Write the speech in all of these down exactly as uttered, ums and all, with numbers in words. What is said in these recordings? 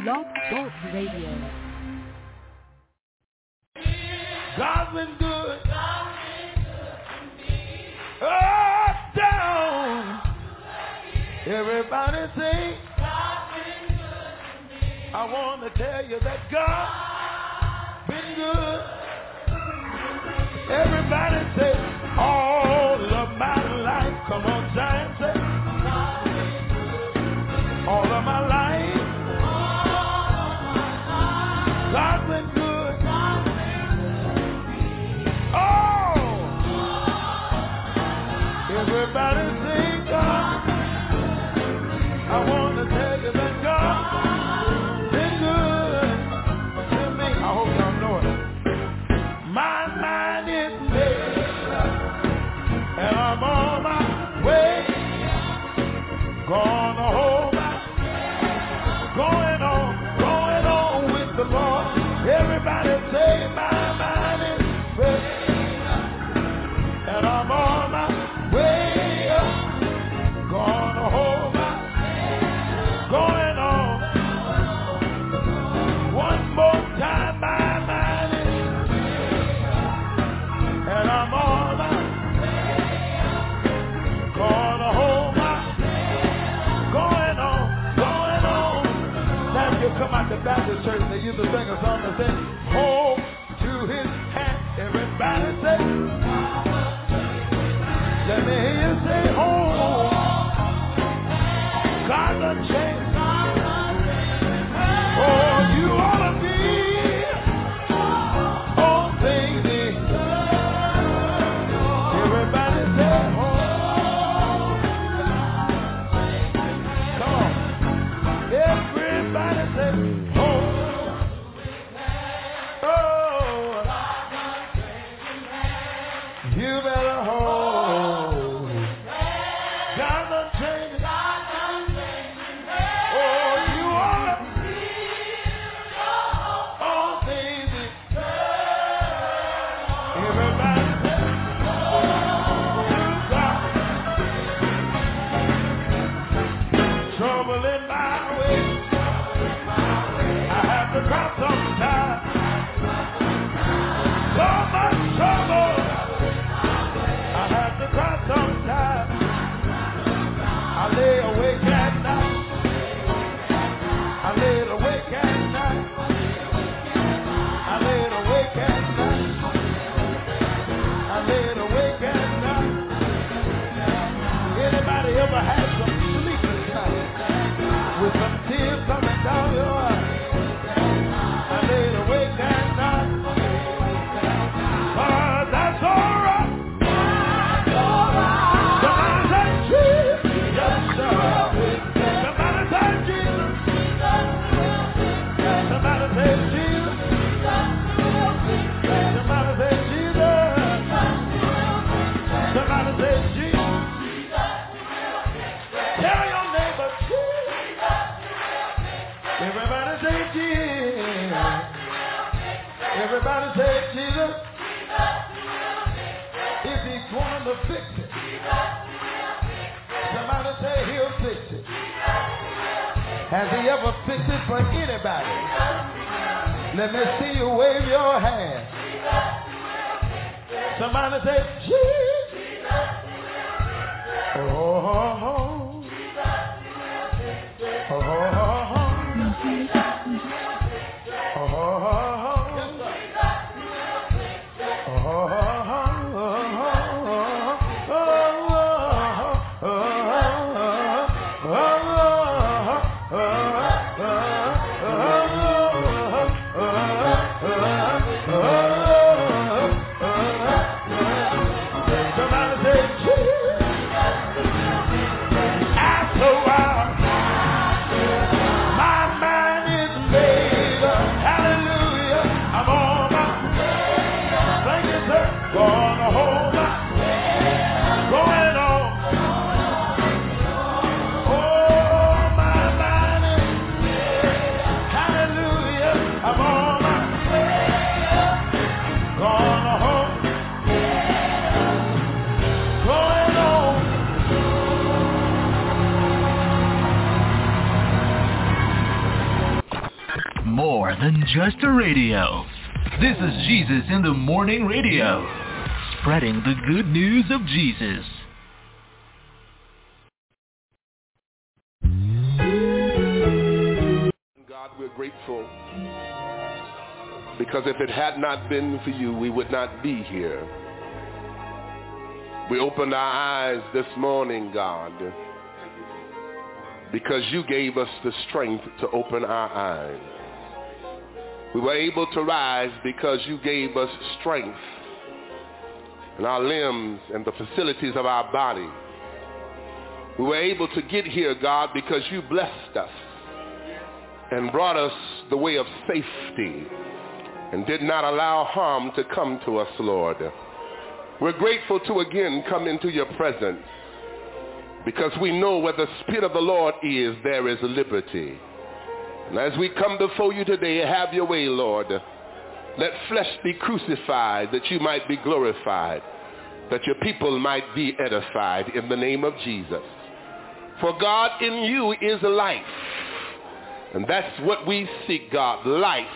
Blog Talk Radio. God's been good. Up, down. Everybody sing. I want to tell you that God's been good. Everybody say, all of my life. Come on, giant, say. All of my life. God's been good. Everybody sing God. I want to tell you that God been good to me. I hope y'all know it. My mind is made up, and I'm on my way. Gonna hold my, going on, going on with the Lord. Everybody say my mind is made up, and I'm on my way up, gonna hold my, going on. One more time, my mind is, and I'm on my, gonna hold my, going on, going on. Now if you come out the Baptist church and they used to sing a song that says, hold to his hand. Everybody say, let me hear you say, oh, God done changed. Oh, you ought to be on things. Everybody say, oh, come on. Everybody say, oh, oh, you better hold. Ever had some sleepless nights with some tears coming down your eyes? I laid awake at night. But that's all right. That's all right. Somebody say Jesus. Yes, sir. Somebody say Jesus. Somebody say Jesus. Somebody say Jesus. Somebody say Jesus. Tell your neighbor, Jesus. Everybody say Jesus. Everybody say Jesus. If he's going to fix it, somebody say he'll fix it. Has he ever fixed it for anybody? Let me see you wave your hand. Somebody say Jesus. Oh, oh, oh. Oh, oh, oh, oh. Oh, oh, oh, oh. more than just a radio. This is Jesus in the Morning Radio, spreading the good news of Jesus. God, we're grateful because if it had not been for you, we would not be here. We opened our eyes this morning, God, because you gave us the strength to open our eyes. We were able to rise because you gave us strength in our limbs and the facilities of our body. We were able to get here, God, because you blessed us and brought us the way of safety and did not allow harm to come to us, Lord. We're grateful to again come into your presence because we know where the Spirit of the Lord is, there is liberty. And as we come before you today, have your way, Lord. Let flesh be crucified that you might be glorified, that your people might be edified in the name of Jesus. For God, in you is life. And that's what we seek, God, life,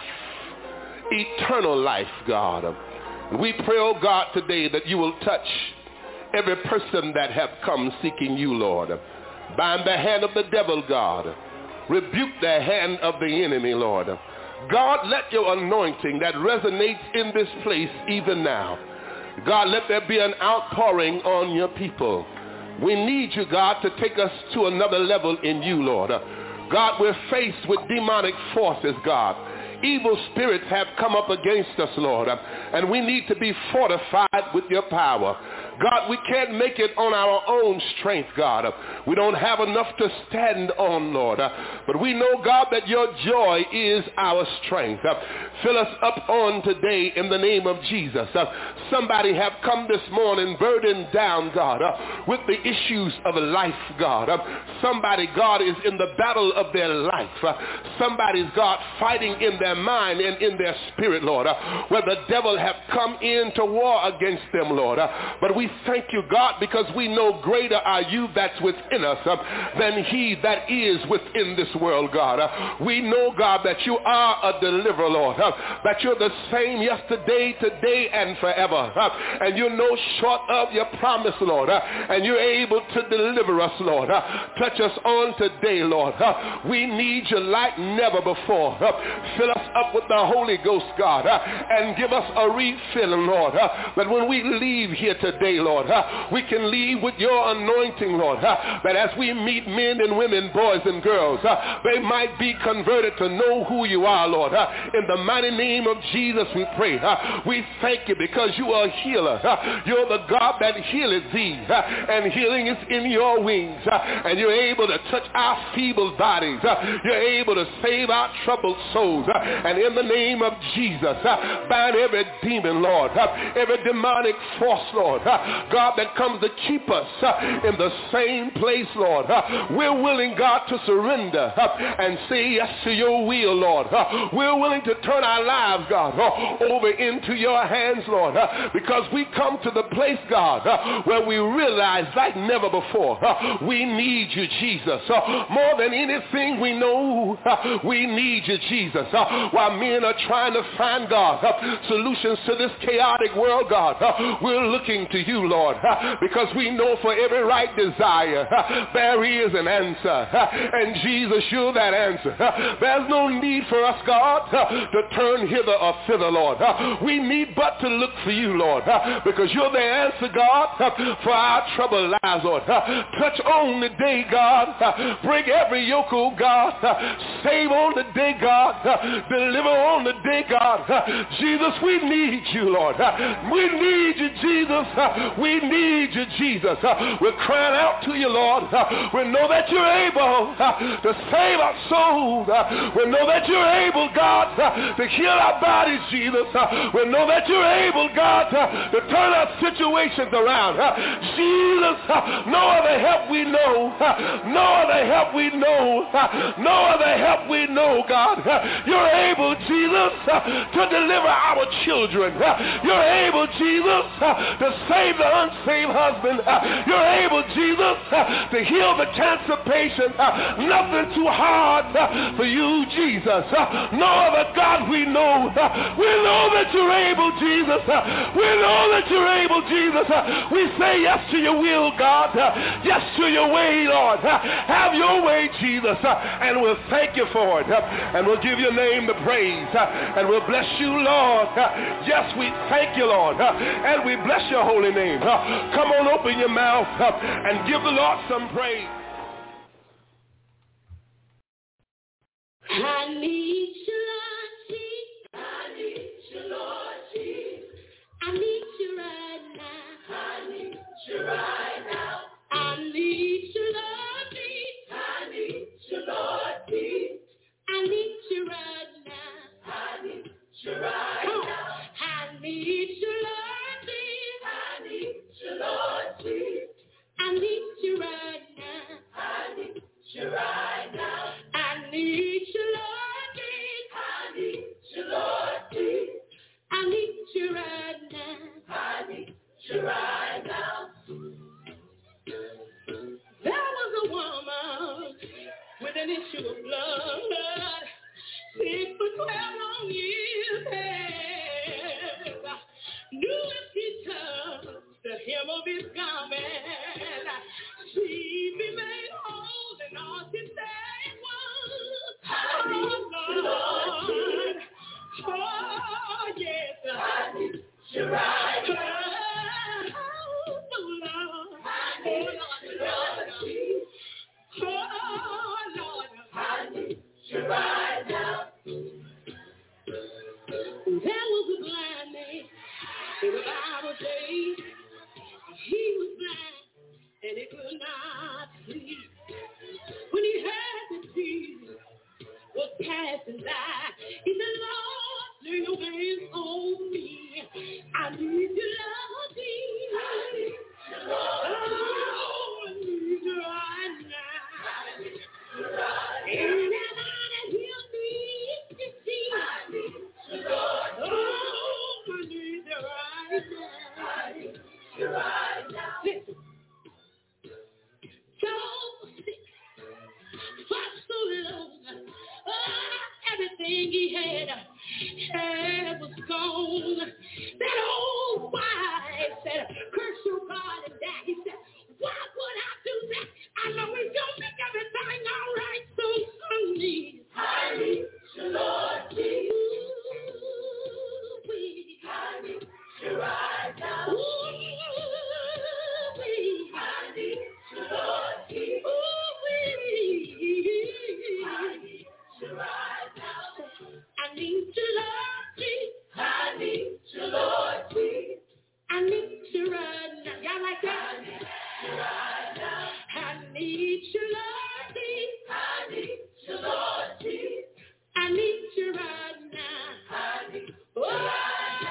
eternal life, God. And we pray, oh God, today that you will touch every person that have come seeking you, Lord. Bind the hand of the devil, God. Rebuke the hand of the enemy, Lord. God, let your anointing that resonates in this place even now. God, let there be an outpouring on your people. We need you, God, to take us to another level in you, Lord. God, we're faced with demonic forces, God. Evil spirits have come up against us, Lord, and we need to be fortified with your power. God, we can't make it on our own strength, God. We don't have enough to stand on, Lord. But we know, God, that your joy is our strength. Fill us up on today in the name of Jesus. Somebody have come this morning burdened down, God, with the issues of life, God. Somebody, God, is in the battle of their life. Somebody's, God, fighting in their mind and in their spirit, Lord, where the devil have come in to war against them, Lord. But we thank you, God, because we know greater are you that's within us uh, than he that is within this world, God. Uh, we know, God, that you are a deliverer, Lord, uh, that you're the same yesterday, today, and forever. Uh, and you're no short of your promise, Lord, uh, and you're able to deliver us, Lord. Uh, touch us on today, Lord. Uh, we need you like never before. Uh, fill us up with the Holy Ghost, God, uh, and give us a refilling, Lord, uh, that when we leave here today, Lord, uh, we can leave with your anointing, Lord, uh, that as we meet men and women, boys and girls, uh, they might be converted to know who you are, Lord. Uh, in the mighty name of Jesus we pray. Uh, we thank you because you are a healer. Uh, you're the God that healeth thee, uh, and healing is in your wings, uh, and you're able to touch our feeble bodies. Uh, you're able to save our troubled souls, uh, and in the name of Jesus, uh, bind every demon, Lord, uh, every demonic force, Lord, uh, God, that comes to keep us uh, in the same place, Lord. Uh, we're willing, God, to surrender uh, and say yes to your will, Lord. Uh, we're willing to turn our lives, God, uh, over into your hands, Lord, uh, because we come to the place, God, uh, where we realize like never before, uh, we need you, Jesus. Uh, more than anything we know, uh, we need you, Jesus. Uh, while men are trying to find, God, uh, solutions to this chaotic world, God, uh, we're looking to you, Lord, uh, because we know for every right desire, uh, there is an answer. Uh, and Jesus, you're that answer. Uh, there's no need for us, God, uh, to turn hither or thither, Lord. Uh, we need but to look for you, Lord, uh, because you're the answer, God, uh, for our troubled lives, Lord. Uh, touch on the day, God. Uh, break every yoke, oh God. Uh, save on the day, God. Uh, deliver on the day, God. Uh, Jesus, we need you, Lord. Uh, we need you, Jesus. Uh, we need you, Jesus. Uh, we're crying out to you, Lord. Uh, we know that you're able uh, to save our souls. Uh, we know that you're able, God, uh, to heal our bodies, Jesus. Uh, we know that you're able, God, uh, to turn our situations around. Uh, Jesus, uh, no other help we know. Uh, no other help we know. Uh, no other help we know, God. Uh, you're able, Jesus, uh, to deliver our children. Uh, you're able, Jesus, uh, to save the unsaved husband. Uh, you're able, Jesus, uh, to heal the cancer patient. Uh, nothing too hard uh, for you, Jesus. Uh, no other God we know. Uh, we know that you're able, Jesus. Uh, we know that you're able, Jesus. Uh, we say yes to your will, God. Uh, yes to your way, Lord. Uh, have your way, Jesus. Uh, and we'll thank you for it. Uh, and we'll give your name the praise. Uh, and we'll bless you, Lord. Uh, yes, we thank you, Lord. Uh, and we bless your holy name. Uh, come on, open your mouth uh, and give the Lord some praise. I need you, Lord Jesus. I need you, Lord Jesus. I need you right now. I need you right now. I need you, Lord Jesus. I need you, Lord Jesus. I need you right now. I need you right now. I need you, Lord Jesus. I need you, Lord Jesus. I need you right now. I need you right now. I need you, Lord Jesus. I need you, Lord Jesus. I need you right now. I need you right now. There was a woman with an issue of blood, sick for twelve long years. Knew if she touched the hem of his garment, she'd be made whole, and all she said was, "Oh Lord, oh yes, I need you right now. Oh Lord, oh Lord, oh Lord, I need you right now." There was a blind man in the Bible days. He was blind and he could not see. When he heard that Jesus was passing by, he said, "Lord, lay your hands on me. I need you, Lord Jesus. I need you, Lord. Oh, I need you right now. I need you right now. Anybody hear me? Jesus. I need you, Lord. Oh, I need you right now. I need you right now." Listen. Job was sick for so long. Oh, everything he had, had was gone. That old wife said, "Curse your God and die." He said, "Why would I do that? I know he's going to make everything all right." So I need, I need you, Lord Jesus. Ooh, we, I need you right now. Ooh, we, I need you, Lord Jesus. Ooh, we, I need you right now. I need you, Lord Jesus. I need you, Lord Jesus. I need you right now. Y'all like that? I need you right now. I need you, Lord Jesus. I need you, Lord Jesus. I need you right now. I need you right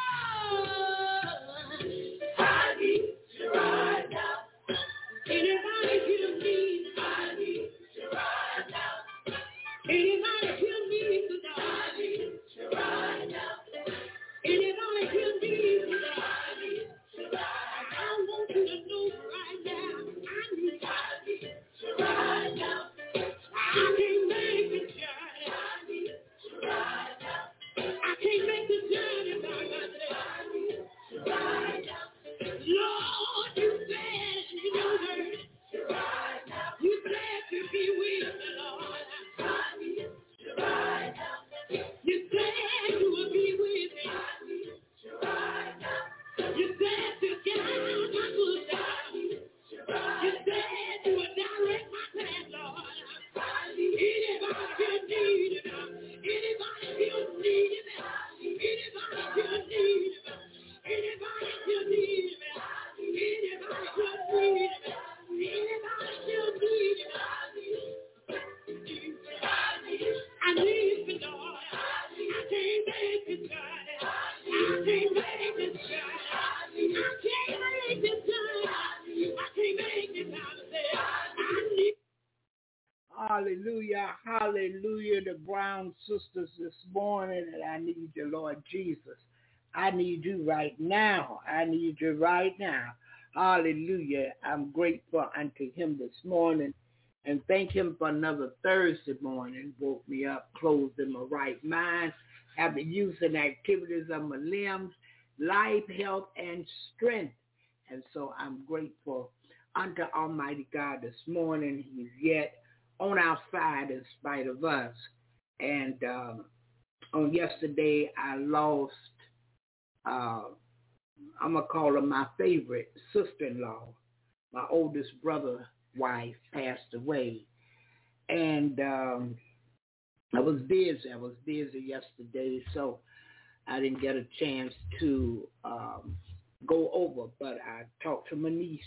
now. I need you right now. Anybody hear me? I need you right now. Anybody hear me tonight? I need them sisters this morning, and I need you, Lord Jesus. I need you right now. I need you right now. Hallelujah. I'm grateful unto him this morning and thank him for another Thursday morning. Woke me up, clothed in my right mind, have the use and activities of my limbs, life, health, and strength. And so I'm grateful unto Almighty God this morning. He's yet on our side in spite of us. And um, on yesterday, I lost, uh, I'm going to call her my favorite sister-in-law. My oldest brother's wife passed away. And um, I was busy. I was busy yesterday, so I didn't get a chance to um, go over. But I talked to my niece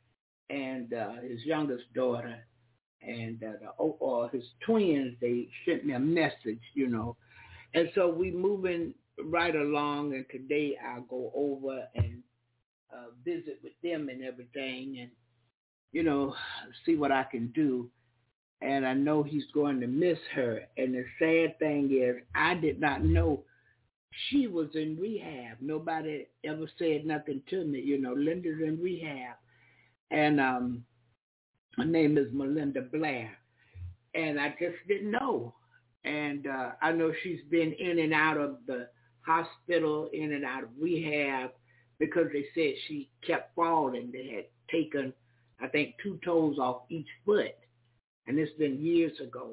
and uh, his youngest daughter, and uh, the, or his twins. They sent me a message, you know. And so we moving right along, and today I'll go over and uh, visit with them and everything, and, you know, see what I can do. And I know he's going to miss her. And the sad thing is, I did not know she was in rehab. Nobody ever said nothing to me. You know, Linda's in rehab. And um, her name is Melinda Blair. And I just didn't know. And uh, I know she's been in and out of the hospital, in and out of rehab, because they said she kept falling. They had taken, I think, two toes off each foot. And it's been years ago.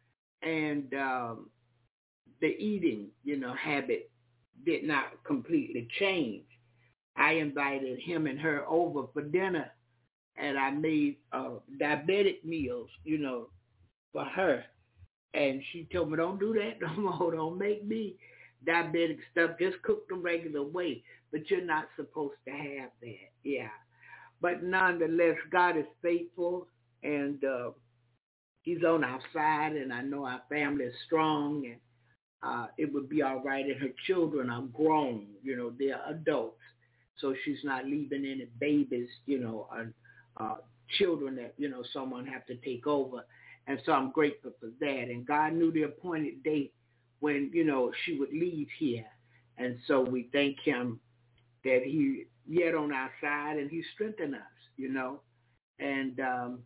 And um, the eating, you know, habit did not completely change. I invited him and her over for dinner, and I made uh, diabetic meals, you know, for her. And she told me, don't do that no more. Don't make me diabetic stuff. Just cook the regular way. But you're not supposed to have that. Yeah. But nonetheless, God is faithful, and uh, he's on our side, and I know our family is strong, and uh, it would be all right. And her children are grown, you know, they're adults. So she's not leaving any babies, you know, uh, uh, children that, you know, someone have to take over. And so I'm grateful for that. And God knew the appointed date when, you know, she would leave here. And so we thank him that he yet on our side, and he strengthened us, you know. And um,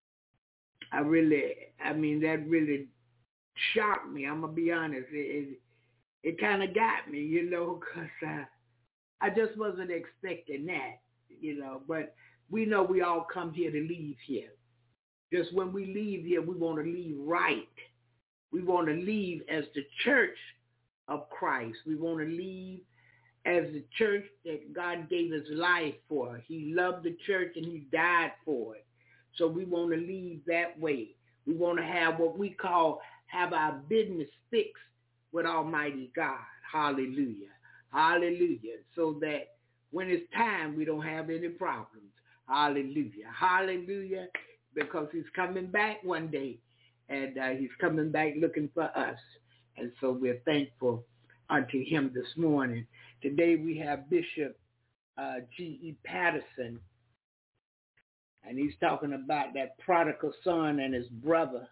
I really, I mean, that really shocked me. I'm going to be honest. It, it, it kind of got me, you know, because uh, I just wasn't expecting that, you know. But we know we all come here to leave here. Just when we leave here, we want to leave right. We want to leave as the church of Christ. We want to leave as the church that God gave his life for. He loved the church and he died for it. So we want to leave that way. We want to have what we call have our business fixed with Almighty God. Hallelujah. Hallelujah. So that when it's time, we don't have any problems. Hallelujah. Hallelujah. Because he's coming back one day, and uh, he's coming back looking for us. And so we're thankful unto him this morning. Today we have Bishop uh, G E Patterson, and he's talking about that prodigal son and his brother.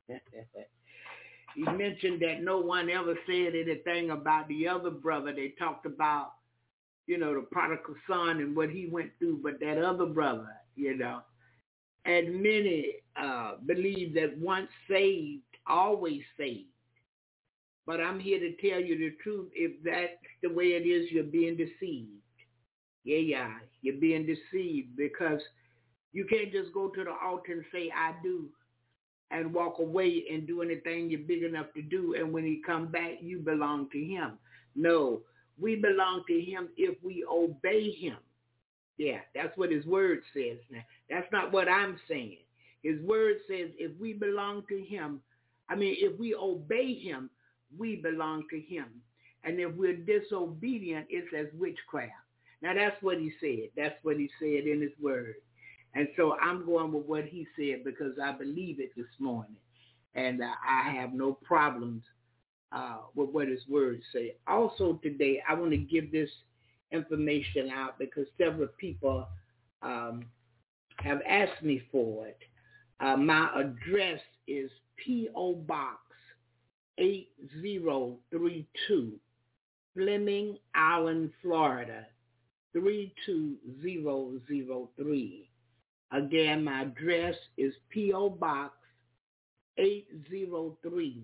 He mentioned that no one ever said anything about the other brother. They talked about, you know, the prodigal son and what he went through, but that other brother, you know. And many uh, believe that once saved, always saved. But I'm here to tell you the truth. If that's the way it is, you're being deceived. Yeah, yeah, you're being deceived, because you can't just go to the altar and say, I do, and walk away and do anything you're big enough to do. And when he come back, you belong to him. No, we belong to him if we obey him. Yeah, that's what his word says now. That's not what I'm saying. His word says if we belong to him, I mean, if we obey him, we belong to him. And if we're disobedient, it's as witchcraft. Now, that's what he said. That's what he said in his word. And so I'm going with what he said because I believe it this morning. And uh, I have no problems uh, with what his words say. Also today, I want to give this information out because several people um, have asked me for it. Uh, my address is P O Box eight zero three two, Fleming Island, Florida, three two zero zero three. Again, my address is P O. Box eight zero three,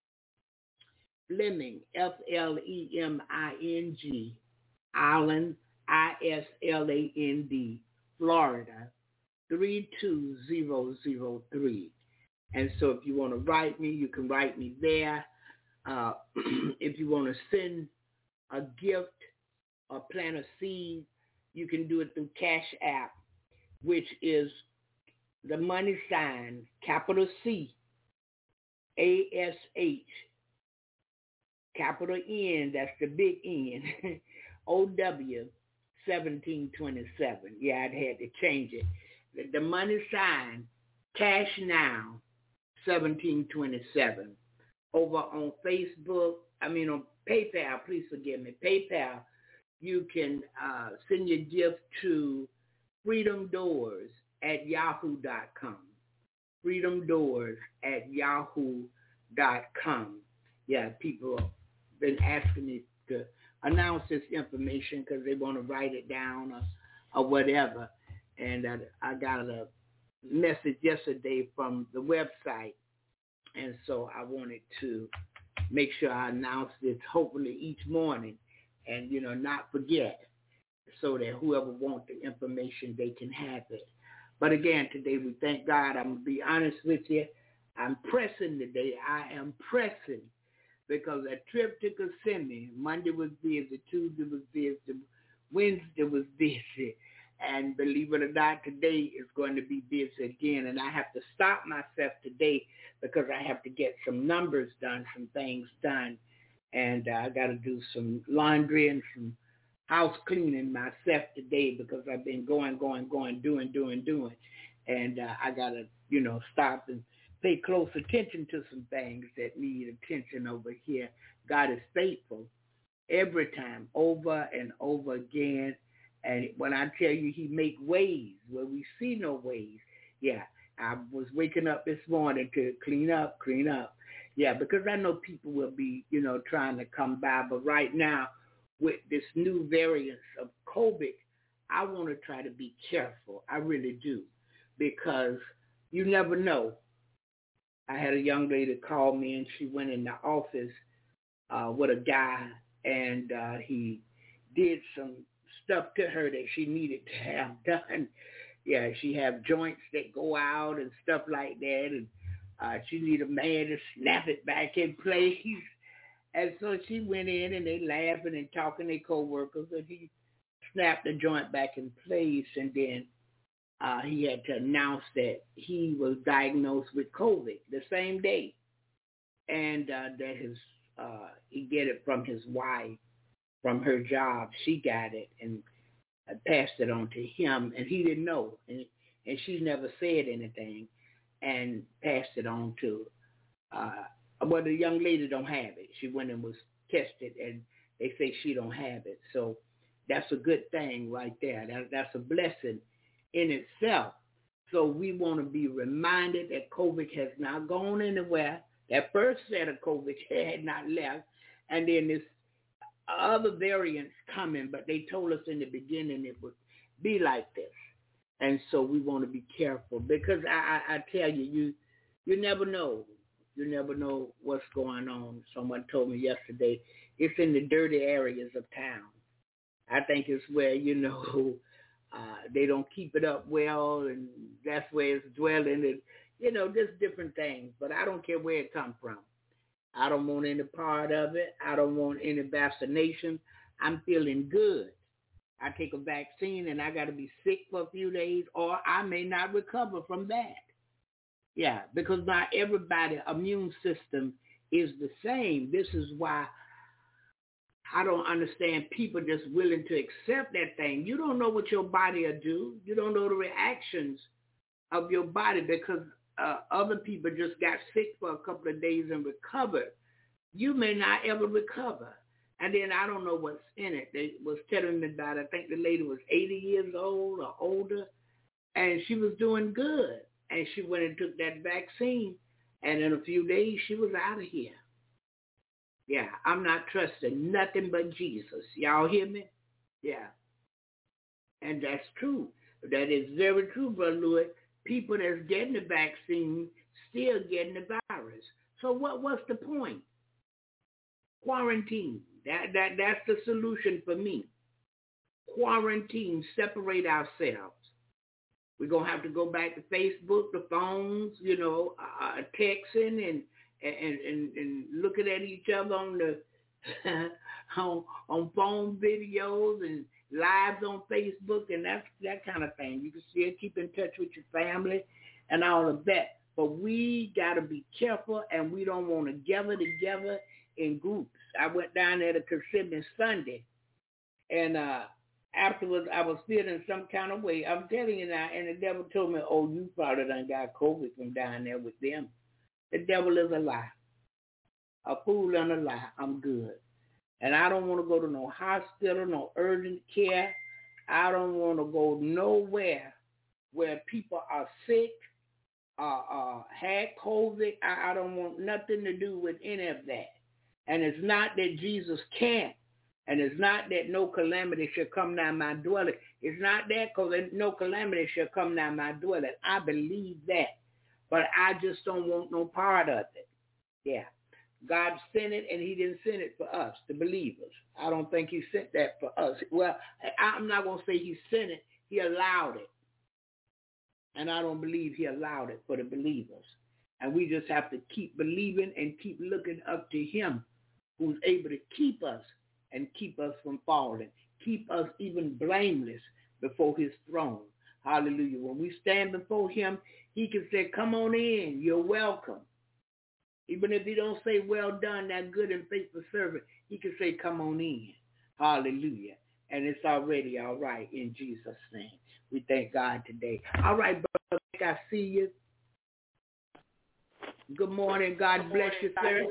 Fleming, F L E M I N G, Island, I S L A N D, Florida, three two zero zero three. And so if you want to write me, you can write me there. Uh, if you want to send a gift or plant a seed, you can do it through Cash App, which is the money sign, capital C, A S H, capital N, that's the big N, O W, seventeen twenty-seven. Yeah, I'd had to change it. The, the money sign, Cash Now, seventeen twenty-seven. Over on Facebook, I mean on PayPal, please forgive me, PayPal, you can uh, send your gift to Freedom Doors at yahoo dot com. Freedom Doors at yahoo dot com. Yeah, people have been asking me to announce this information because they want to write it down or, or whatever. And uh, I got a message yesterday from the website, and so I wanted to make sure I announce this hopefully each morning and, you know, not forget, so that whoever wants the information, they can have it. But again, today we thank God. I'm going to be honest with you. I'm pressing today. I am pressing because that trip to Kissimmee, Monday was busy, Tuesday was busy, Wednesday was busy. And believe it or not, today is going to be busy again. And I have to stop myself today because I have to get some numbers done, some things done. And uh, I got to do some laundry and some house cleaning myself today because I've been going, going, going, doing, doing, doing. And uh, I got to, you know, stop and pay close attention to some things that need attention over here. God is faithful every time, over and over again. And when I tell you he make ways where we see no ways, yeah, I was waking up this morning to clean up, clean up. Yeah, because I know people will be, you know, trying to come by. But right now, with this new variant of COVID, I want to try to be careful. I really do, because you never know. I had a young lady call me, and she went in the office uh, with a guy, and uh, he did some stuff to her that she needed to have done. Yeah, she have joints that go out and stuff like that, and uh, she need a man to snap it back in place. And so she went in, and they laughing and talking, they co-workers, and he snapped the joint back in place, and then uh, he had to announce that he was diagnosed with COVID the same day, and uh, that his uh, he get it from his wife, from her job. She got it and I passed it on to him, and he didn't know, and and she never said anything, and passed it on to. Uh, well, the young lady don't have it. She went and was tested, and they say she don't have it. So that's a good thing right there. That, that's a blessing in itself. So we want to be reminded that COVID has not gone anywhere. That first set of COVID had not left, and then this other variants coming, but they told us in the beginning it would be like this. And so we want to be careful, because I, I, I tell you, you you never know. You never know what's going on. Someone told me yesterday, it's in the dirty areas of town. I think it's where, you know, uh, they don't keep it up well, and that's where it's dwelling, and, you know, just different things. But I don't care where it comes from. I don't want any part of it. I don't want any vaccination. I'm feeling good. I take a vaccine and I got to be sick for a few days, or I may not recover from that. Yeah, because not everybody's immune system is the same. This is why I don't understand people just willing to accept that thing. You don't know what your body will do. You don't know the reactions of your body, because Uh, other people just got sick for a couple of days and recovered. You may not ever recover. And then I don't know what's in it. They was telling me about, I think the lady was eighty years old or older, and she was doing good. And she went and took that vaccine, and in a few days she was out of here. Yeah, I'm not trusting nothing but Jesus. Y'all hear me? Yeah. And that's true. That is very true, Brother Louis. People that's getting the vaccine still getting the virus. So what what's the point? Quarantine. That that that's the solution for me. Quarantine, separate ourselves. We're going to have to go back to Facebook, the phones, you know, uh, texting and, and, and, and looking at each other on the on, on phone videos and lives on Facebook and that, that kind of thing. You can still keep in touch with your family and all of that. But we got to be careful, and we don't want to gather together in groups. I went down there to Kissimmee Sunday, and uh, afterwards I was feeling some kind of way. I'm telling you now, and the devil told me, oh, you probably done got COVID from down there with them. The devil is a lie. A fool and a lie. I'm good. And I don't want to go to no hospital, no urgent care. I don't want to go nowhere where people are sick, uh, uh, had COVID. I, I don't want nothing to do with any of that. And it's not that Jesus can't. And it's not that no calamity shall come nigh my dwelling. It's not that because no calamity shall come nigh my dwelling. I believe that. But I just don't want no part of it. Yeah. God sent it, and he didn't send it for us, the believers. I don't think he sent that for us. Well, I'm not going to say he sent it. He allowed it. And I don't believe he allowed it for the believers. And we just have to keep believing and keep looking up to him, who's able to keep us and keep us from falling, keep us even blameless before his throne. Hallelujah. When we stand before him, he can say, come on in, you're welcome. Even if he don't say, well done, that good and faithful servant, he can say, come on in. Hallelujah. And it's already all right in Jesus' name. We thank God today. All right, brother, I see you. Good morning. God bless you, sir.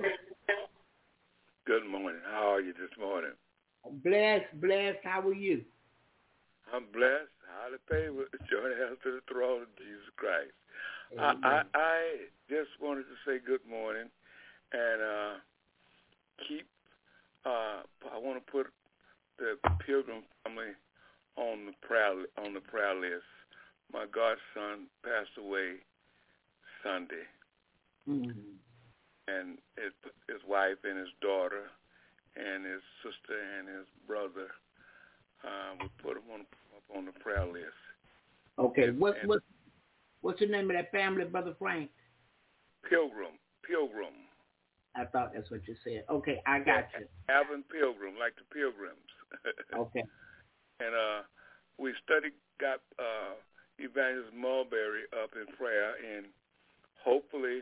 Good morning. How are you this morning? Blessed, blessed. How are you? I'm blessed. Highly favored. Join us to the throne of Jesus Christ. I, I I just wanted to say good morning and uh, keep, uh, I want to put the Pilgrim family on the prayer, on the prayer list. My godson passed away Sunday. Mm-hmm. And his, his wife and his daughter and his sister and his brother, uh, we put them on, up on the prayer list. Okay, and, what, and what, what's the name of that family, Brother Frank? Pilgrim, Pilgrim. I thought that's what you said. Okay, I got yeah, you. Alvin Pilgrim, like the Pilgrims. Okay. And uh, we studied, got uh, Evangelist Mulberry up in prayer, and hopefully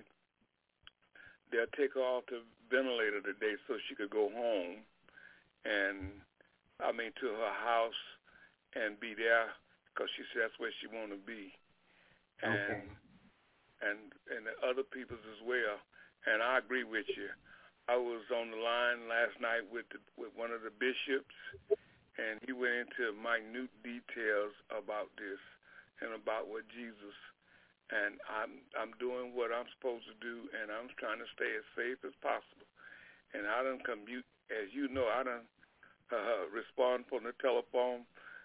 they'll take her off the ventilator today so she could go home and, I mean, to her house and be there because she says that's where she want to be. And, okay. and and the other people's as well. And I agree with you. I was on the line last night with the, with one of the bishops, and he went into minute details about this and about what Jesus. And I'm I'm doing what I'm supposed to do, and I'm trying to stay as safe as possible. And I done commute, as you know, I done uh, respond from the telephone.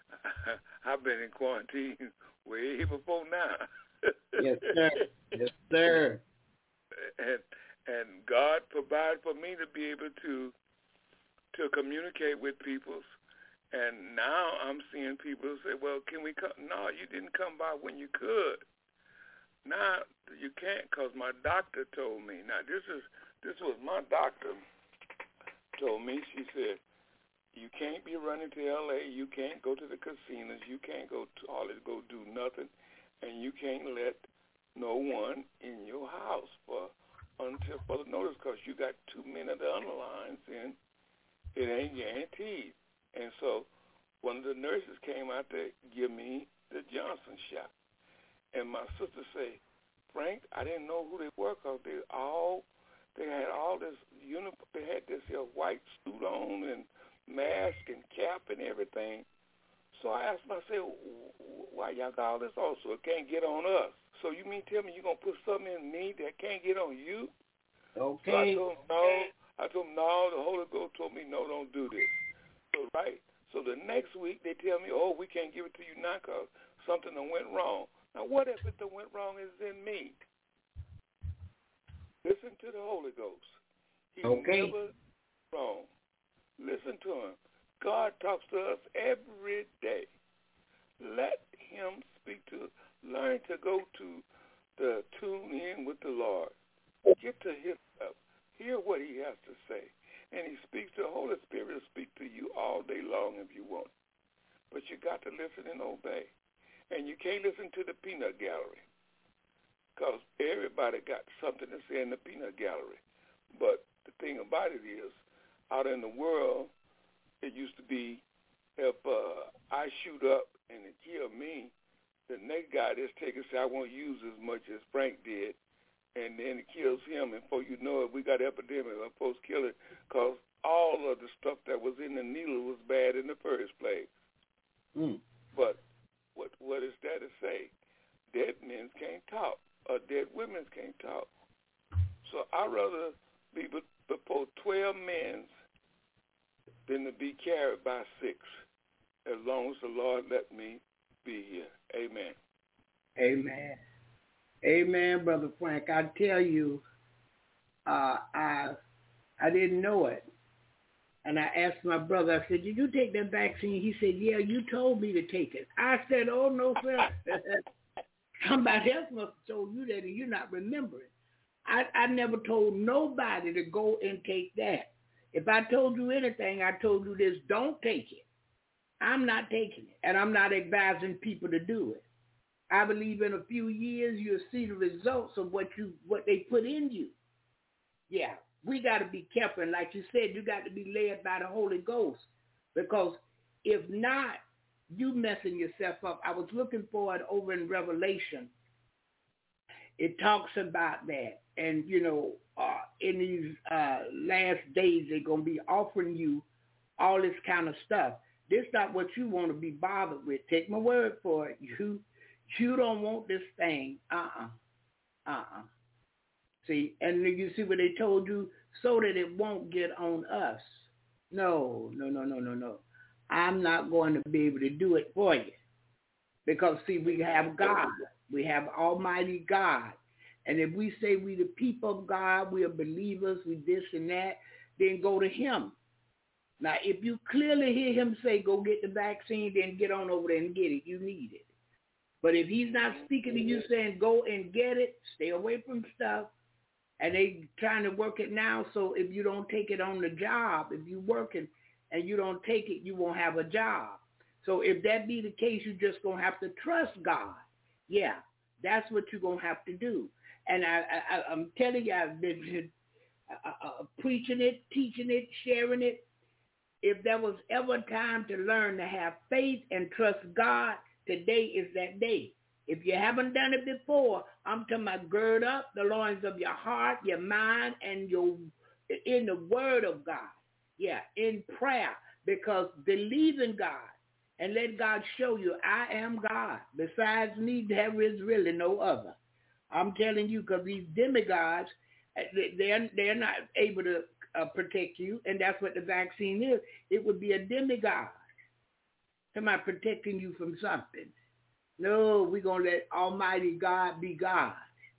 I've been in quarantine way before now. Yes, sir. Yes, sir. And and God provided for me to be able to to communicate with people. And now I'm seeing people say, well, can we come? No, you didn't come by when you could. Now you can't because my doctor told me. Now this is this was my doctor told me. She said, you can't be running to L A. You can't go to the casinos. You can't go to always go do nothing, and you can't let no one in your house for until further notice because you got too many of the underlines and it ain't guaranteed. And so one of the nurses came out to give me the Johnson shot. And my sister said, Frank, I didn't know who they were because they all, they had all this uniform, they had this here white suit on and mask and cap and everything. So I asked myself, why y'all got all this on so it can't get on us? So you mean tell me you're going to put something in me that can't get on you? Okay. So I told him, no, I told them, no, the Holy Ghost told me, no, don't do this. So, right? So the next week they tell me, oh, we can't give it to you now because something done went wrong. Now, what if it done went wrong is in me? Listen to the Holy Ghost. He's okay. never wrong. Listen to him. God talks to us every day. Let him speak to, learn to go to the tune in with the Lord. Get to himself. Hear what he has to say. And he speaks to the Holy Spirit will speak to you all day long if you want. But you got to listen and obey. And you can't listen to the peanut gallery because everybody got something to say in the peanut gallery. But the thing about it is, out in the world, it used to be if uh, I shoot up and it kill me, the next guy just take and say, I won't use as much as Frank did. And then it kills him, and before you know it, we got an epidemic of post-killing because all of the stuff that was in the needle was bad in the first place. Mm. But what what is that to say? Dead men can't talk, or dead women can't talk. So I'd rather be before twelve men than to be carried by six, as long as the Lord let me be here. Amen. Amen. Amen, Brother Frank. I tell you, uh, I I didn't know it. And I asked my brother, I said, did you take that vaccine? He said, yeah, you told me to take it. I said, oh, no, sir. Somebody else must have told you that and you're not remembering. I, I never told nobody to go and take that. If I told you anything, I told you this, don't take it. I'm not taking it, and I'm not advising people to do it. I believe in a few years you'll see the results of what you what they put in you. Yeah, we got to be careful. And like you said, you got to be led by the Holy Ghost, because if not, you messing yourself up. I was looking for it over in Revelation. It talks about that. And, you know, uh, in these uh, last days, they're going to be offering you all this kind of stuff. This not what you want to be bothered with. Take my word for it. You you don't want this thing. Uh-uh. Uh-uh. See, and you see what they told you? So that it won't get on us. No, no, no, no, no, no. I'm not going to be able to do it for you. Because, see, we have God. We have Almighty God. And if we say we the people of God, we are believers, we this and that, then go to him. Now, if you clearly hear him say, go get the vaccine, then get on over there and get it. You need it. But if he's not speaking to you saying, go and get it, stay away from stuff, and they trying to work it now, so if you don't take it on the job, if you're working and you don't take it, you won't have a job. So if that be the case, you're just going to have to trust God. Yeah, that's what you're going to have to do. And I, I, I'm telling you, I've been uh, uh, preaching it, teaching it, sharing it. If there was ever time to learn to have faith and trust God, today is that day. If you haven't done it before, I'm talking about gird up the loins of your heart, your mind, and your in the word of God. Yeah, in prayer, because believe in God and let God show you I am God. Besides me, there is really no other. I'm telling you, because these demigods, they're, they're not able to uh, protect you, and that's what the vaccine is. It would be a demigod. Somebody protecting you from something. No, we're going to let Almighty God be God.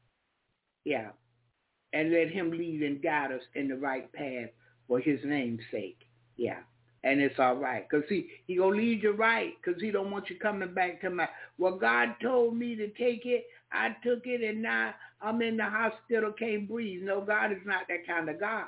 Yeah. And let him lead and guide us in the right path for his name's sake. Yeah. And it's all right. Because see, he going to lead you right, because he don't want you coming back to my, well, God told me to take it. I took it, and now I'm in the hospital, can't breathe. No, God is not that kind of God.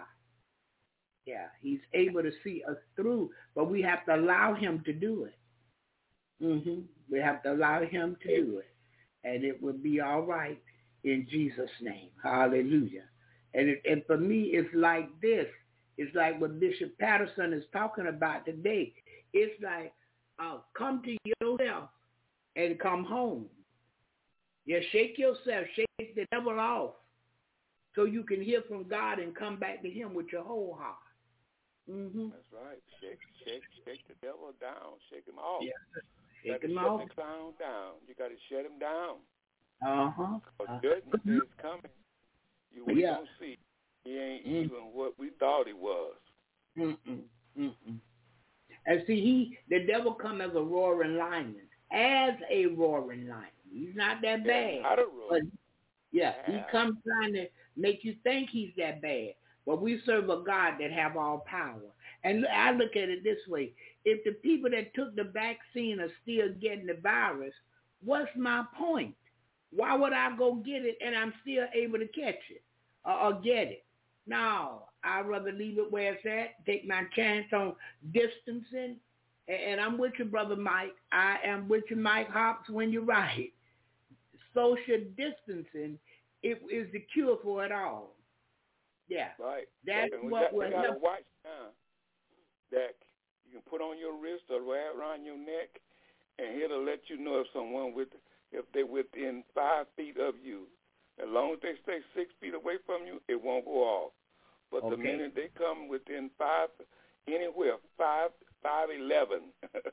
Yeah, he's able to see us through, but we have to allow him to do it. Mm-hmm. We have to allow him to do it, and it will be all right in Jesus' name. Hallelujah. And, it, and for me, it's like this. It's like what Bishop Patterson is talking about today. It's like, uh, come to yourself and come home. Yeah, shake yourself, shake the devil off, so you can hear from God and come back to him with your whole heart. Mm-hmm. That's right. Shake, shake, shake the devil down. Shake him off. Yeah. Shake him him shut off. the clown down. You got to shut him down. Uh-huh. Because uh-huh. judgment is coming. You ain't yeah. going to see. He ain't Mm. even what we thought he was. Mm-mm. Mm-mm. And see, he the devil come as a roaring lion, as a roaring lion. He's not that bad. Yeah, not a roar. But yeah, he Yeah. comes trying to make you think he's that bad. But we serve a God that have all power. And I look at it this way. If the people that took the vaccine are still getting the virus, what's my point? Why would I go get it and I'm still able to catch it or, or get it? No, I'd rather leave it where it's at, take my chance on distancing. And, and I'm with you, Brother Mike. I am with you, Mike Hops, when you're right. Social distancing it is the cure for it all. Yeah. Right. That's and we what got, we will got a help. watch now that you can put on your wrist or wear around your neck, and it'll let you know if someone with if they're within five feet of you. As long as they stay six feet away from you, it won't go off. But Okay. the minute they come within five, anywhere five five eleven,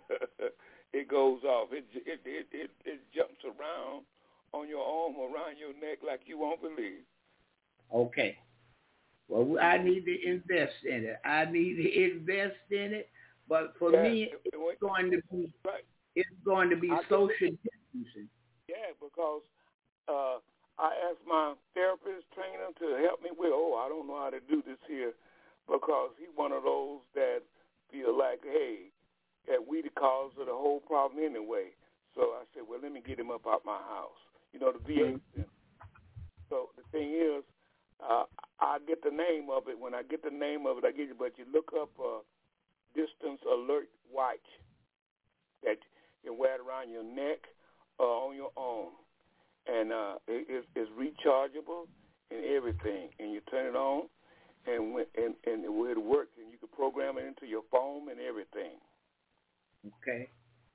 it goes off. It it it it it jumps around on your arm, around your neck, like you won't believe. Okay. Well, I need to invest in it. I need to invest in it. But for yeah, me, it, it's it, going to be right. it's going to be I social think, distancing. Yeah, because uh, I asked my therapist trainer to help me with. Oh, I don't know how to do this here, because he's one of those that feel like, hey, that we the cause of the whole problem anyway. So I said, well, let me get him up out my house. You know, the V A center. So the thing is, uh, I get the name of it. When I get the name of it, I get it. But you look up uh, distance alert watch that you wear it around your neck or on your arm. And uh, it, it's, it's rechargeable and everything. And you turn it on, and when, and, and the way it works, and you can program it into your phone and everything. Okay.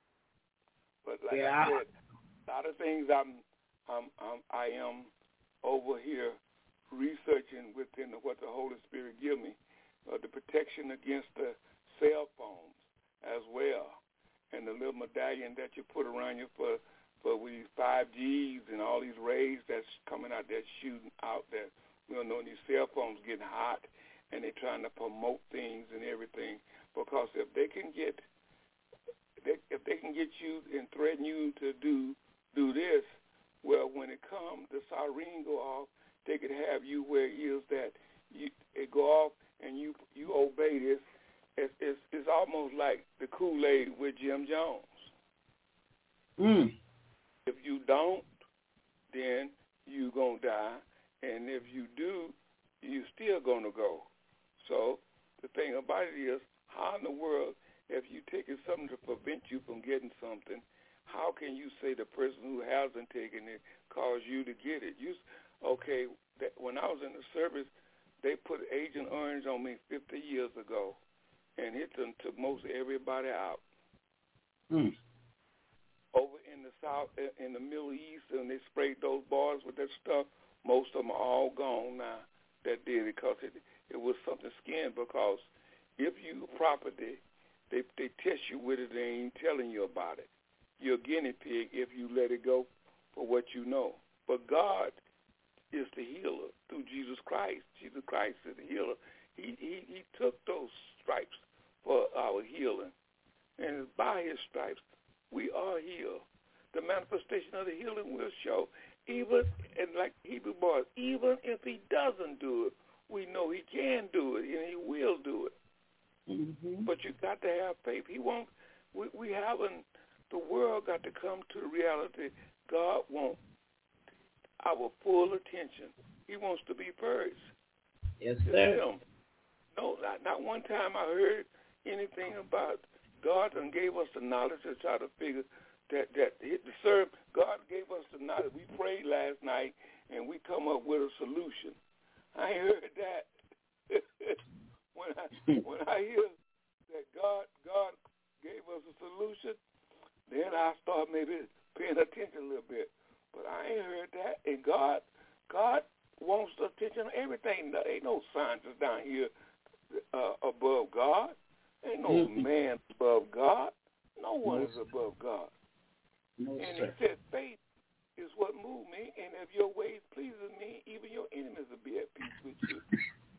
But like Yeah. I said, a lot of things I'm, I'm, I'm, I am over here researching within what the Holy Spirit give me, uh, the protection against the cell phones as well, and the little medallion that you put around you for for these five Gs and all these rays that's coming out there shooting out there. We don't know, these cell phones getting hot, and they're trying to promote things and everything, because if they can get they, if they can get you and threaten you to do do this, well, when it comes, the siren go off, they could have you where it is that you it go off and you you obey this. It's, it's, it's almost like the Kool-Aid with Jim Jones. Mm. If you don't, then you going to die. And if you do, you still going to go. So the thing about it is, how in the world, if you taking something to prevent you from getting something, how can you say the person who hasn't taken it caused you to get it? You, okay, that, when I was in the service, they put Agent Orange on me fifty years ago, and it done took most everybody out. Mm. Over in the South, in the Middle East, and they sprayed those bars with that stuff, most of them are all gone now that did it, because it, it was something skin, because if you property, they they test you with it, they ain't telling you about it. You're a guinea pig if you let it go for what you know. But God is the healer through Jesus Christ. Jesus Christ is the healer. He, he, he took those stripes for our healing. And by his stripes, we are healed. The manifestation of the healing will show. Even, and like Hebrew boys, even if he doesn't do it, we know he can do it, and he will do it. Mm-hmm. But you got to have faith. He won't, we, we haven't, the world got to come to the reality. God wants our full attention. He wants to be first. Yes, It's sir. him. No, not, not one time I heard anything about God and gave us the knowledge to try to figure that, that the serve. God gave us the knowledge. We prayed last night, and we come up with a solution. I ain't heard that. when I when I hear that God God gave us a solution, then I start maybe paying attention a little bit. But I ain't heard that. And God God wants attention on everything. There ain't no scientists down here uh, above God. Ain't no Mm-hmm. man above God. No one is above God. No, And sir. he said, faith is what moved me, and if your ways pleases me, even your enemies will be at peace with you.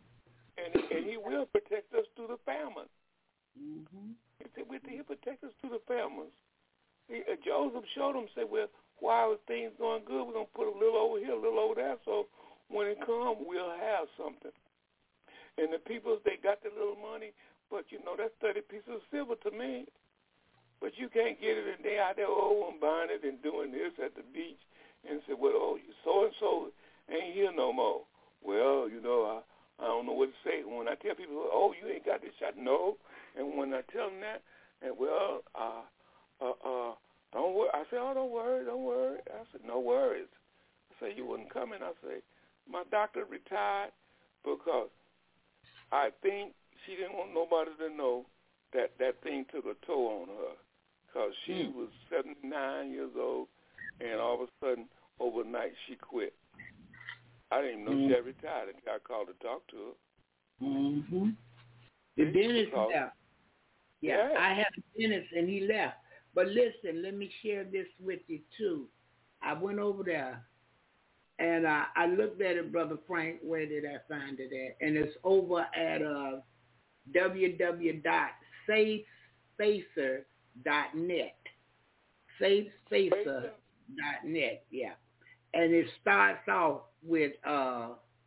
show them, say, well, while things going good, we're going to put a little over here, a little over there, so when it comes, we'll have something. And the people, they got the little money, but, you know, that's thirty pieces of silver to me. But you can't get it, and they out there, oh, I'm buying it and doing this at the beach, and say, well, oh, so-and-so ain't here no more. Well, you know, I, I don't know what to say. When I tell people, oh, you ain't got this shot, no. And when I tell them that, and well, uh, uh, uh, don't worry. I said, oh, don't worry, don't worry. I said, no worries. I said, you wasn't coming. I said, my doctor retired because I think she didn't want nobody to know that that thing took a toll on her because she mm. was seventy-nine years old, and all of a sudden, overnight, she quit. I didn't even know mm. she had retired. I called to talk to her. Mm-hmm. The dentist left. Yeah, yeah, I had a dentist, and he left. But listen, let me share this with you, too. I went over there, and I, I looked at it, Brother Frank. Where did I find it at? And it's over at uh, w w w dot safe spacer dot net. safe spacer dot net, yeah. And it starts off with uh,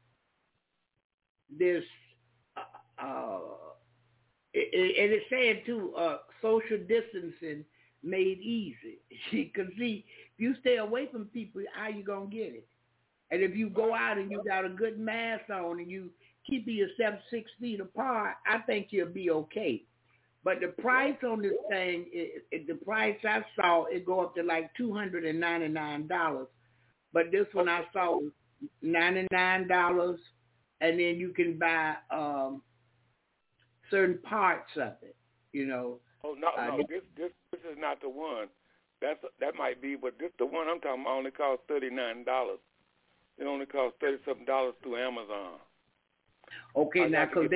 this, uh, uh, it, it, and it's saying, too, uh, social distancing made easy. Because, see, if you stay away from people, how you going to get it? And if you go out and you got a good mask on and you keeping yourself six feet apart, I think you'll be okay. But the price on this thing, it, it, the price I saw, it go up to like two hundred ninety-nine dollars. But this one I saw was ninety-nine dollars, and then you can buy um, certain parts of it, you know. Oh, no, uh, no, this, this this is not the one. That's That might be, but this the one I'm talking about only costs thirty-nine dollars. It only costs thirty-seven dollars through Amazon. Okay, I now, because they,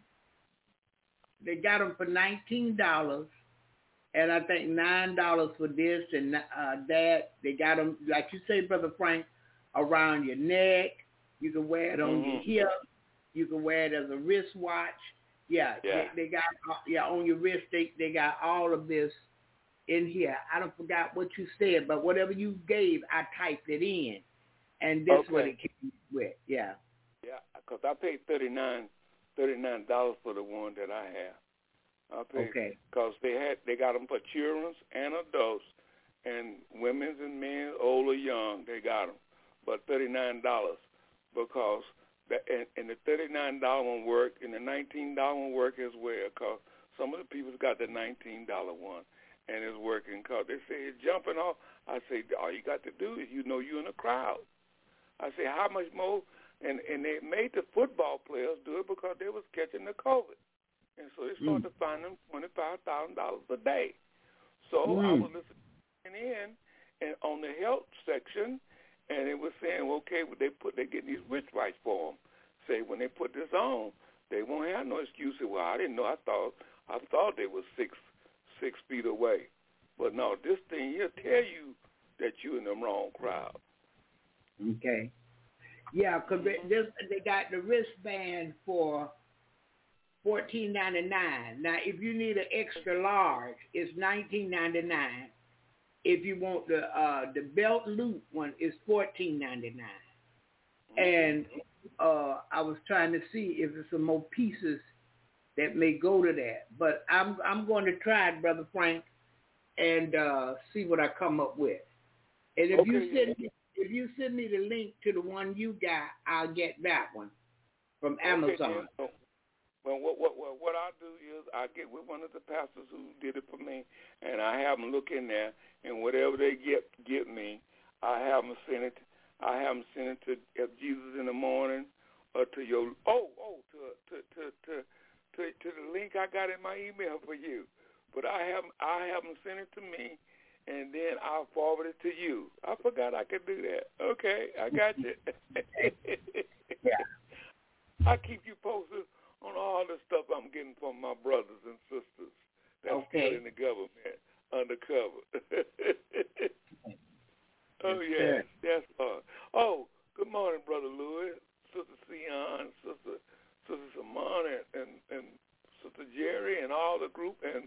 they got them for nineteen dollars, and I think nine dollars for this and uh, that. They got them, like you say, Brother Frank, around your neck. You can wear it on mm-hmm. your hip. You can wear it as a wristwatch. Yeah, yeah. They, they got, yeah, on your wrist, they, they got all of this in here. I don't forgot what you said, but whatever you gave, I typed it in. And this okay. what it came with, yeah. Yeah, because I paid thirty-nine dollars for the one that I have. I paid okay. Because they had they got them for children and adults, and women's and men, old or young, they got them. But thirty-nine dollars because that, and, and the thirty-nine dollars one work and the nineteen dollars one work as well because some of the people's got the nineteen dollars one and it's working because they say it's jumping off. I say, all you got to do is you know you're in a crowd. I say, how much more? And and they made the football players do it because they was catching the COVID. And so they started mm. to find them twenty-five thousand dollars a day. So mm. I was listening in and on the health section, and it was saying, okay, well, they put they get these wristwatches for them. Say when they put this on, they won't have no excuse. Well, I didn't know. I thought I thought they were six six feet away. But no, this thing here tell you that you're in the wrong crowd. Okay. Yeah, because they, they got the wristband for fourteen ninety-nine. Now, if you need an extra large, it's nineteen ninety-nine. If you want the uh, the belt loop one, it's fourteen ninety-nine. And uh, I was trying to see if there's some more pieces that may go to that. But I'm I'm going to try it, Brother Frank, and uh, see what I come up with. And if okay. you send me If you send me the link to the one you got, I'll get that one from Amazon. Okay, well, what what what what I do is I get with one of the pastors who did it for me, and I have them look in there, and whatever they get get me, I have them send it. I have them send it to uh, Jesus in the morning, or to your oh oh to to to to to, to the link I got in my email for you. But I have I have them send it to me. And then I'll forward it to you. I forgot I could do that. Okay, I got you. Yeah. I keep you posted on all the stuff I'm getting from my brothers and sisters that's okay. still in the government, undercover. Oh, yes, yes, Lord. Oh, good morning, Brother Louis, Sister Sion, Sister Sister Simone, and, and, and Sister Jerry, and all the group, and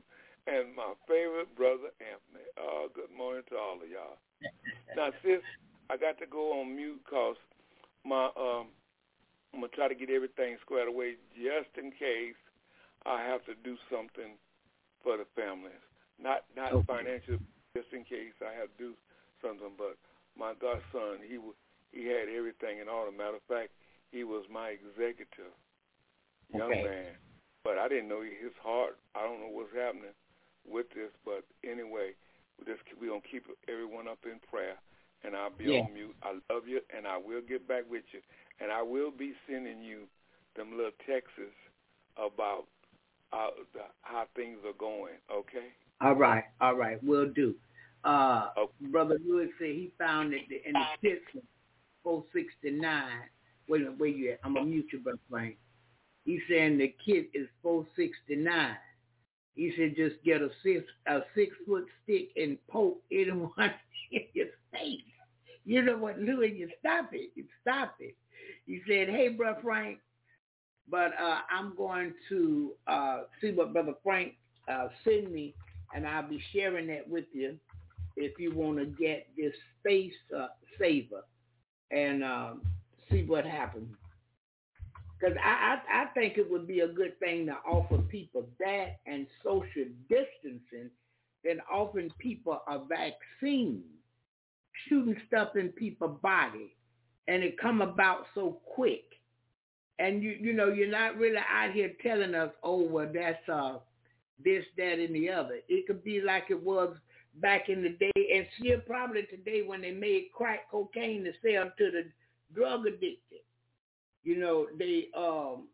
and my favorite brother, Anthony. Oh, good morning to all of y'all. Now, sis, I got to go on mute because my, um, I'm going to try to get everything squared away just in case I have to do something for the families. Not not okay. financial, just in case I have to do something. But my godson, he was, he had everything in order. Matter of fact, he was my executive, young okay. man. But I didn't know his heart. I don't know what's happening with this. But anyway, we just we're going to keep everyone up in prayer. And I'll be yeah. on mute. I love you, and I will get back with you. And I will be sending you them little texts about uh, the, how things are going, okay? All right, all right, will do. Uh, okay. Brother Lewis said he found it in the kitchen, four sixty-nine. Wait a minute, where you at? I'm going to mute you, Brother Frank. He's saying the kit is four sixty-nine. He said just get a six a six foot stick and poke anyone in your face. You know what, Louis? You stop it. You stop it. He said, "Hey, Brother Frank, but uh, I'm going to uh, see what Brother Frank uh, send me, and I'll be sharing that with you if you want to get this space uh, saver and um, see what happens." Because I, I, I think it would be a good thing to offer people that and social distancing than offering people a vaccine, shooting stuff in people's body, and it come about so quick. And, you you know, you're not really out here telling us, oh, well, that's uh, this, that, and the other. It could be like it was back in the day, and still probably today when they made crack cocaine to sell to the drug addicted. You know, they um,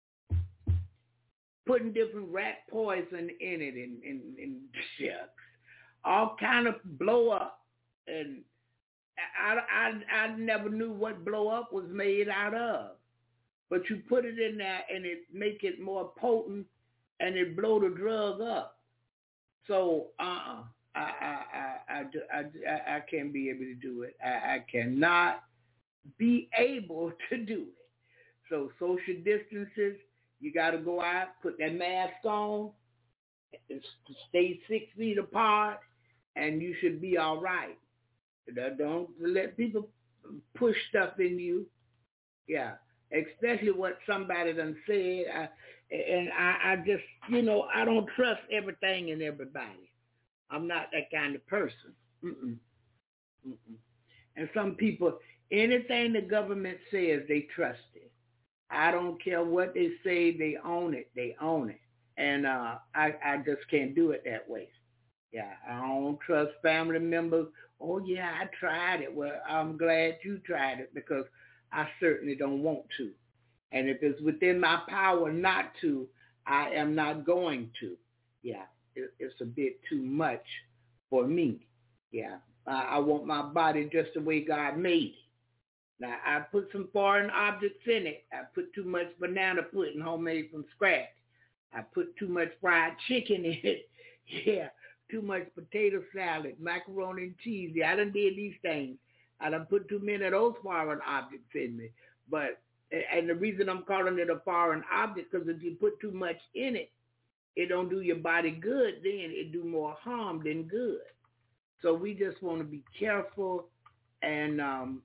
putting different rat poison in it and, and, and shucks, all kind of blow up. And I, I, I never knew what blow up was made out of. But you put it in there and it make it more potent and it blow the drug up. So uh-uh, I, I, I, I, I, I can't be able to do it. I, I cannot be able to do it. So social distances, you got to go out, put that mask on, stay six feet apart, and you should be all right. Don't let people push stuff in you. Yeah, especially what somebody done said. I, and I, I just, you know, I don't trust everything and everybody. I'm not that kind of person. Mm-mm. Mm-mm. And some people, anything the government says, they trust it. I don't care what they say, they own it, they own it. And uh, I, I just can't do it that way. Yeah, I don't trust family members. Oh, yeah, I tried it. Well, I'm glad you tried it because I certainly don't want to. And if it's within my power not to, I am not going to. Yeah, it, it's a bit too much for me. Yeah, I, I want my body just the way God made it. Now, I put some foreign objects in it. I put too much banana pudding homemade from scratch. I put too much fried chicken in it. Yeah, too much potato salad, macaroni and cheese. Yeah, I done did these things. I done put too many of those foreign objects in me. But, and the reason I'm calling it a foreign object, because if you put too much in it, it don't do your body good then. It do more harm than good. So we just want to be careful and, um,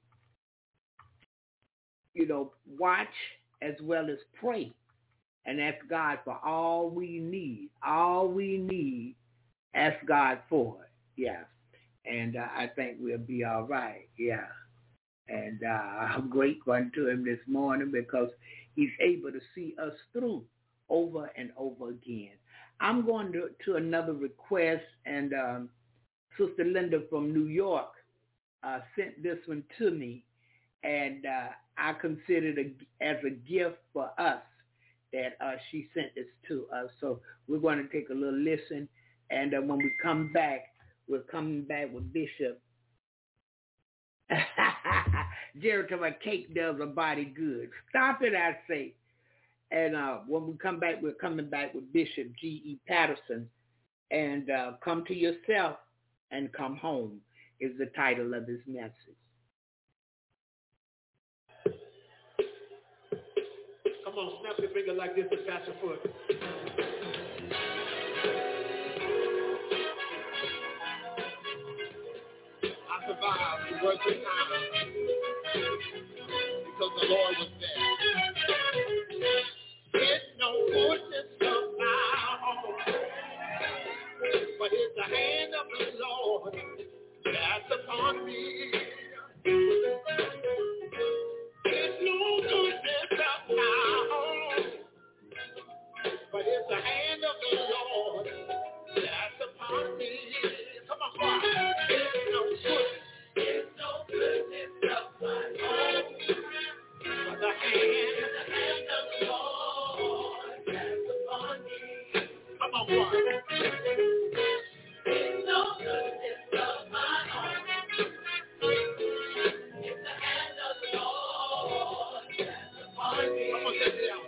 you know, watch as well as pray and ask God for all we need. All we need, ask God for it. Yeah. And uh, I think we'll be all right. Yeah. And uh, I'm grateful unto him this morning because he's able to see us through over and over again. I'm going to, to another request, and um, Sister Linda from New York uh, sent this one to me. And uh, I consider it a, as a gift for us that uh, she sent this to us. So we're going to take a little listen. And uh, when we come back, we're coming back with Bishop. Jerry told my cake does a body good. Stop it, I say. And uh, when we come back, we're coming back with Bishop G E Patterson. And uh, Come to Yourself and Come Home is the title of his message. Come on, snap your finger like this and pat your foot. worth the time because the Lord was there. It's no goodness of my own, but it's the hand of the Lord that's upon me. It's no goodness of my own, but it's the hand of the Lord that's upon me. Come on, choir. It's no goodness. It's no goodness of my own, but the hand, the hand of the Lord that's upon me. Come on, choir. It's no goodness of my own. It's the hand of the Lord that's upon me. Come on, set it out.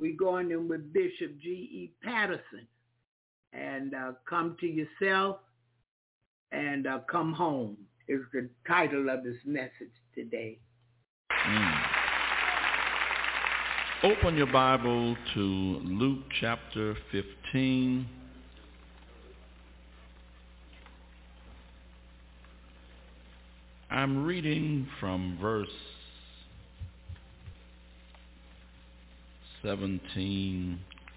We're going in with Bishop G E Patterson. And uh, come to yourself and uh, come home is the title of this message today. Mm. Open your Bible to Luke chapter fifteen. I'm reading from verse seventeen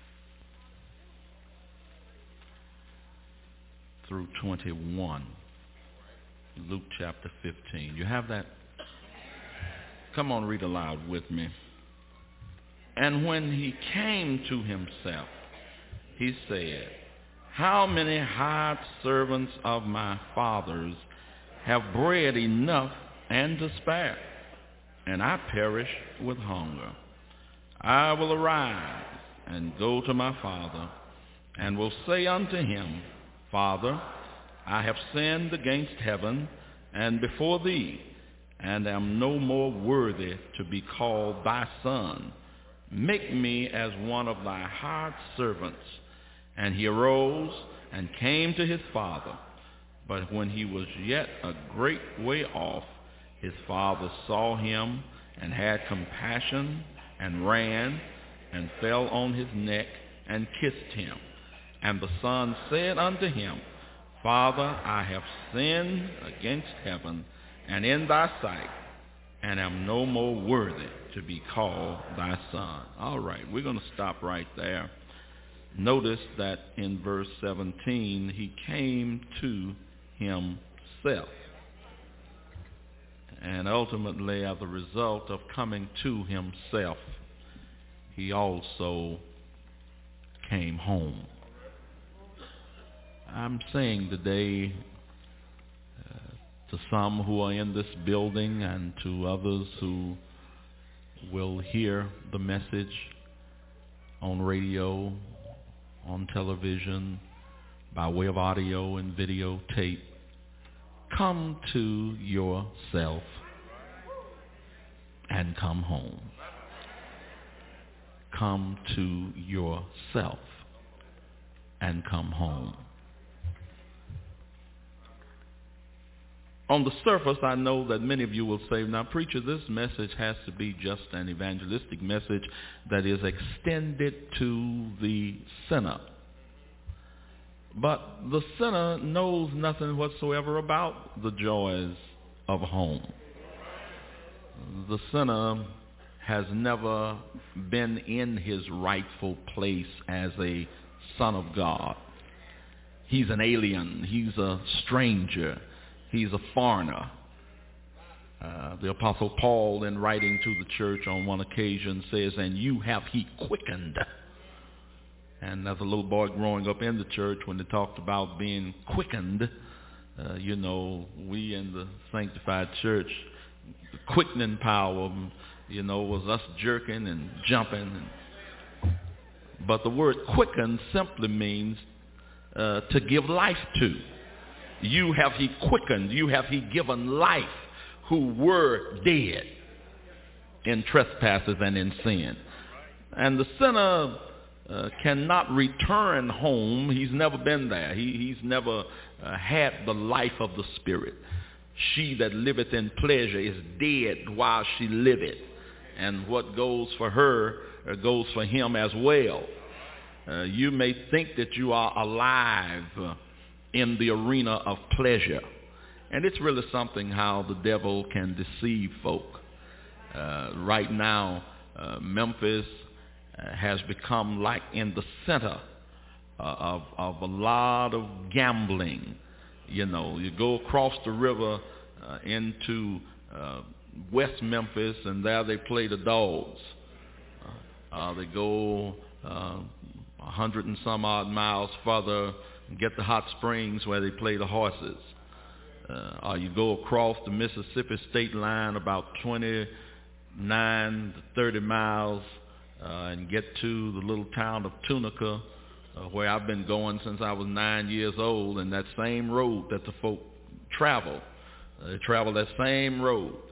through twenty-one. Luke chapter fifteen. You have that? Come on, read aloud with me. And when he came to himself, he said, how many hired servants of my father's have bread enough and to spare, and I perish with hunger. I will arise and go to my father, and will say unto him, Father, I have sinned against heaven and before thee, and am no more worthy to be called thy son. Make me as one of thy hired servants. And he arose and came to his father. But when he was yet a great way off, his father saw him and had compassion and ran and fell on his neck and kissed him. And the son said unto him, Father, I have sinned against heaven and in thy sight, and am no more worthy to be called thy son. All right, we're going to stop right there. Notice that in verse seventeen, he came to himself. And ultimately, as a result of coming to himself, he also came home. I'm saying today uh, to some who are in this building and to others who will hear the message on radio, on television, by way of audio and video tape, come to yourself and come home. Come to yourself and come home. On the surface, I know that many of you will say, now, preacher, this message has to be just an evangelistic message that is extended to the sinner. But the sinner knows nothing whatsoever about the joys of home. The sinner has never been in his rightful place as a son of God. He's an alien. He's a stranger. He's a foreigner. Uh, the Apostle Paul, in writing to the church on one occasion, says, and you have he quickened. And as a little boy growing up in the church, when they talked about being quickened, uh, you know, we in the sanctified church, the quickening power, you know, was us jerking and jumping. And, but the word quicken simply means uh, to give life to. You have he quickened, you have he given life, who were dead in trespasses and in sin. And the sinner uh, cannot return home. He's never been there. He, he's never uh, had the life of the Spirit. She that liveth in pleasure is dead while she liveth. And what goes for her uh, goes for him as well. Uh, you may think that you are alive uh, in the arena of pleasure. And it's really something how the devil can deceive folk. Uh, right now, uh, Memphis uh, has become like in the center uh, of, of a lot of gambling. You know, you go across the river uh, into uh, West Memphis, and there they play the dogs. Uh, uh, they go uh, a hundred and some odd miles further and get the hot springs where they play the horses. Uh, or you go across the Mississippi state line about twenty-nine to thirty miles uh, and get to the little town of Tunica, uh, where I've been going since I was nine years old, and that same road that the folk travel. Uh, they travel that same road.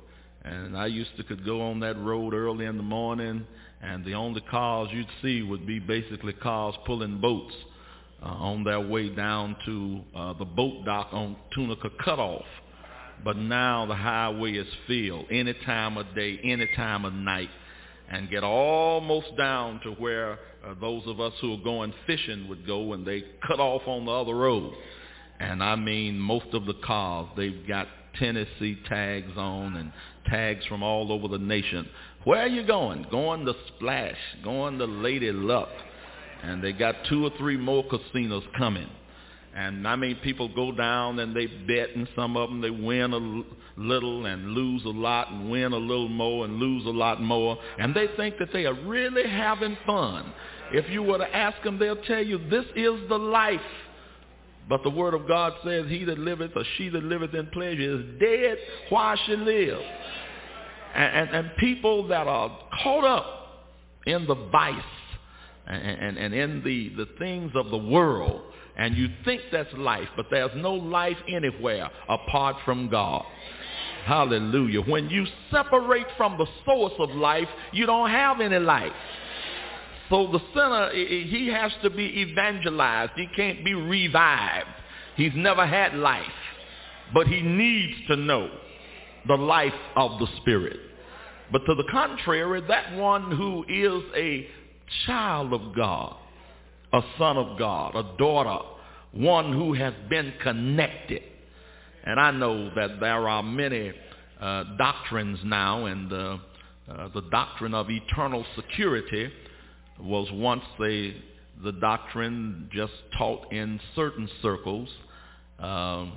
And I used to could go on that road early in the morning, and the only cars you'd see would be basically cars pulling boats uh, on their way down to uh, the boat dock on Tunica Cutoff. But now the highway is filled any time of day, any time of night, and get almost down to where uh, those of us who are going fishing would go, and they cut off on the other road. And I mean, most of the cars, they've got Tennessee tags on and tags from all over the nation. Where are you going? Going to Splash, going to Lady Luck. And they got two or three more casinos coming. And I mean, people go down and they bet, and some of them they win a little and lose a lot, and win a little more and lose a lot more. And they think that they are really having fun. If you were to ask them, they'll tell you this is the life. But the word of God says, he that liveth or she that liveth in pleasure is dead while she lives. And, and, and people that are caught up in the vice and, and, and in the, the things of the world, and you think that's life, but there's no life anywhere apart from God. Hallelujah. When you separate from the source of life, you don't have any life. So the sinner, he has to be evangelized. He can't be revived. He's never had life, but he needs to know the life of the Spirit. But to the contrary, that one who is a child of God, a son of God, a daughter, one who has been connected. And I know that there are many uh, doctrines now, and uh, uh, the doctrine of eternal security was once a, the doctrine just taught in certain circles. Um,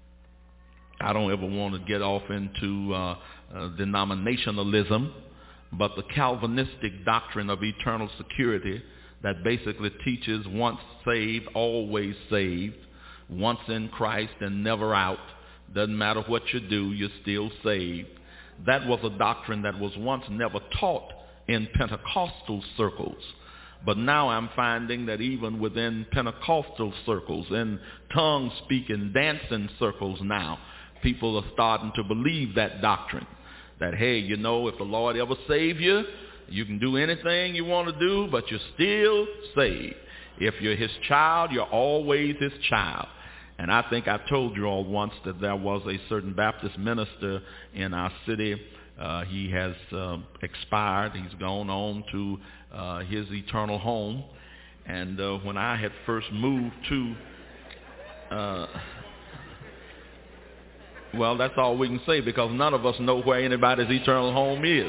I don't ever want to get off into uh, uh, denominationalism, but the Calvinistic doctrine of eternal security that basically teaches once saved, always saved, once in Christ and never out. Doesn't matter what you do, you're still saved. That was a doctrine that was once never taught in Pentecostal circles. But now I'm finding that even within Pentecostal circles, in tongue-speaking, dancing circles now, people are starting to believe that doctrine. That, hey, you know, if the Lord ever save you, you can do anything you want to do, but you're still saved. If you're his child, you're always his child. And I think I told you all once that there was a certain Baptist minister in our city. Uh, he has uh, expired. He's gone on to uh, his eternal home. And uh, when I had first moved to, uh, well, that's all we can say, because none of us know where anybody's eternal home is.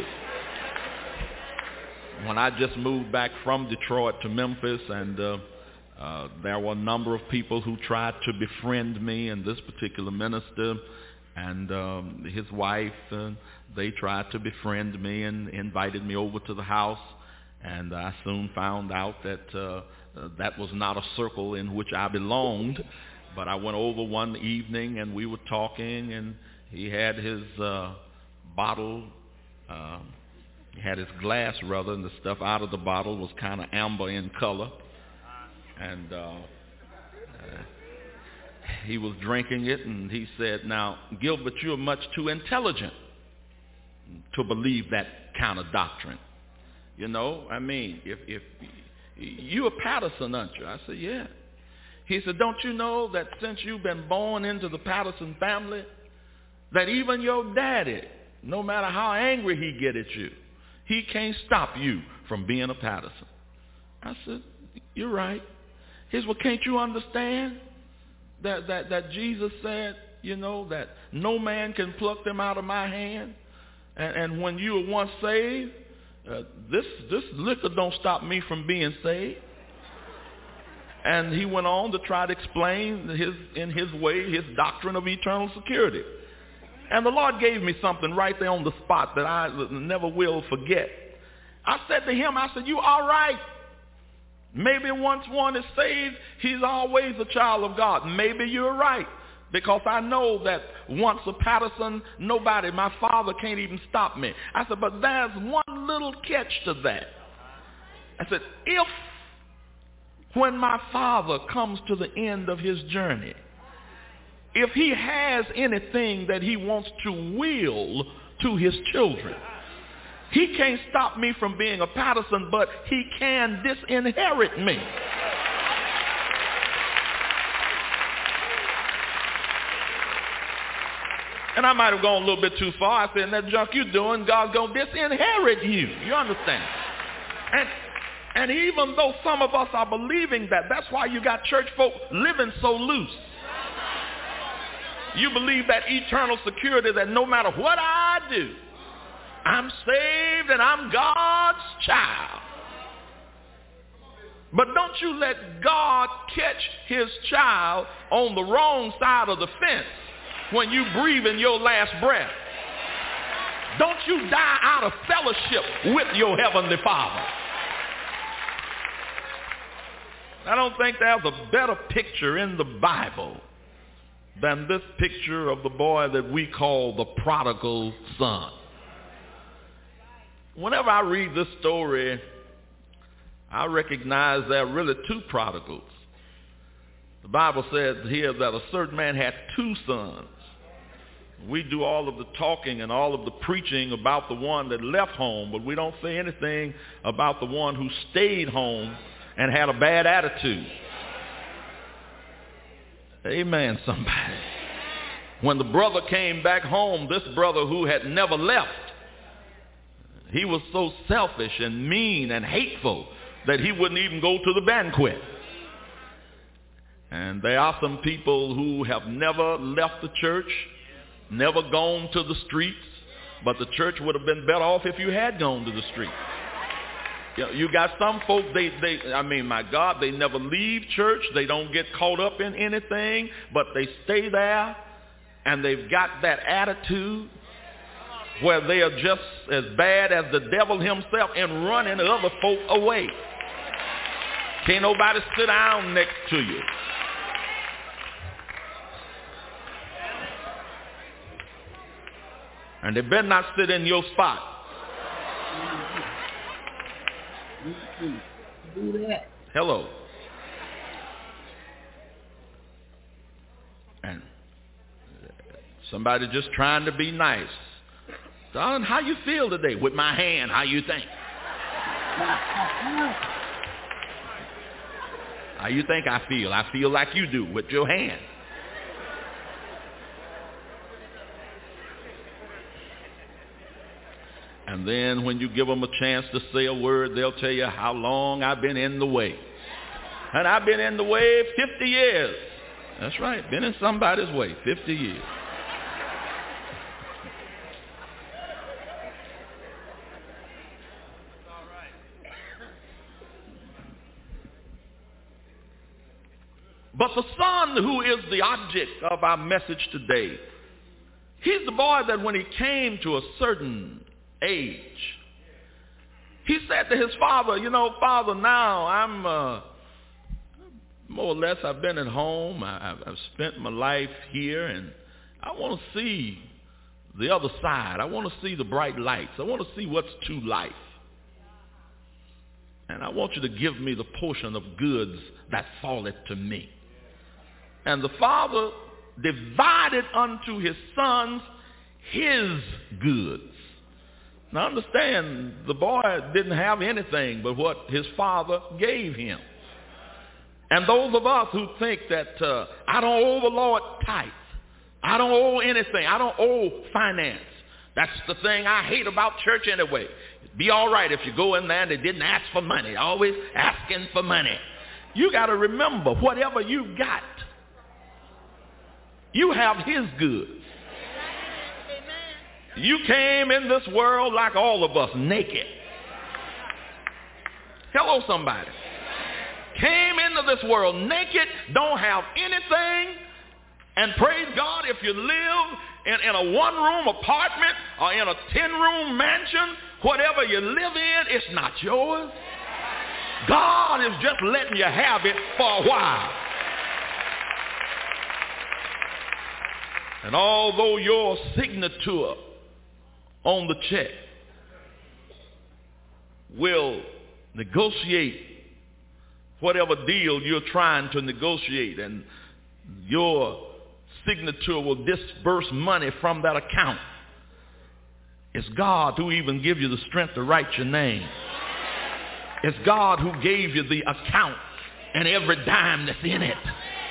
When I just moved back from Detroit to Memphis, and uh, uh, there were a number of people who tried to befriend me and this particular minister and um, his wife, uh, they tried to befriend me and invited me over to the house. And I soon found out that uh, uh, that was not a circle in which I belonged. But I went over one evening and we were talking, and he had his uh, bottle, uh, he had his glass rather, and the stuff out of the bottle was kind of amber in color. And uh, uh, he was drinking it, and he said, "Now, Gilbert, you're much too intelligent to believe that kind of doctrine. You know, I mean, if if you're a Patterson, aren't you?" I said, "Yeah." He said, "Don't you know that since you've been born into the Patterson family, that even your daddy, no matter how angry he get at you, he can't stop you from being a Patterson?" I said, "You're right." He said, "Well, can't you understand that, that, that Jesus said, you know, that no man can pluck them out of my hand? And, and when you were once saved, uh, this, this liquor don't stop me from being saved." And he went on to try to explain his, in his way, his doctrine of eternal security. And the Lord gave me something right there on the spot that I never will forget. I said to him, I said, "You all right? Maybe once one is saved, he's always a child of God. Maybe you're right. Because I know that once a Patterson, nobody, my father can't even stop me." I said, "But there's one little catch to that." I said, "If when my father comes to the end of his journey, if he has anything that he wants to will to his children. He can't stop me from being a Patterson, but he can disinherit me. And I might have gone a little bit too far. I said, that junk you're doing, God's going to disinherit you. You understand? And and even though some of us are believing that, that's why you got church folk living so loose. You believe that eternal security that no matter what I do, I'm saved and I'm God's child. But don't you let God catch his child on the wrong side of the fence when you breathe in your last breath. Don't you die out of fellowship with your heavenly Father. I don't think there's a better picture in the Bible than this picture of the boy that we call the prodigal son. Whenever I read this story, I recognize there are really two prodigals. The Bible says here that a certain man had two sons. We do all of the talking and all of the preaching about the one that left home, but we don't say anything about the one who stayed home and had a bad attitude. Amen, somebody. When the brother came back home, this brother who had never left, he was so selfish and mean and hateful that he wouldn't even go to the banquet. And there are some people who have never left the church, never gone to the streets, but the church would have been better off if you had gone to the street. You got some folk, they, they, I mean, my God, they never leave church. They don't get caught up in anything, but they stay there, and they've got that attitude where they are just as bad as the devil himself in running other folk away. Can't nobody sit down next to you. And they better not sit in your spot. Do that. Hello. And somebody just trying to be nice. Darling, how you feel today? With my hand, how you think? How you think I feel? I feel like you do with your hand. And then when you give them a chance to say a word, they'll tell you how long I've been in the way. And I've been in the way fifty years. That's right, been in somebody's way fifty years. But the son who is the object of our message today, he's the boy that when he came to a certain age, he said to his father, you know, Father, now I'm uh, more or less, I've been at home. I, I've, I've spent my life here, and I want to see the other side. I want to see the bright lights. I want to see what's to life. And I want you to give me the portion of goods that falleth to me. And the father divided unto his sons his goods. Now understand, the boy didn't have anything but what his father gave him. And those of us who think that uh, I don't owe the Lord tithe, I don't owe anything, I don't owe finance. That's the thing I hate about church anyway. It'd be all right if you go in there and they didn't ask for money, always asking for money. You got to remember, whatever you got, you have his goods. You came in this world like all of us, naked. Hello, somebody. Came into this world naked, don't have anything, and praise God if you live in, in a one-room apartment or in a ten-room mansion, whatever you live in, it's not yours. God is just letting you have it for a while. And although your signature on the check will negotiate whatever deal you're trying to negotiate, and your signature will disburse money from that account, It's God who even gives you the strength to write your name. It's God who gave you the account and every dime that's in it.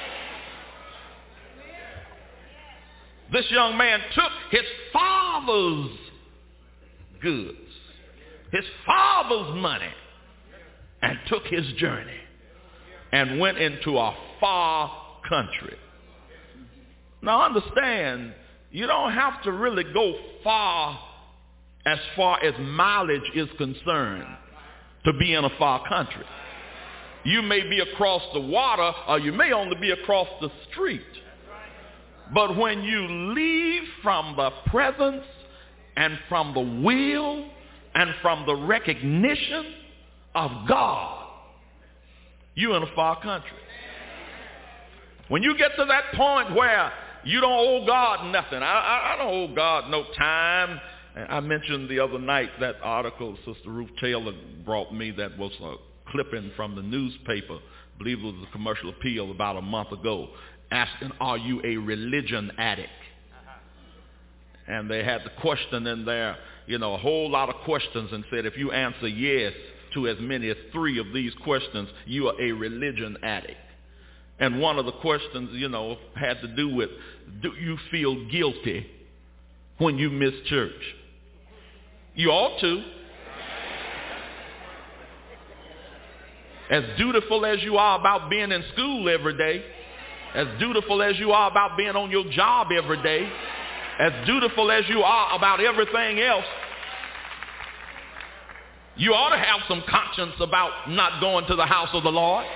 This young man took his father's goods, his father's money, and took his journey and went into a far country. Now understand, you don't have to really go far as far as mileage is concerned to be in a far country. You may be across the water or you may only be across the street. But when you leave from the presence and from the will and from the recognition of God, you're in a far country. When you get to that point where you don't owe God nothing. I, I, I don't owe God no time. I mentioned the other night that article Sister Ruth Taylor brought me that was a clipping from the newspaper. I believe it was a Commercial Appeal about a month ago, asking, are you a religion addict? And they had the question in there, you know, a whole lot of questions, and said if you answer yes to as many as three of these questions, you are a religion addict. And one of the questions, you know, had to do with, do you feel guilty when you miss church? You ought to. As dutiful as you are about being in school every day, as dutiful as you are about being on your job every day, as dutiful as you are about everything else, you ought to have some conscience about not going to the house of the Lord.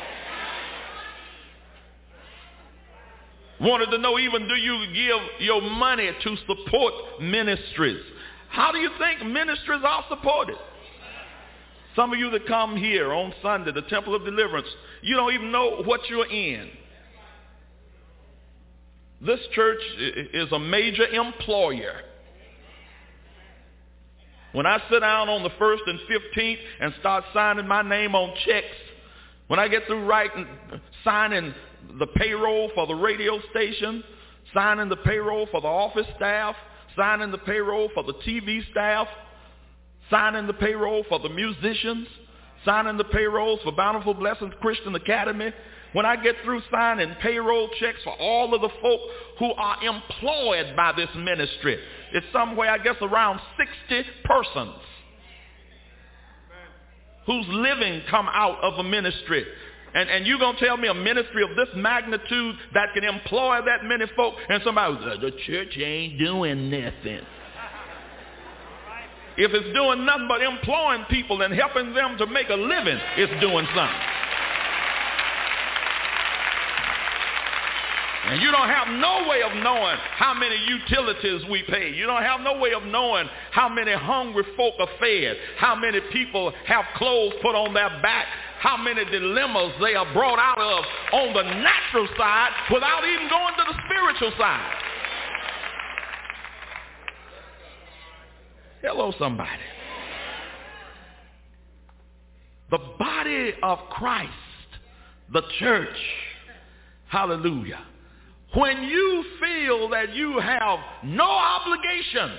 Wanted to know, even do you give your money to support ministries? How do you think ministries are supported? Some of you that come here on Sunday, the Temple of Deliverance, you don't even know what you're in. This church is a major employer. When I sit down on the first and fifteenth and start signing my name on checks, when I get through writing, signing the payroll for the radio station, signing the payroll for the office staff, signing the payroll for the T V staff, signing the payroll for the musicians, signing the payrolls for Bountiful Blessings Christian Academy, when I get through signing payroll checks for all of the folk who are employed by this ministry, it's somewhere, I guess, around sixty persons whose living come out of a ministry. And, and you're going to tell me a ministry of this magnitude that can employ that many folk, and somebody says, the church ain't doing nothing. If it's doing nothing but employing people and helping them to make a living, it's doing something. And you don't have no way of knowing how many utilities we pay. You don't have no way of knowing how many hungry folk are fed, how many people have clothes put on their back, how many dilemmas they are brought out of on the natural side without even going to the spiritual side. Hello, somebody. The body of Christ, the church, hallelujah. When you feel that you have no obligation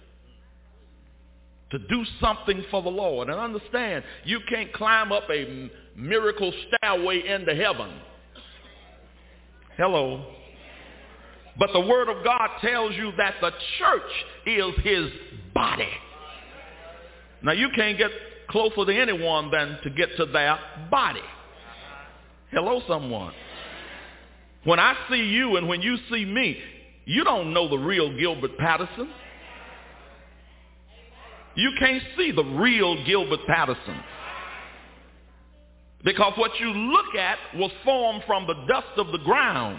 to do something for the Lord, and understand, you can't climb up a miracle stairway into heaven. Hello. But the Word of God tells you that the church is his body. Now you can't get closer to anyone than to get to their body. Hello, someone. When I see you and when you see me, you don't know the real Gilbert Patterson. You can't see the real Gilbert Patterson. Because what you look at was formed from the dust of the ground.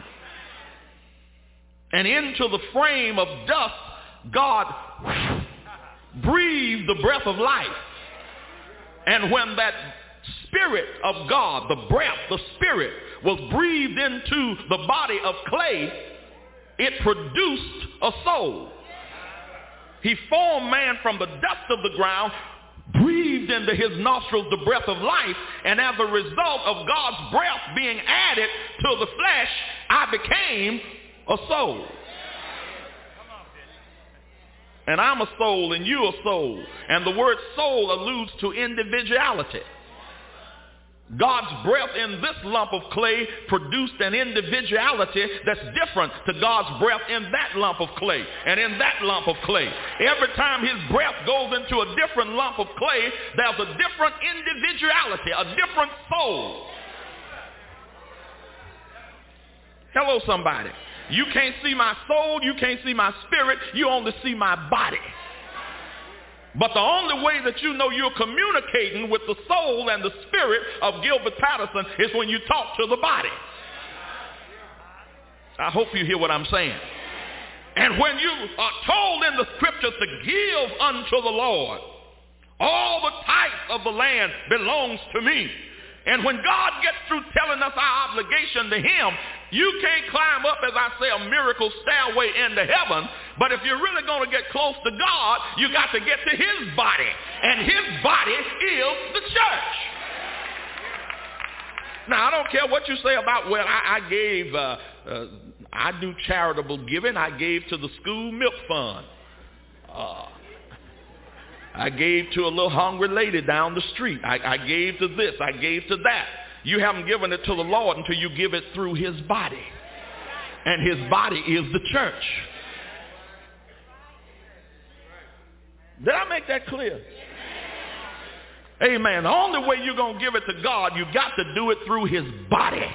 And into the frame of dust, God breathed the breath of life. And when that Spirit of God, the breath, the Spirit, was breathed into the body of clay, it produced a soul. He formed man from the dust of the ground, breathed into his nostrils the breath of life, and as a result of God's breath being added to the flesh, I became a soul. And I'm a soul and you're a soul. And the word soul alludes to individuality. God's breath in this lump of clay produced an individuality that's different to God's breath in that lump of clay and in that lump of clay. Every time his breath goes into a different lump of clay, there's a different individuality, a different soul. Hello, somebody. You can't see my soul, you can't see my spirit, you only see my body. But the only way that you know you're communicating with the soul and the spirit of Gilbert Patterson is when you talk to the body. I hope you hear what I'm saying. And when you are told in the scriptures to give unto the Lord, all the tithes of the land belongs to me. And when God gets through telling us our obligation to him, you can't climb up, as I say, a miracle stairway into heaven. But if you're really going to get close to God, you got to get to his body. And his body is the church. Now, I don't care what you say about, well, I, I gave, uh, uh, I do charitable giving. I gave to the school milk fund. Uh, I gave to a little hungry lady down the street. I, I gave to this. I gave to that. You haven't given it to the Lord until you give it through his body. And his body is the church. Did I make that clear? Amen. The only way you're going to give it to God, you got to do it through his body.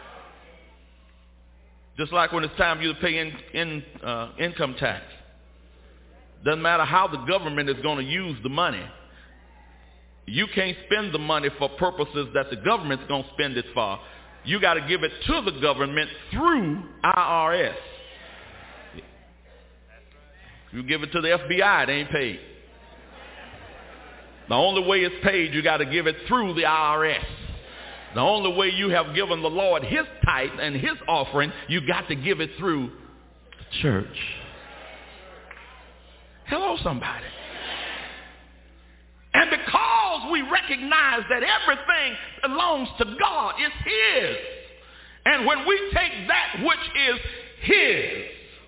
Just like when it's time for you to pay in, in, uh, income tax. Doesn't matter how the government is going to use the money. You can't spend the money for purposes that the government's going to spend it for. You got to give it to the government through I R S. You give it to the F B I, it ain't paid. The only way it's paid, you got to give it through the I R S. The only way you have given the Lord his tithe and his offering, you got to give it through the church. Hello, somebody. And because we recognize that everything belongs to God, it's his. And when we take that which is his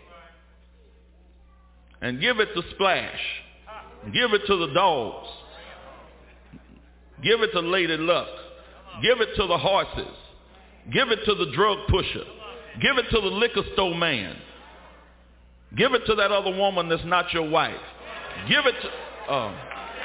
and give it to Splash, give it to the dogs, give it to Lady Luck, give it to the horses, give it to the drug pusher, give it to the liquor store man, give it to that other woman that's not your wife, give it to... Uh,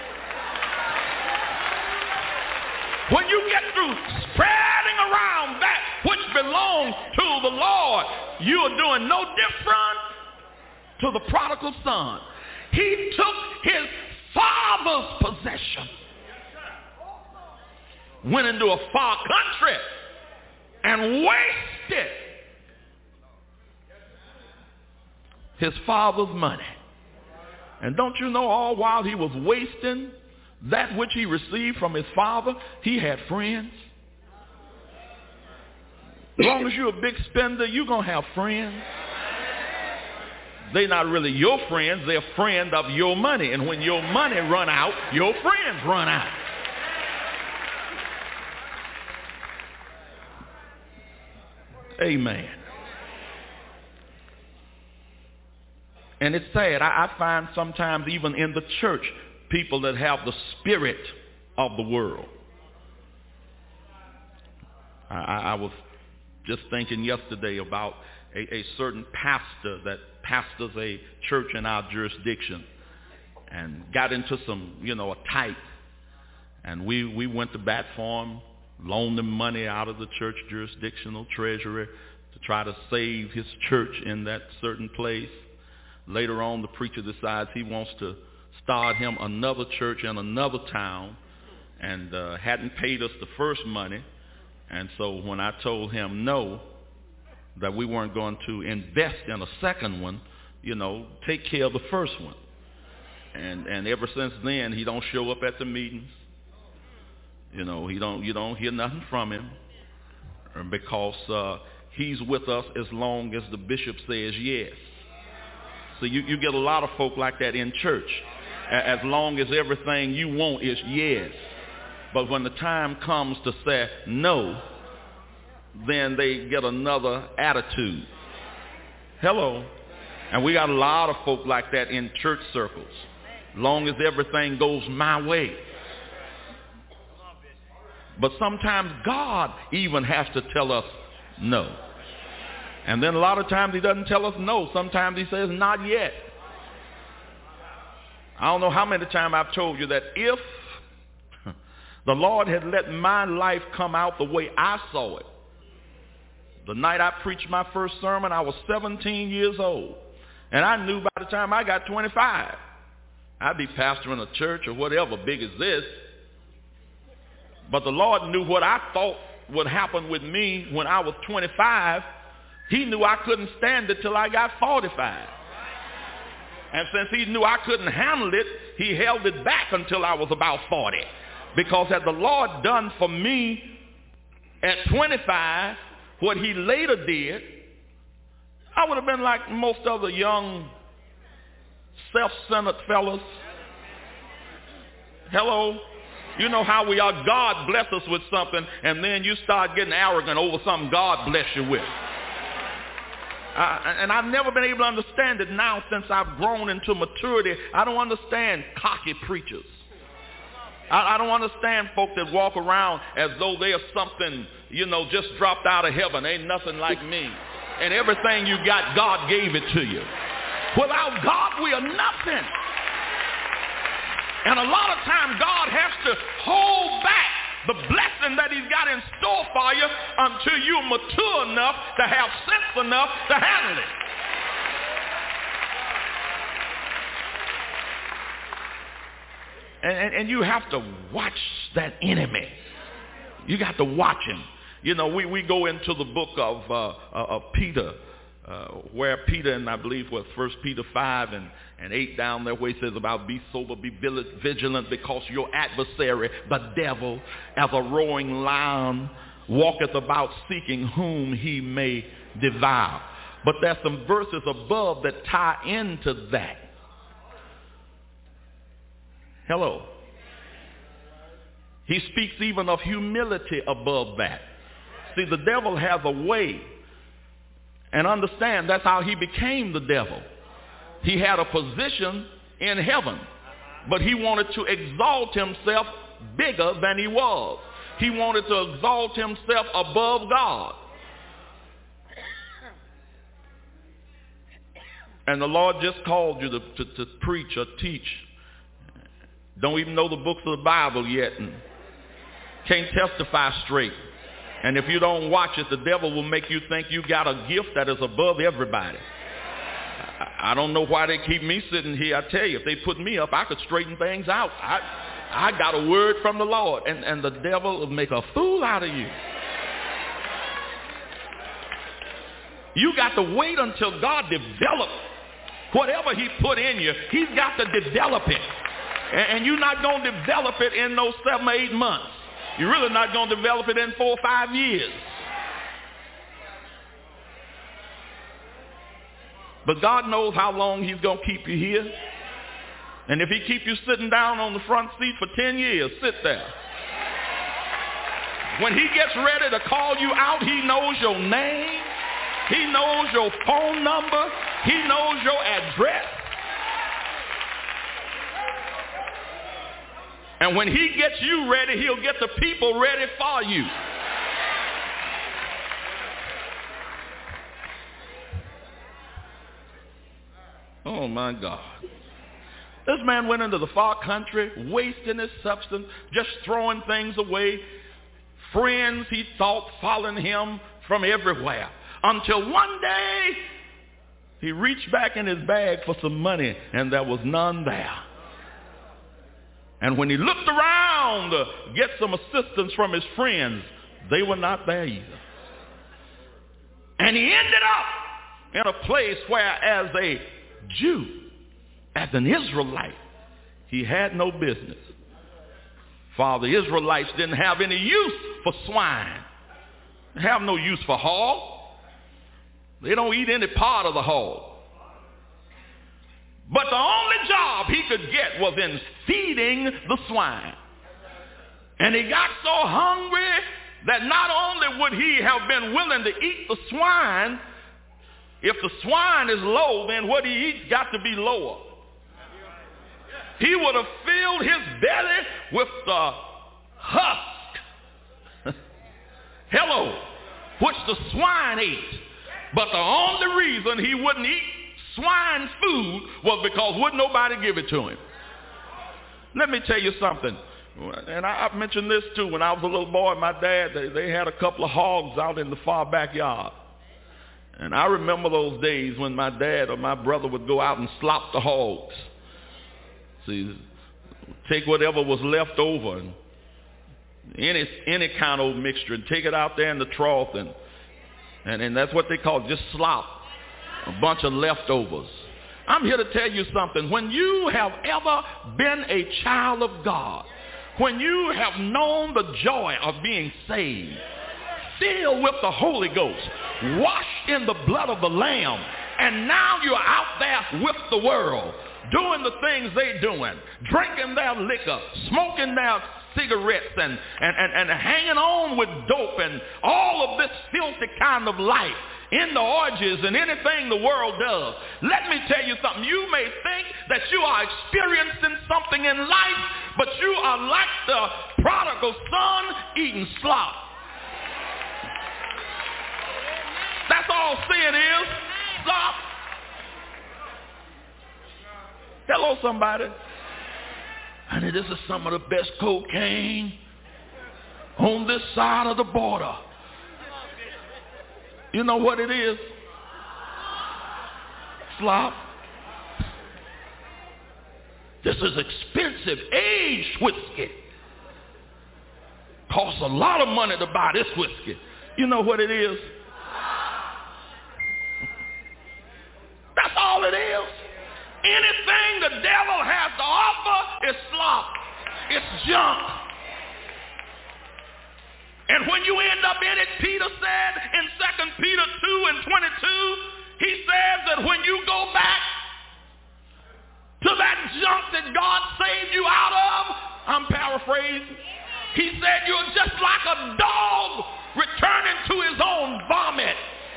When you get through spreading around that which belongs to the Lord, you are doing no different to the prodigal son. He took his father's possession, went into a far country, and wasted his father's money. And don't you know, all while he was wasting that which he received from his father, he had friends. As long as you're a big spender, you're going to have friends. They're not really your friends. They're a friend of your money. And when your money run out, your friends run out. Amen. And it's sad. I, I find sometimes even in the church, people that have the spirit of the world. I, I was just thinking yesterday about a, a certain pastor that pastors a church in our jurisdiction and got into some, you know, a tight. And we, we went to bat for him, loaned him money out of the church jurisdictional treasury to try to save his church in that certain place. Later on, the preacher decides he wants to start him another church in another town, and uh, hadn't paid us the first money. And so when I told him no, that we weren't going to invest in a second one, you know, take care of the first one. And and ever since then, he don't show up at the meetings. You know, he don't you don't hear nothing from him, because uh, he's with us as long as the bishop says yes. So you, you get a lot of folk like that in church. As long as everything you want is yes. But when the time comes to say no, then they get another attitude. Hello. And we got a lot of folk like that in church circles. Long as everything goes my way. But sometimes God even has to tell us no. And then a lot of times he doesn't tell us no. Sometimes he says not yet. I don't know how many times I've told you that if the Lord had let my life come out the way I saw it, the night I preached my first sermon, I was seventeen years old. And I knew by the time I got twenty-five, I'd be pastoring a church or whatever big as this. But the Lord knew what I thought would happen with me when I was twenty-five. He knew I couldn't stand it till I got forty-five. And since he knew I couldn't handle it, he held it back until I was about forty. Because had the Lord done for me at twenty-five what he later did, I would have been like most other young, self-centered fellas. Hello? You know how we are. God bless us with something, and then you start getting arrogant over something God bless you with. Uh, and I've never been able to understand it now since I've grown into maturity. I don't understand cocky preachers. I, I don't understand folk that walk around as though they are something, you know, just dropped out of heaven. Ain't nothing like me. And everything you got, God gave it to you. Without God, we are nothing. And a lot of times God has to hold back the blessing that he's got in store for you until you're mature enough to have sense enough to handle it. And, and, and you have to watch that enemy. You got to watch him. You know, we, we go into the book of, uh, of Peter, uh, where Peter, and I believe was First Peter five and, and eight down there, where he says about be sober, be vigilant, because your adversary, the devil, as a roaring lion, walketh about seeking whom he may devour. But there's some verses above that tie into that. Hello. He speaks even of humility above that. See, the devil has a way, and understand that's how he became the devil. He had a position in heaven, but he wanted to exalt himself bigger than he was. He wanted to exalt himself above God. And the Lord just called you to, to, to preach or teach. Don't even know the books of the Bible yet, and can't testify straight. And if you don't watch it, the devil will make you think you got a gift that is above everybody. I, I don't know why they keep me sitting here. I tell you, if they put me up, I could straighten things out. I, I got a word from the Lord, and, and the devil will make a fool out of you. You got to wait until God develops whatever he put in you. He's got to develop it. And, and you're not going to develop it in those seven or eight months. You're really not going to develop it in four or five years. But God knows how long he's going to keep you here. And if he keep you sitting down on the front seat for ten years, sit there. When he gets ready to call you out, he knows your name. He knows your phone number. He knows your address. And when he gets you ready, he'll get the people ready for you. Oh, my God. This man went into the far country, wasting his substance, just throwing things away. Friends, he thought, following him from everywhere. Until one day, he reached back in his bag for some money, and there was none there. And when he looked around to get some assistance from his friends, they were not there either. And he ended up in a place where, as a Jew, as an Israelite, he had no business. For the Israelites didn't have any use for swine. They have no use for hog. They don't eat any part of the hog. But the only job he could get was in feeding the swine. And he got so hungry that not only would he have been willing to eat the swine, If the swine is low, then what he eats got to be lower. He would have filled his belly with the husk. Hello. Which the swine ate. But the only reason he wouldn't eat swine food was because wouldn't nobody give it to him. Let me tell you something. And I, I've mentioned this too. When I was a little boy, my dad, they, they had a couple of hogs out in the far backyard. And I remember those days when my dad or my brother would go out and slop the hogs. See, take whatever was left over and any any kind of mixture and take it out there in the trough and and, and that's what they call just slop, a bunch of leftovers. I'm here to tell you something. When you have ever been a child of God, when you have known the joy of being saved, filled with the Holy Ghost, washed in the blood of the Lamb, and now you're out there with the world, doing the things they're doing, drinking their liquor, smoking their cigarettes, and, and, and, and hanging on with dope and all of this filthy kind of life in the orgies and anything the world does. Let me tell you something. You may think that you are experiencing something in life, but you are like the prodigal son eating slop. That's all sin is. Slop. Hello, somebody. Honey, this is some of the best cocaine on this side of the border. You know what it is? Slop. This is expensive aged whiskey. Costs a lot of money to buy this whiskey. You know what it is? That's all it is. Anything the devil has to offer is slop. It's junk. And when you end up in it, Peter said in Second Peter two and twenty-two, he says that when you go back to that junk that God saved you out of, I'm paraphrasing, he said you're just like a dog returning to his own vomit.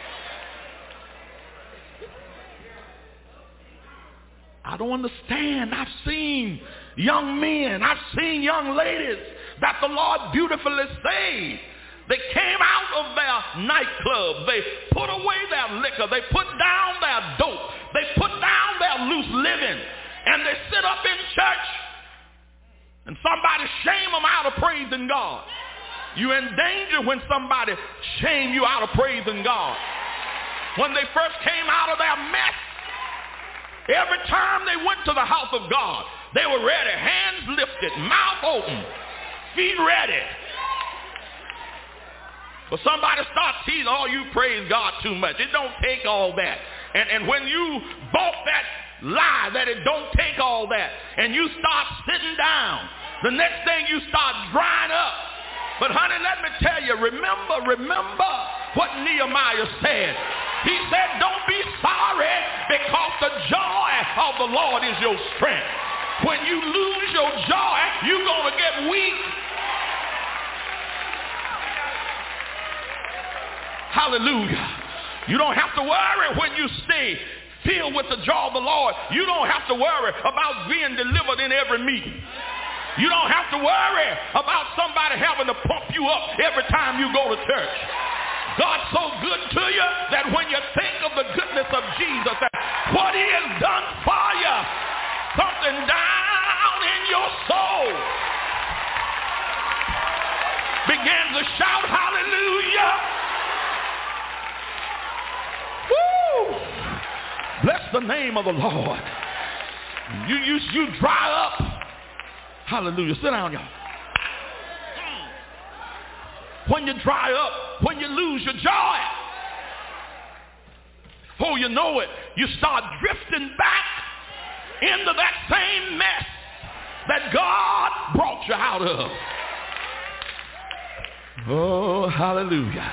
I don't understand. I've seen young men, I've seen young ladies that the Lord beautifully saved. They came out of their nightclubs. They put away their liquor. They put down their dope. They put down their loose living. And they sit up in church and somebody shame them out of praising God. You're in danger when somebody shame you out of praising God. When they first came out of their mess, every time they went to the house of God, they were ready, hands lifted, mouth open, feet ready. But somebody starts teasing, oh, you praise God too much. It don't take all that. And, and when you bought that lie that it don't take all that, and you start sitting down, the next thing you start drying up. But honey, let me tell you, remember, remember what Nehemiah said. He said, don't be sorry because the joy of the Lord is your strength. When you lose your joy, you're going to get weak. Hallelujah. You don't have to worry when you stay filled with the joy of the Lord. You don't have to worry about being delivered in every meeting. You don't have to worry about somebody having to pump you up every time you go to church. God's so good to you that when you think of the goodness of Jesus, that what he has done for you, something down in your soul begins to shout hallelujah. Woo! Bless the name of the Lord. You, you, you dry up. Hallelujah. Sit down, y'all. When you dry up, when you lose your joy, before you know it, you start drifting back into that same mess that God brought you out of. Oh, hallelujah.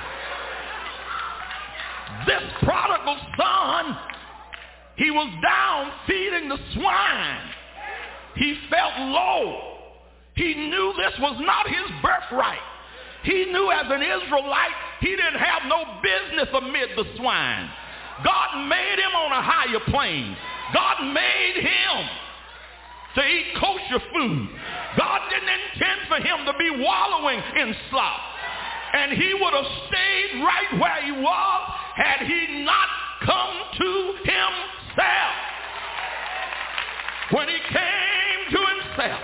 This prodigal son, he was down feeding the swine. He felt low. He knew this was not his birthright. He knew as an Israelite, he didn't have no business amid the swine. God made him on a higher plane. God made him to eat kosher food. God didn't intend for him to be wallowing in slop. And he would have stayed right where he was had he not come to himself. When he came to himself,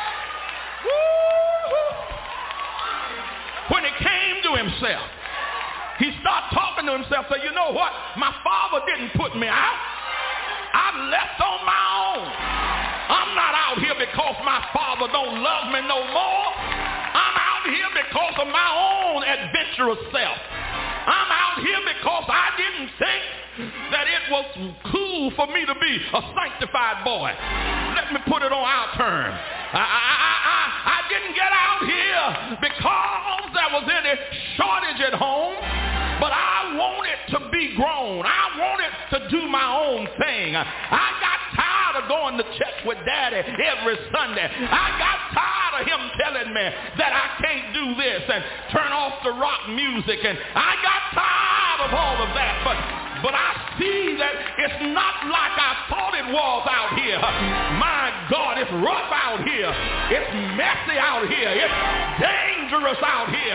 woo, when he came to himself, he started talking to himself, say, you know what? My father didn't put me out. I left on my own. I'm not out here because my father don't love me no more. I'm out here because of my own adventurous self. I'm out here because I didn't think that it was cool for me to be a sanctified boy. Let me put it on our terms. I, I, I, I didn't get out here because there was any shortage at home, but I wanted to be grown. I wanted to do my own thing. I got tired of going to church with Daddy every Sunday. I got tired of him telling me that I can't do this and turn off the rock music, and I got tired of all of that, but But I see that it's not like I thought it was out here. My God, it's rough out here. It's messy out here. It's dangerous out here.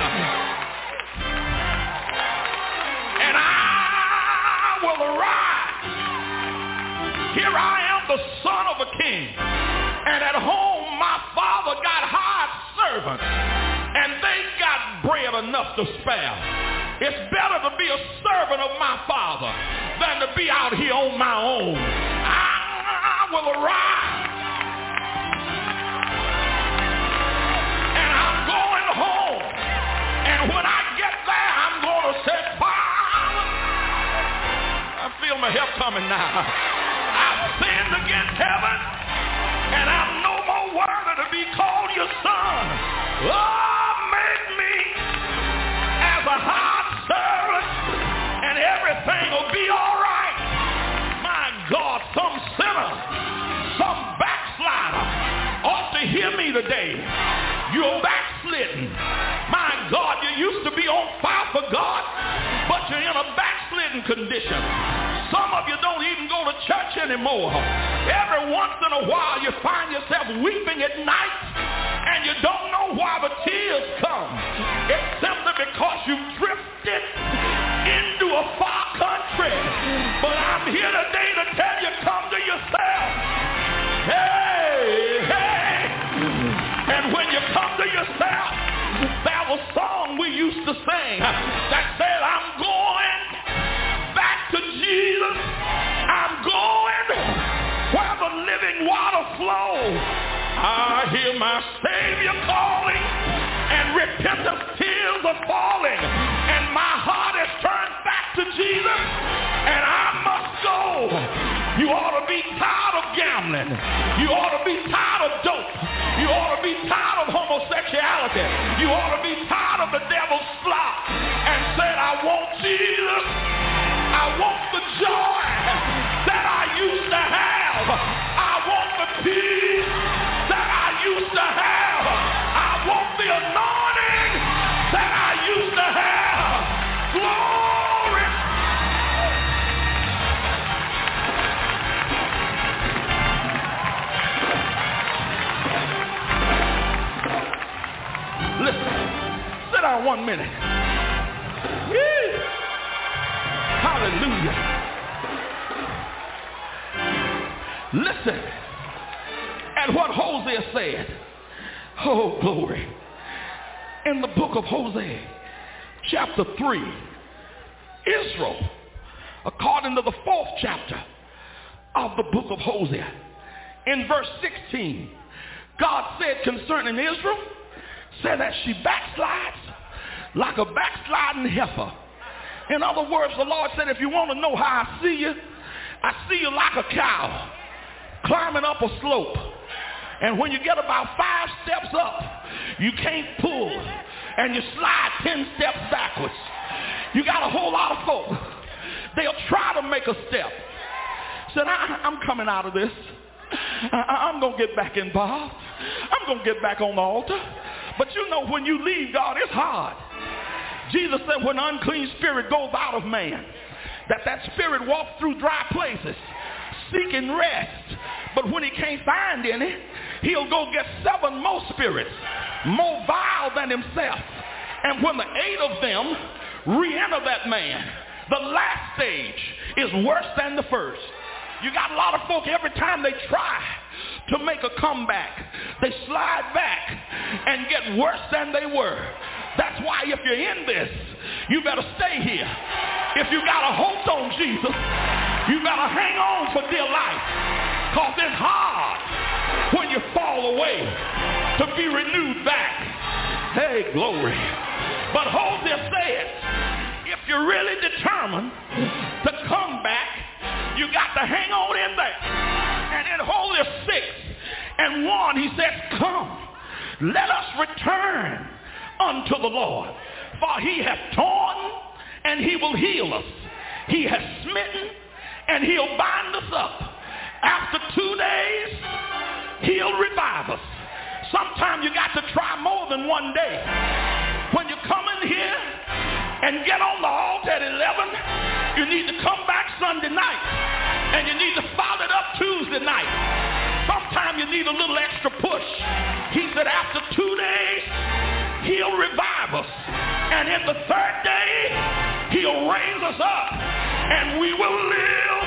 And I will arise. Here I am, the son of a king. And at home, my father got hired servants. And they got bread enough to spare. It's better to be a servant of my father than to be out here on my own. I, I will arise. And I'm going home. And when I get there, I'm going to say, Father, I feel my help coming now. I've sinned against heaven, and I'm no more worthy to be called your son. Oh, make me as a high servant, and everything will be all right. My God, some sinner, some backslider ought to hear me today. You're backslidden. My God, you used to be on fire for God, but you're in a backslidden condition. Some of you don't even go to church anymore. Every once in a while you find yourself weeping at night, and you don't know why the tears come. It's simply because you've drifted into a far country. But I'm here today to tell you, come to yourself. Hey, hey. And when you come to yourself, there was a song we used to sing that said, I'm going back to Jesus. I'm going where the living water flows. I hear my Savior calling, and repentance tears are falling, and my heart is turned back to Jesus, and I must go. You ought to be tired of gambling. You ought to be tired of dope. You ought to be tired of homosexuality. You ought to be tired of the devil's slop, and said, I want Jesus. I want the joy that I used to have. I want the peace that I used to have. I want the anointing that I used to have. Glory. Listen, sit down one minute. Woo. Hallelujah. Listen at what Hosea said. Oh, glory. In the book of Hosea, chapter three, Israel, according to the fourth chapter of the book of Hosea, in verse sixteen, God said concerning Israel, said that she backslides like a backsliding heifer. In other words, the Lord said, if you want to know how I see you, I see you like a cow climbing up a slope. And when you get about five steps up, you can't pull, and you slide ten steps backwards. You got a whole lot of folk. They'll try to make a step. Said, I, I'm coming out of this. I, I'm going to get back involved. I'm going to get back on the altar. But you know, when you leave God, it's hard. Jesus said when unclean spirit goes out of man, that that spirit walked through dry places seeking rest. But when he can't find any, he'll go get seven more spirits, more vile than himself. And when the eight of them re-enter that man, the last stage is worse than the first. You got a lot of folk, every time they try to make a comeback, they slide back and get worse than they were. That's why if you're in this, you better stay here. If you got a hope on Jesus, you better hang on for dear life, because it's hard when you fall away to be renewed back. Hey, glory. But Hosea says, if you're really determined to come back, you got to hang on in there. And in Hosea six and one, he says, come, let us return unto the Lord, for he hath torn and he will heal us. He has smitten and he'll bind us up. After two days, he'll revive us. Sometimes you got to try more than one day. When you come in here and get on the altar at eleven, you need to come back Sunday night, and you need to follow it up Tuesday night. Sometimes you need a little extra push. He said after two days, he'll revive us. And in the third day, he'll raise us up, and we will live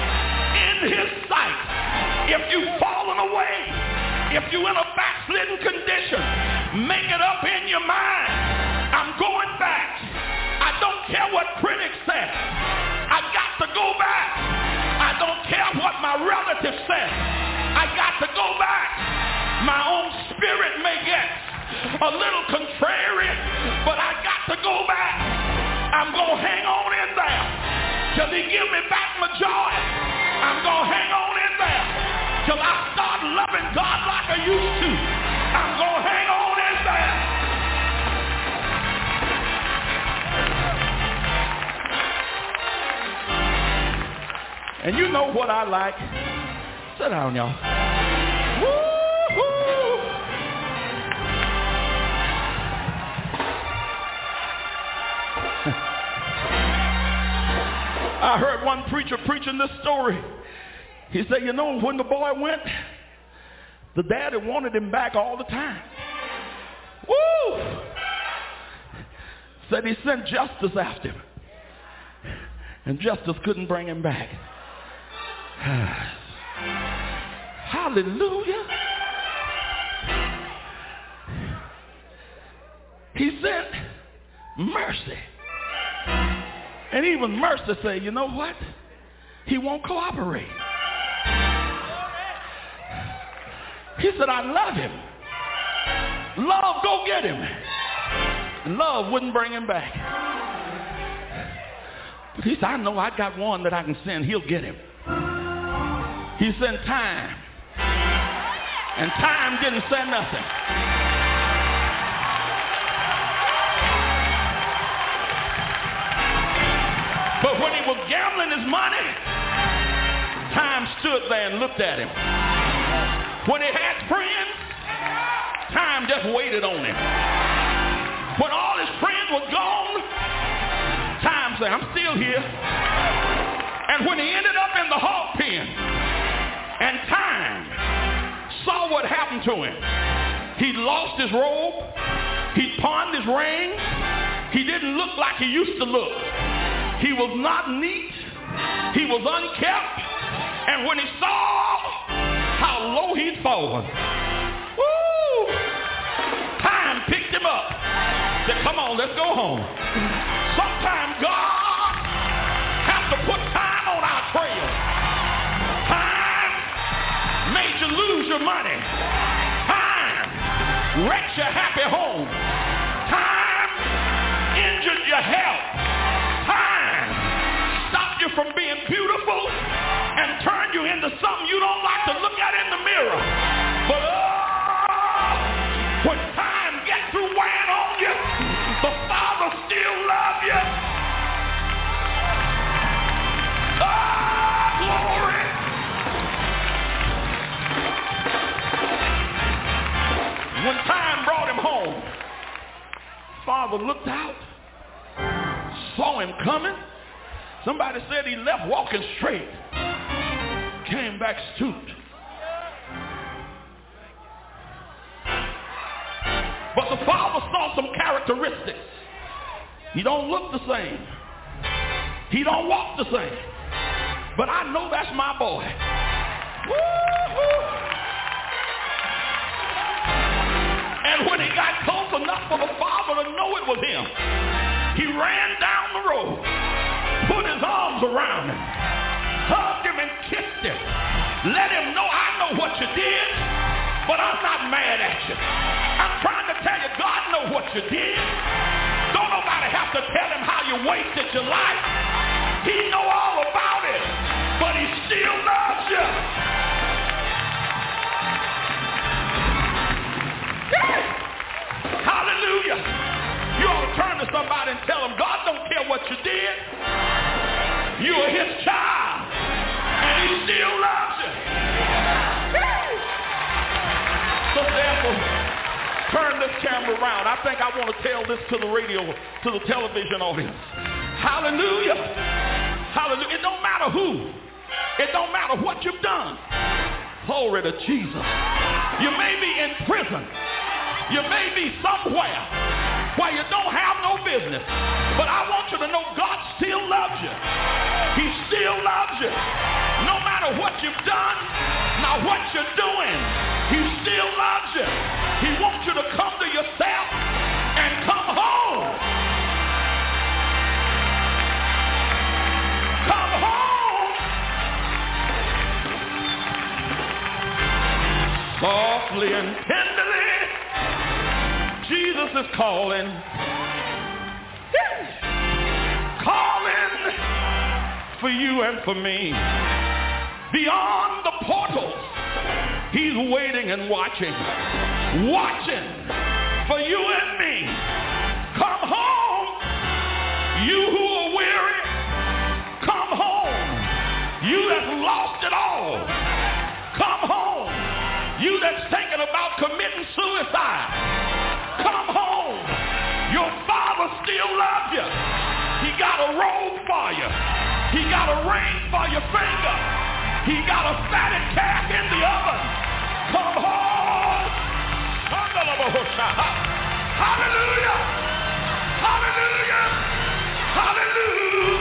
in his sight. If you've fallen away, if you're in a backslidden condition, make it up in your mind. I'm going back. I don't care what critics say. I got to go back. I don't care what my relatives say. I got to go back. My own spirit may get a little contrary, but I got to go back. I'm going to hang on in there till he give me back my joy. I'm going to hang on in there till I start loving God like I used to. I'm going to hang on in there. And you know what I like? Sit down, y'all. Woo-hoo! I heard one preacher preaching this story. He said, you know, when the boy went, the daddy wanted him back all the time. Woo! Said he sent justice after him, and justice couldn't bring him back. Hallelujah. He sent mercy. And even mercy said, you know what? He won't cooperate. He said, I love him. Love, go get him. And love wouldn't bring him back. But he said, I know I got one that I can send. He'll get him. He sent time. And time didn't say nothing. But when he was gambling his money, time stood there and looked at him. When he had friends, time just waited on him. When all his friends were gone, time said, I'm still here. And when he ended up in the hog pen, and time saw what happened to him, he lost his robe, he pawned his ring, he didn't look like he used to look. He was not neat, he was unkept, and when he saw how low he'd fallen, woo, time picked him up, said, come on, let's go home. Sometimes God has to put time on our trail. Time made you lose your money. Time wrecked your happy home. Time injured your health. Time stopped you from being beautiful and turned you into something you don't like to look at in the mirror. But oh, when time gets through weighing on you, the Father still loves you. Oh, glory. When time brought him home, Father looked out, saw him coming, Somebody said he left walking straight, came back stooped. But the father saw some characteristics. He don't look the same. He don't walk the same. But I know that's my boy. Woo-hoo. And when he got close enough for the father to know it was him, he ran down the road, put his arms around him, hugged him and kissed him. Let him know, I know what you did, but I'm not mad at you. I'm trying to tell you, God knows what you did. Don't nobody have to tell him how you wasted your life. He know all about it, but he still loves you. Yeah. Hallelujah. You ought to turn to somebody and tell them, God don't care what you did. You are his child, and he still loves you. Yeah. So therefore, turn this camera around. I think I want to tell this to the radio, to the television audience. Hallelujah. Hallelujah. It don't matter who. It don't matter what you've done. Glory to Jesus. You may be in prison. You may be somewhere where you don't have no business. But I want you to know God still loves you. He still loves you. No matter what you've done, now what you're doing, he still loves you. He wants you to come to yourself and come home. Come home. Softly and tenderly, Jesus is calling. Calling for you and for me. Beyond the portals, he's waiting and watching. Watching for you and me. Come home. You who are weary, come home. You that's lost it all, come home. You that's thinking about committing suicide, come home. Your father still loves you. He got a robe for you. He got a ring for your finger. He got a fatted calf in the oven. Come home. Hallelujah. Hallelujah. Hallelujah.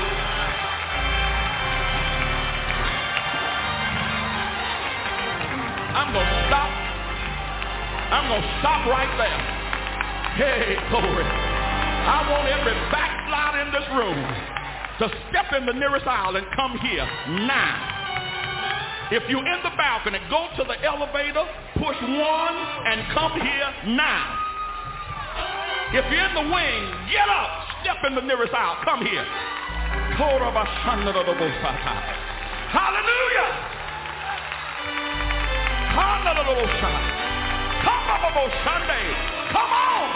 I'm going to stop. I'm going to stop right there. Hey, glory. I want every backslider in this room to step in the nearest aisle and come here now. If you're in the balcony, go to the elevator, push one, and come here now. If you're in the wing, get up, step in the nearest aisle, come here. Hallelujah. Come on.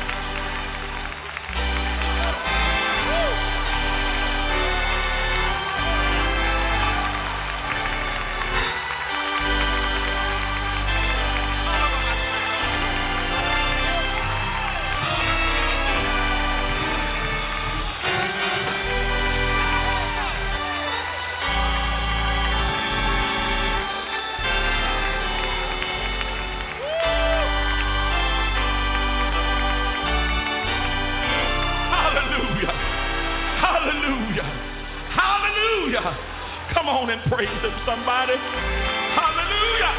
Come on and praise him, somebody. Hallelujah.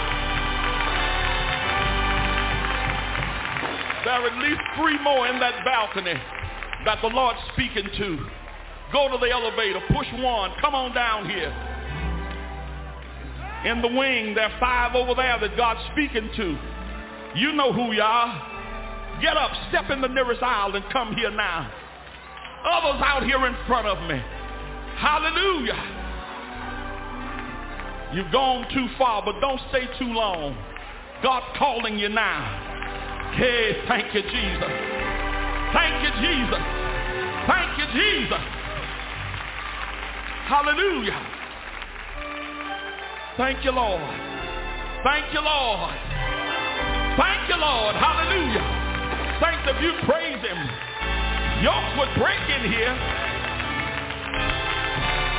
There are at least three more in that balcony that the Lord's speaking to. Go to the elevator, push one, come on down here. In the wing, there are five over there that God's speaking to. You know who you are. Get up, step in the nearest aisle and come here now. Others out here in front of me. Hallelujah. You've gone too far, but don't stay too long. God's calling you now. Hey, thank you, Jesus. Thank you, Jesus. Thank you, Jesus. Hallelujah. Thank you, Lord. Thank you, Lord. Thank you, Lord. Hallelujah. Thanks if you praise him. Yokes would break in here.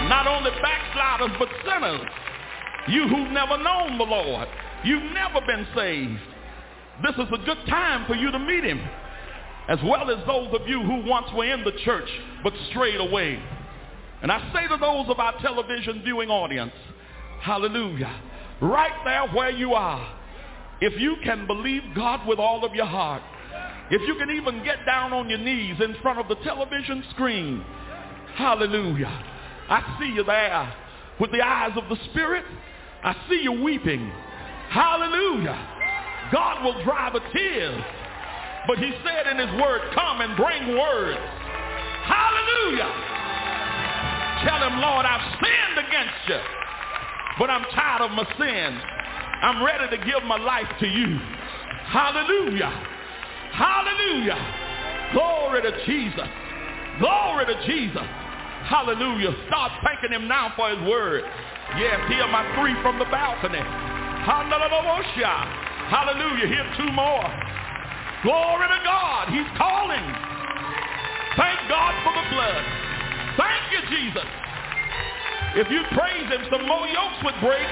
Not only backsliders, but sinners. You who've never known the Lord. You've never been saved. This is a good time for you to meet him, as well as those of you who once were in the church but strayed away. And I say to those of our television viewing audience, hallelujah, right there where you are, if you can believe God with all of your heart, if you can even get down on your knees in front of the television screen, hallelujah, I see you there with the eyes of the Spirit. I see you weeping. Hallelujah. God will dry the tears. But he said in his word, come and bring words. Hallelujah. Tell him, Lord, I've sinned against you, but I'm tired of my sins. I'm ready to give my life to you. Hallelujah. Hallelujah. Glory to Jesus. Glory to Jesus. Hallelujah. Start thanking him now for his word. Yes, here my three from the balcony. Hallelujah. Hallelujah. Here two more. Glory to God. He's calling. Thank God for the blood. Thank you, Jesus. If you praise him, some more yokes would break.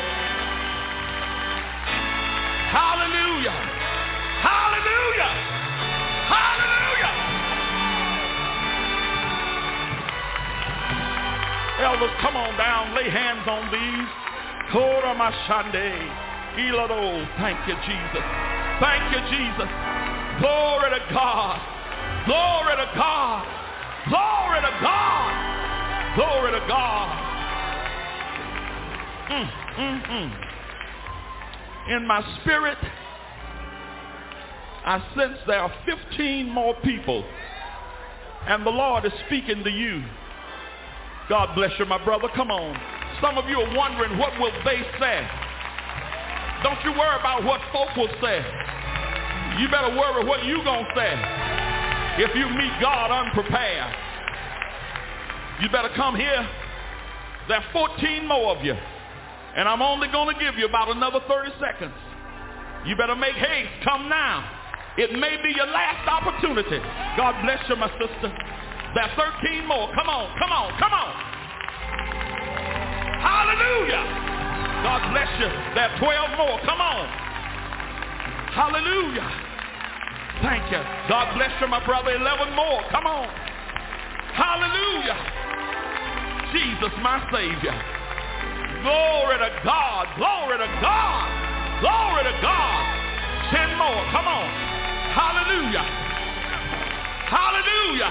Hallelujah. Hallelujah. Hallelujah. Elders, come on down. Lay hands on these. Kora Mashande. Ilado. Thank you, Jesus. Thank you, Jesus. Glory to God. Glory to God. Glory to God. Glory to God. Mm, mm, mm. In my spirit, I sense there are fifteen more people, and the Lord is speaking to you. God bless you, my brother. Come on. Some of you are wondering, what will they say? Don't you worry about what folk will say. You better worry what you gonna say if you meet God unprepared. You better come here. There are fourteen more of you, and I'm only going to give you about another thirty seconds. You better make haste. Come now. It may be your last opportunity. God bless you, my sister. There are thirteen more. Come on, come on, come on. Hallelujah. God bless you. There are twelve more. Come on. Hallelujah. Thank you. God bless you, my brother. eleven more. Come on. Hallelujah. Jesus, my Savior. Glory to God. Glory to God. Glory to God. ten more. Come on. Hallelujah. Hallelujah.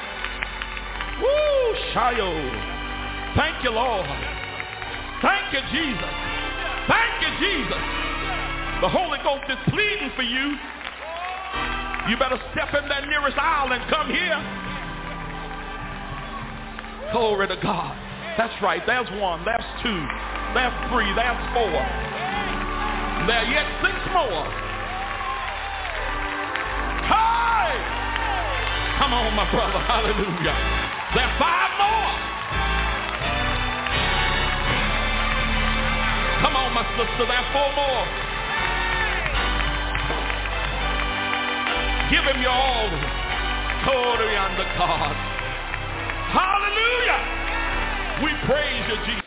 Woo, Shayo. Thank you, Lord. Thank you, Jesus. Thank you, Jesus. The Holy Ghost is pleading for you. You better step in that nearest aisle and come here. Glory to God. That's right. There's one. There's two. There's three. There's four. There are yet six more. Hey! Come on, my brother. Hallelujah. There are five more. Come on, my sister. There are four more. Give him your all. Totally under God. Hallelujah. We praise you, Jesus.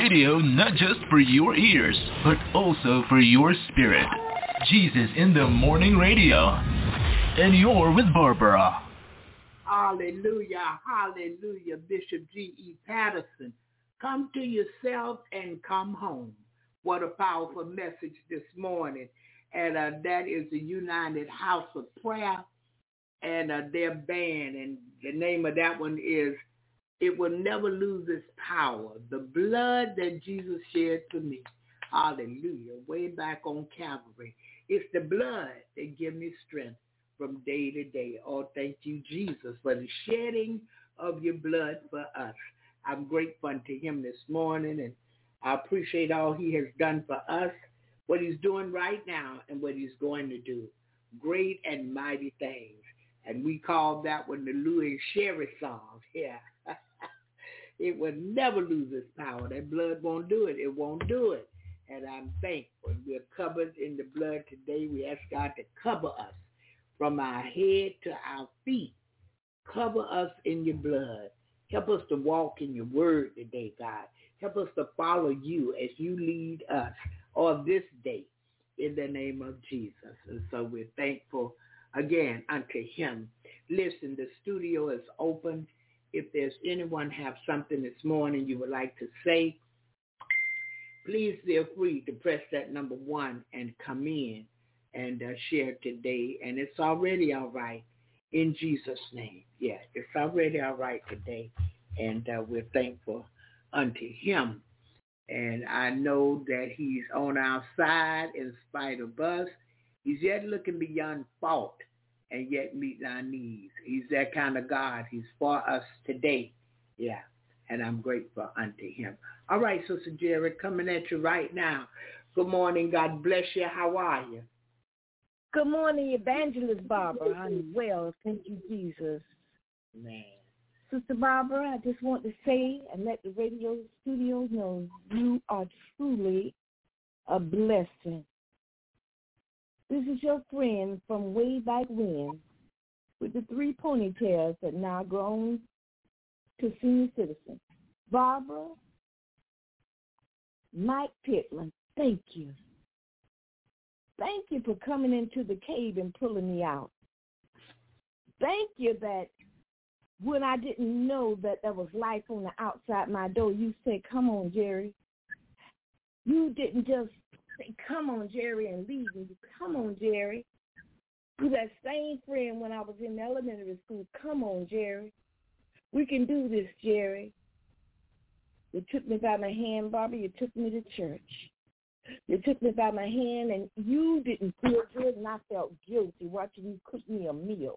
radio not just for your ears, but also for your spirit. Jesus in the Morning Radio. And you're with Barbara. Hallelujah, hallelujah, Bishop G E. Patterson. Come to yourself and come home. What a powerful message this morning. And uh, that is the United House of Prayer and uh, their band. And the name of that one is It Will Never Lose Its Power. The blood that Jesus shed for me. Hallelujah. Way back on Calvary. It's the blood that gives me strength from day to day. Oh, thank you, Jesus, for the shedding of your blood for us. I'm grateful unto him this morning, and I appreciate all he has done for us, what he's doing right now, and what he's going to do. Great and mighty things. And we call that one the Louis Sherry song. Yeah. It will never lose its power. That blood won't do it. It won't do it. And I'm thankful. We're covered in the blood today. We ask God to cover us from our head to our feet. Cover us in your blood. Help us to walk in your word today, God. Help us to follow you as you lead us on this day in the name of Jesus. And so we're thankful again unto him. Listen, the studio is open. If there's anyone have something this morning you would like to say, please feel free to press that number one and come in and uh, share today. And it's already all right in Jesus' name. Yeah, it's already all right today. And uh, we're thankful unto him. And I know that he's on our side in spite of us. He's yet looking beyond fault and yet meeting our needs. He's that kind of God. He's for us today. Yeah, and I'm grateful unto him. All right, Sister Jerry, coming at you right now. Good morning. God bless you. How are you? Good morning, Evangelist Barbara. I'm well. Thank you, Jesus. Man. Sister Barbara, I just want to say and let the radio studio know you are truly a blessing. This is your friend from way back when with the three ponytails that now grown to senior citizen. Barbara, Mike Pittman, thank you. Thank you for coming into the cave and pulling me out. Thank you that when I didn't know that there was life on the outside my door, you said, come on, Jerry. You didn't just say, come on, Jerry, and leave me. Come on, Jerry. You're that same friend when I was in elementary school. Come on, Jerry. We can do this, Jerry. You took me by my hand, Barbara. You took me to church. You took me by my hand, and you didn't feel good, and I felt guilty watching you cook me a meal.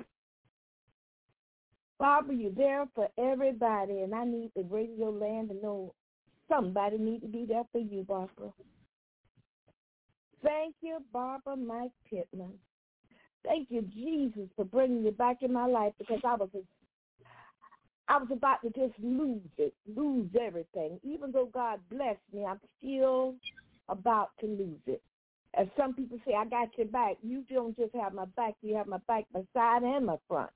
Barbara, you're there for everybody, and I need the radio land to know somebody needs to be there for you, Barbara. Thank you, Barbara Mike Pittman. Thank you, Jesus, for bringing you back in my life, because I was a, I was about to just lose it, lose everything. Even though God blessed me, I'm still about to lose it. As some people say, I got your back. You don't just have my back. You have my back, my side, and my front.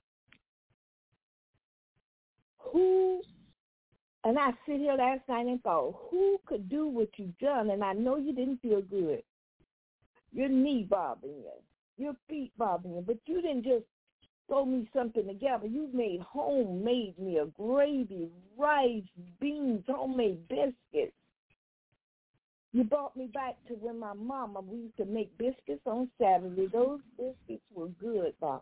Who, and I sit here last night and thought, who could do what you've done? And I know you didn't feel good. Your knee bothering you, your feet bothering you, but you didn't just throw me something together. You made homemade meal, gravy, rice, beans, homemade biscuits. You brought me back to when my mama, we used to make biscuits on Saturday. Those biscuits were good, Bob.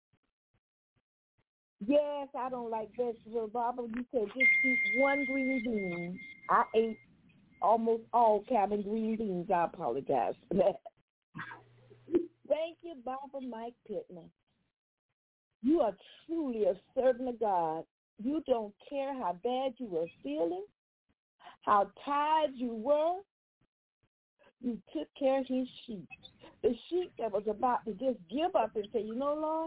Yes, I don't like vegetables, Barbara. You said just eat one green bean. I ate almost all cabin green beans. I apologize for that. Thank you, Barbara Mike Pittman. You are truly a servant of God. You don't care how bad you were feeling, how tired you were. You took care of his sheep. The sheep that was about to just give up and say, you know, Lord,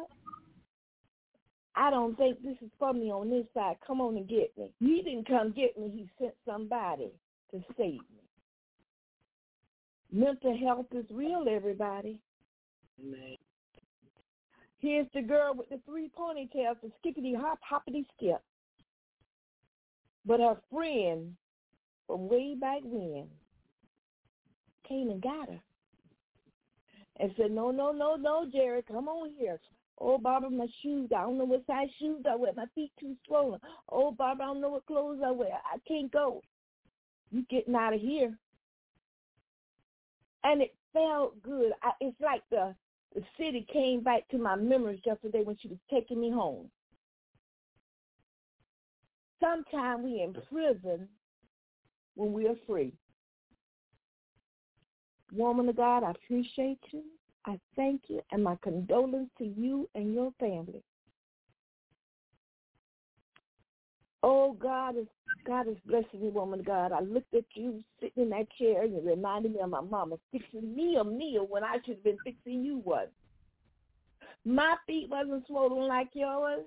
I don't think this is for me on this side. Come on and get me. He didn't come get me. He sent somebody to save me. Mental health is real, everybody. Amen. Here's the girl with the three ponytails, the skippity hop, hoppity skip. But her friend from way back when came and got her and said, no, no, no, no, Jerry, come on here. Oh, Barbara, my shoes, I don't know what size shoes I wear. My feet too swollen. Oh, Barbara, I don't know what clothes I wear. I can't go. You getting out of here. And it felt good. I, it's like the, the city came back to my memories yesterday when she was taking me home. Sometimes we in prison when we are free. Woman of God, I appreciate you. I thank you, and my condolence to you and your family. Oh, God is God is blessing you, woman of God. I looked at you sitting in that chair, and it reminded me of my mama fixing me a meal when I should have been fixing you one. My feet wasn't swollen like yours.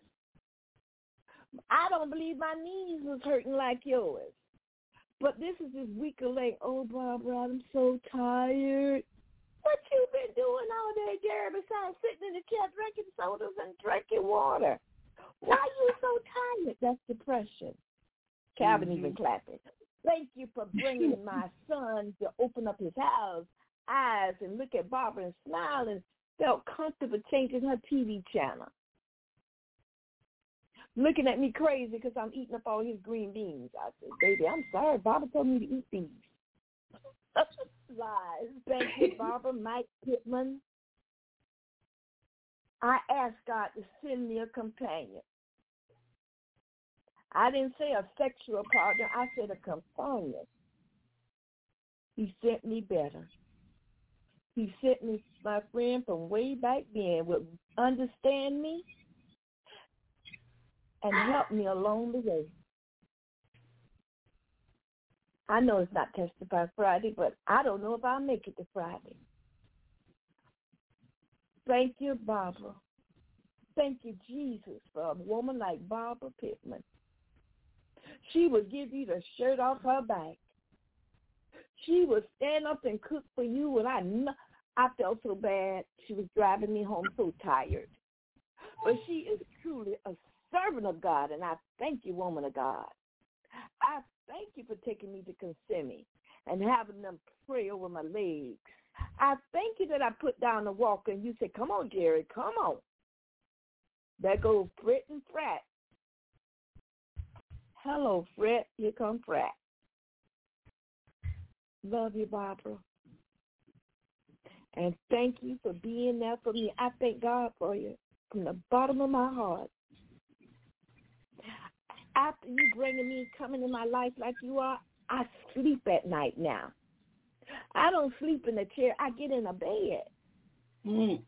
I don't believe my knees was hurting like yours. But this is this week of like, oh, Barbara, I'm so tired. What you been doing all day, Jerry, besides sitting in the chair drinking sodas and drinking water? Why you so tired? That's depression. Calvin mm-hmm. even clapping. Thank you for bringing my son to open up his house, eyes, and look at Barbara and smile and felt comfortable changing her T V channel. Looking at me crazy because I'm eating up all his green beans. I said, baby, I'm sorry. Barbara told me to eat these. Lies. Thank you, Barbara. Mike Pittman. I asked God to send me a companion. I didn't say a sexual partner. I said a companion. He sent me better. He sent me my friend from way back then would understand me and help me along the way. I know it's not Testify Friday, but I don't know if I'll make it to Friday. Thank you, Barbara. Thank you, Jesus, for a woman like Barbara Pittman. She would give you the shirt off her back. She would stand up and cook for you when I know, I felt so bad. She was driving me home so tired. But she is truly a servant of God, and I thank you, woman of God. I thank you for taking me to Kissimmee and having them pray over my legs. I thank you that I put down the walker and you said, come on, Jerry, come on. There goes Fred and Frat. Hello, Fred. Here comes Frat. Love you, Barbara. And thank you for being there for me. I thank God for you from the bottom of my heart. After you bringing me, coming in my life like you are, I sleep at night now. I don't sleep in a chair. I get in a bed. Mm.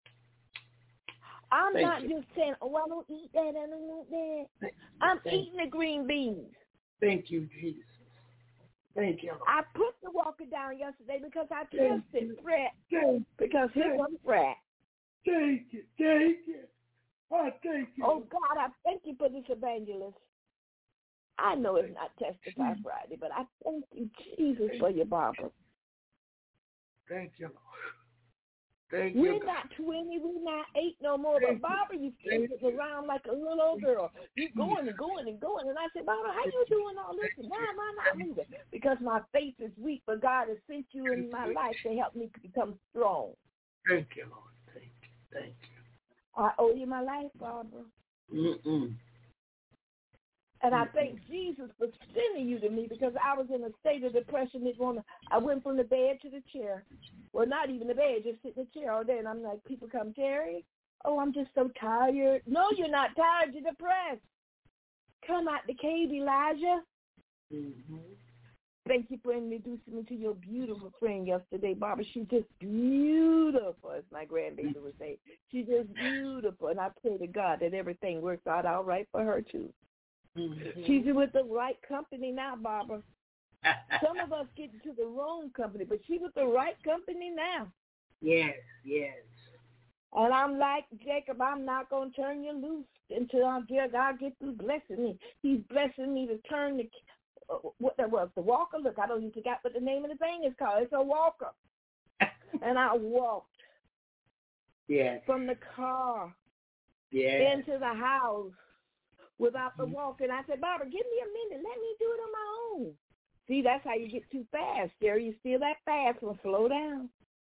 I'm Thank not you. just saying, oh, I don't eat that, I don't want that. I'm Thank eating you. the green beans. Thank you, Jesus. Thank you. I put the walker down yesterday because I tested Fred because he was Fred. Thank you. Thank you. Oh, thank you. Oh, God, I thank you for this evangelist. I know it's not Testify Friday, but I thank you, Jesus, for your Barbara. Thank you, Lord. Thank we're you. not twenty, we're not eight no more, but Barbara, you still sitting around like a little old girl. You going and going and going. And I said, Barbara, how you doing all this? And why am I not moving? Because my faith is weak, but God has sent you in my life to help me become strong. Thank you, Lord. Thank you. Thank you. I owe you my life, Barbara. Mm-mm. And I thank Jesus for sending you to me because I was in a state of depression. Didn't want to, I went from the bed to the chair. Well, not even the bed, just sit in the chair all day. And I'm like, people come, Jerry, oh, I'm just so tired. No, you're not tired. You're depressed. Come out the cave, Elijah. Mm-hmm. Thank you for introducing me to your beautiful friend yesterday, Barbara. She's just beautiful, as my grandbaby would say. She's just beautiful. And I pray to God that everything works out all right for her, too. Mm-hmm. She's with the right company now, Barbara. Some of us get into the wrong company, but she's with the right company now. Yes, yes. And I'm like, Jacob, I'm not going to turn you loose until I get, God get through blessing me. He's blessing me to turn the, uh, what that was, the walker. Look, I don't even forget what the name of the thing is called. It's a walker. And I walked yes. from the car yes. into the house without the walk. And I said, Barbara, give me a minute. Let me do it on my own. See, that's how you get too fast, Jerry. You steal that fast, well, slow down.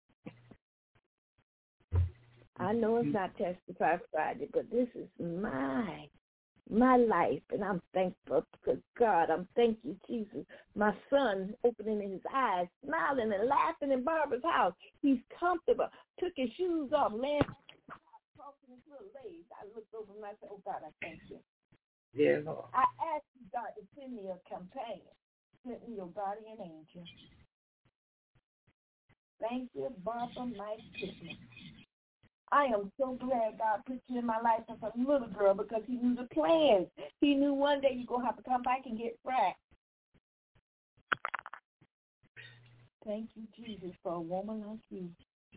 I know it's not Testify Friday, but this is my my life, and I'm thankful to God. I'm thank you, Jesus. My son opening his eyes, smiling and laughing in Barbara's house. He's comfortable. Took his shoes off, laying crossing his little legs. I looked over and I said, "Oh God, I thank you." Yeah, Lord. I asked you, God, to send me a companion. Send me your guardian angel. Thank you, Barbara Mike Pittman. I am so glad God put you in my life as a little girl because he knew the plans. He knew one day you're going to have to come back and get fracked. Thank you, Jesus, for a woman like you.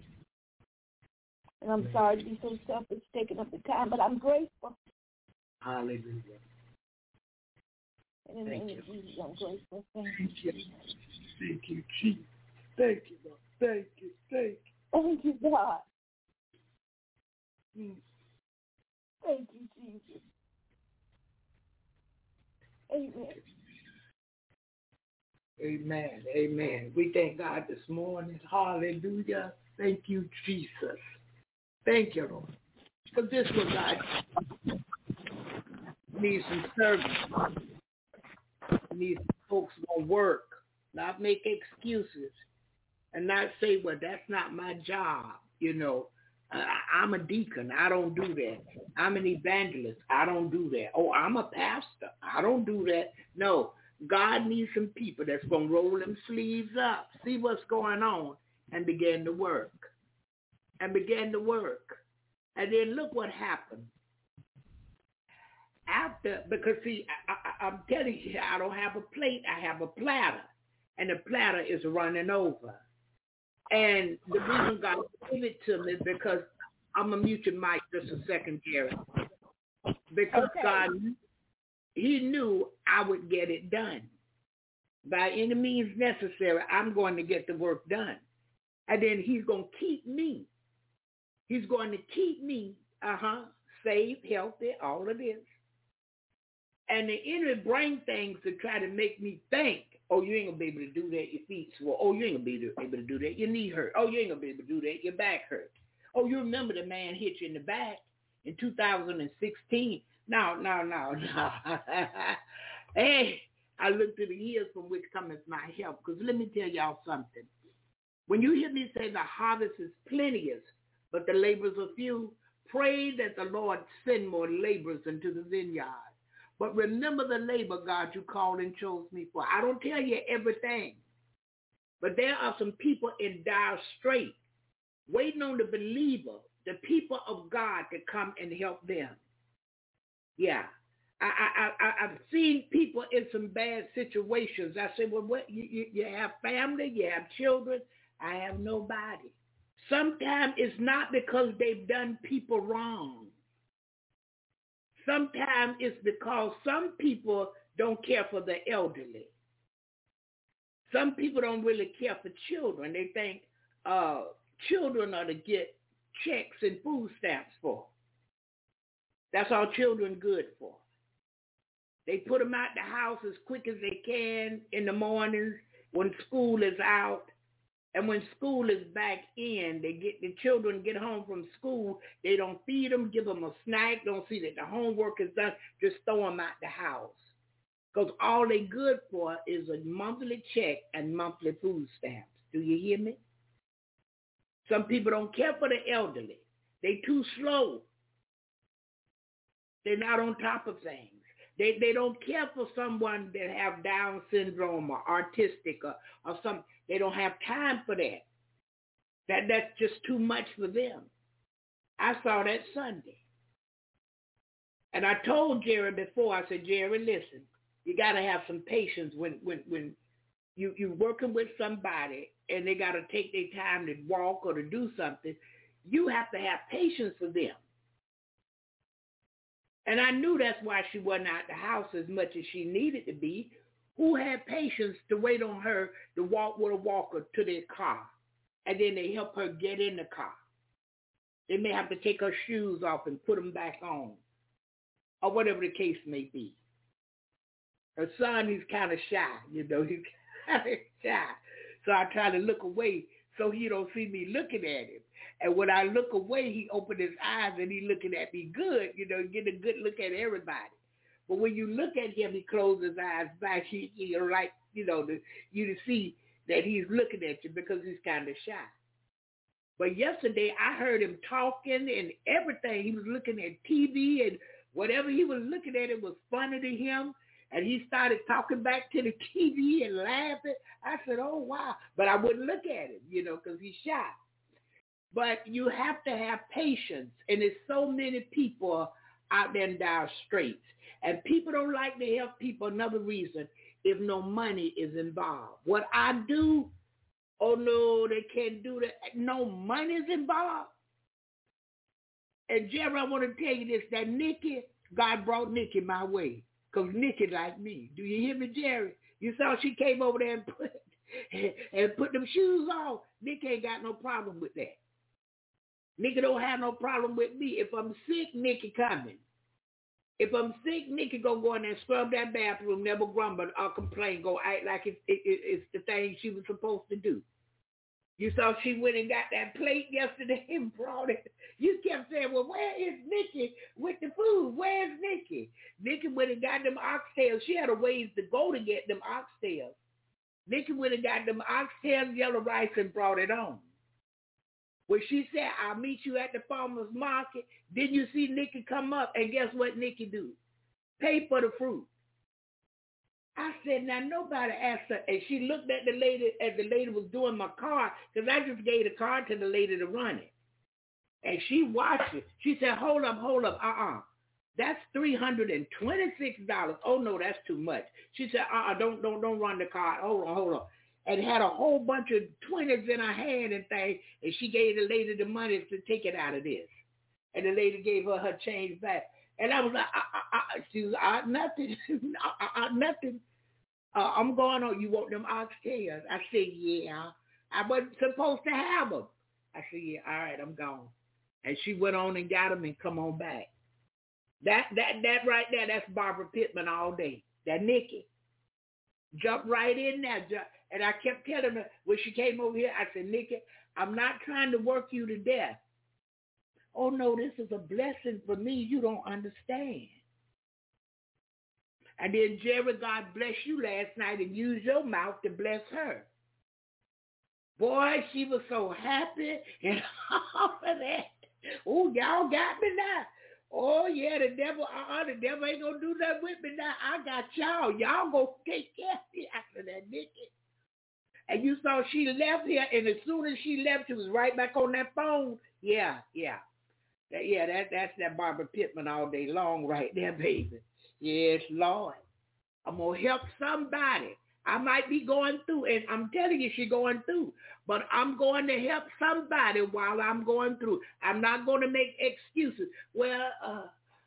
And I'm sorry to be so selfish taking up the time, but I'm grateful. Hallelujah. And in the name of Jesus, I'm grateful. Thank you, Jesus. Thank you, Jesus. Thank you, Lord. Thank you, thank you. Thank you, God. Mm. Thank you, Jesus. Amen. Amen. Amen. We thank God this morning. Hallelujah. Thank you, Jesus. Thank you, Lord. For this was God needs some service. Needs folks gonna work, not make excuses, and not say, "Well, that's not my job." You know. Uh, I'm a deacon. I don't do that. I'm an evangelist. I don't do that. Oh, I'm a pastor. I don't do that. No, God needs some people that's going to roll them sleeves up, see what's going on, and begin to work. And begin to work. And then look what happened. After, because see, I, I, I'm telling you, I don't have a plate. I have a platter. And the platter is running over. And the reason God gave it to me is because I'm going to mute your mic just a second, Jerry. Because okay. God, he knew I would get it done. By any means necessary, I'm going to get the work done. And then he's going to keep me. He's going to keep me, uh-huh, safe, healthy, all of this. And the enemy bring things to try to make me think, oh, you ain't going to be able to do that, your feet swell. Oh, you ain't going to be able to do that, your knee hurt. Oh, you ain't going to be able to do that, your back hurt. Oh, you remember the man hit you in the back in two thousand sixteen. No, no, no, no. Hey, I look to the years from which cometh my help. Because let me tell y'all something. When you hear me say the harvest is plenteous, but the laborers are few, pray that the Lord send more laborers into the vineyard. But remember the labor, God, you called and chose me for. I don't tell you everything. But there are some people in dire strait waiting on the believer, the people of God, to come and help them. Yeah. I, I, I, I've seen people in some bad situations. I said, well, what? You, you, you have family, you have children. I have nobody. Sometimes it's not because they've done people wrong. Sometimes it's because some people don't care for the elderly. Some people don't really care for children. They think uh, children are to get checks and food stamps for. That's all children good for. They put them out the house as quick as they can in the mornings when school is out. And when school is back in, they get the children get home from school. They don't feed them, give them a snack, don't see that the homework is done, just throw them out the house. Because all they good for is a monthly check and monthly food stamps. Do you hear me? Some people don't care for the elderly. They too slow. They're not on top of things. They they don't care for someone that have Down syndrome or autistic or, or something. They don't have time for that. That that's just too much for them. I saw that Sunday. And I told Jerry before, I said, Jerry, listen, you got to have some patience when, when, when you, you're working with somebody and they got to take their time to walk or to do something. You have to have patience for them. And I knew that's why she wasn't out the house as much as she needed to be. Who had patience to wait on her to walk with a walker to their car? And then they help her get in the car. They may have to take her shoes off and put them back on. Or whatever the case may be. Her son, he's kind of shy, you know. He, shy. So I try to look away so he don't see me looking at him. And when I look away, he opened his eyes and he looking at me good, you know, getting a good look at everybody. But when you look at him, he closes his eyes back. He, he like, you know, the, you to see that he's looking at you because he's kind of shy. But yesterday, I heard him talking and everything. He was looking at T V and whatever he was looking at, it was funny to him. And he started talking back to the T V and laughing. I said, oh, wow. But I wouldn't look at him, you know, because he's shy. But you have to have patience. And there's so many people out there in dire straits. And people don't like to help people. Another reason, if no money is involved. What I do, oh, no, they can't do that. No money is involved. And, Jerry, I want to tell you this, that Nikki, God brought Nikki my way. Because Nikki like me. Do you hear me, Jerry? You saw she came over there and put, and put them shoes on. Nikki ain't got no problem with that. Nikki don't have no problem with me. If I'm sick, Nikki coming. If I'm sick, Nikki gonna go in there and scrub that bathroom, never grumble or complain, go act like it's, it, it, it's the thing she was supposed to do. You saw she went and got that plate yesterday and brought it. You kept saying, well, where is Nikki with the food? Where's Nikki? Nikki went and got them oxtails. She had a ways to go to get them oxtails. Nikki went and got them oxtails, yellow rice, and brought it on. When she said, I'll meet you at the farmer's market, didn't you see Nikki come up? And guess what Nikki do? Pay for the fruit. I said, now nobody asked her. And she looked at the lady as the lady was doing my car, because I just gave the car to the lady to run it. And she watched it. She said, hold up, hold up, uh-uh. That's three hundred twenty-six dollars. Oh, no, that's too much. She said, uh-uh, don't, don't, don't run the car. Hold on, hold on. And had a whole bunch of twenties in her hand and things, and she gave the lady the money to take it out of this. And the lady gave her her change back. And I was like, I, I, I, she was, I, nothing, I, I, nothing. Uh, I'm going on, you want them oxtails? I said, yeah. I wasn't supposed to have them. I said, yeah, all right, I'm gone. And she went on and got them and come on back. That that that right there, that's Barbara Pittman all day. That Nikki. Jumped right in there. Jump. And I kept telling her, when she came over here, I said, Nikki, I'm not trying to work you to death. Oh, no, this is a blessing for me. You don't understand. And then, Jerry, God bless you last night and used your mouth to bless her. Boy, she was so happy and all of that. Oh, y'all got me now. Oh, yeah, the devil, uh-uh, the devil ain't going to do that with me now. I got y'all. Y'all go take care of me after that, Nikki. And you saw she left here, and as soon as she left, she was right back on that phone. Yeah, yeah. That, yeah, that, that's that Barbara Pittman all day long right there, baby. Yes, Lord. I'm going to help somebody. I might be going through, and I'm telling you she's going through, but I'm going to help somebody while I'm going through. I'm not going to make excuses. Well, uh,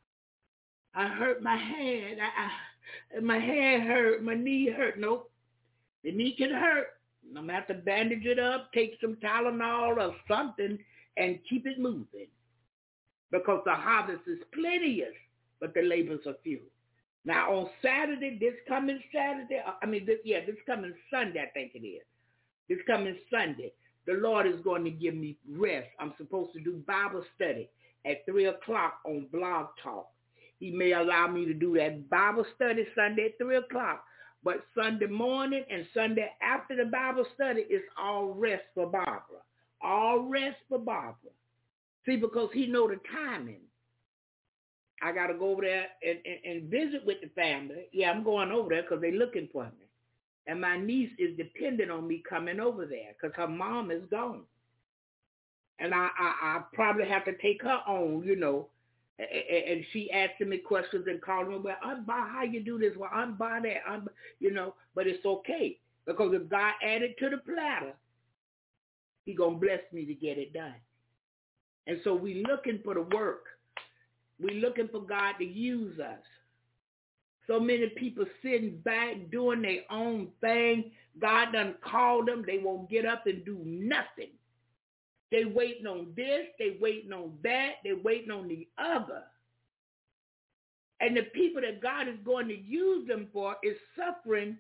I hurt my hand. I, I, my hand hurt. My knee hurt. Nope. The knee can hurt. I'm going to have to bandage it up, take some Tylenol or something, and keep it moving. Because the harvest is plenteous, but the labors are few. Now, on Saturday, this coming Saturday, I mean, this, yeah, this coming Sunday, I think it is. This coming Sunday, the Lord is going to give me rest. I'm supposed to do Bible study at three o'clock on Blog Talk. He may allow me to do that Bible study Sunday at three o'clock. But Sunday morning and Sunday after the Bible study is all rest for Barbara. All rest for Barbara. See, because he know the timing. I got to go over there and, and, and visit with the family. Yeah, I'm going over there because they're looking for me. And my niece is dependent on me coming over there because her mom is gone. And I, I, I probably have to take her on, you know. And, and she asking me questions and calling me, well, Aunt Ba, how you do this? Well, Aunt Ba that, Aunt Ba, you know. But it's okay because if God added to the platter, he going to bless me to get it done. And so we looking for the work. We're looking for God to use us. So many people sitting back doing their own thing. God done called them. They won't get up and do nothing. They waiting on this. They waiting on that. They waiting on the other. And the people that God is going to use them for is suffering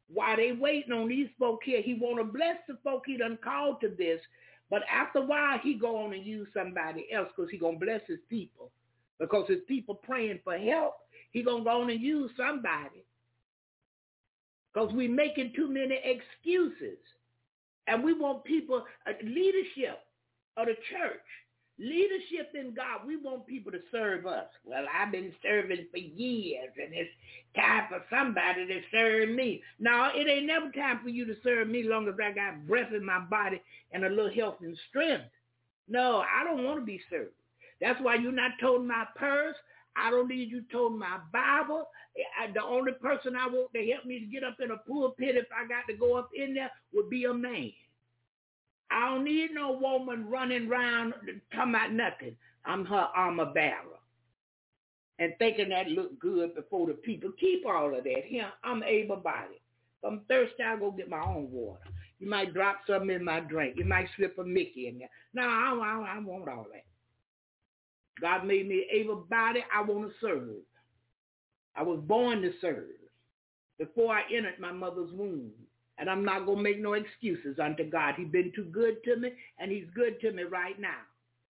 While they waiting on these folk here, he want to bless the folk he done called to this. But after a while, he go on and use somebody else because he going to bless his people. Because his people praying for help, he going to go on and use somebody. Because we making too many excuses. And we want people, uh, leadership of the church, leadership in God, we want people to serve us. Well, I've been serving for years, and it's time for somebody to serve me. No, it ain't never time for you to serve me long as I got breath in my body and a little health and strength. No, I don't want to be served. That's why you're not toting my purse. I don't need you toting my Bible. I, the only person I want to help me to get up in a pulpit if I got to go up in there would be a man. I don't need no woman running around talking about nothing. I'm her armor bearer. And thinking that look good before the people. Keep all of that. Here, I'm able-bodied. If I'm thirsty, I'll go get my own water. You might drop something in my drink. You might slip a Mickey in there. No, I don't, I don't, I don't want all that. God made me able-bodied. I want to serve. I was born to serve before I entered my mother's womb. And I'm not going to make no excuses unto God. He's been too good to me, and he's good to me right now.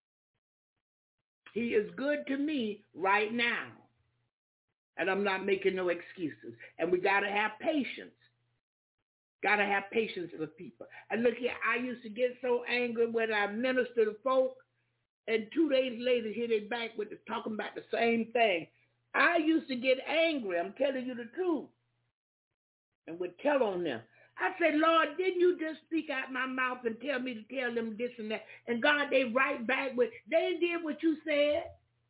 He is good to me right now. And I'm not making no excuses. And we got to have patience. Got to have patience with people. And look here, I used to get so angry when I minister to folk, and two days later, here they back with the, talking about the same thing. I used to get angry. I'm telling you the truth. And would tell on them. I said, Lord, didn't you just speak out my mouth and tell me to tell them this and that? And God, they right back with, they did what you said.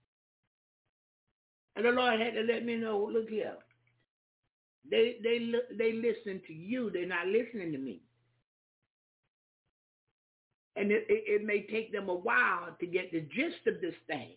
And the Lord had to let me know, look here. They they they listen to you. They're not listening to me. And it, it, it may take them a while to get the gist of this thing.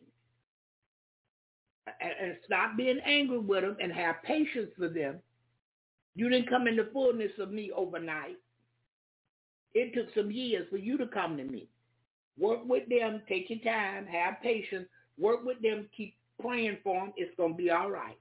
And, and stop being angry with them and have patience for them. You didn't come in the fullness of me overnight. It took some years for you to come to me. Work with them. Take your time. Have patience. Work with them. Keep praying for them. It's going to be all right.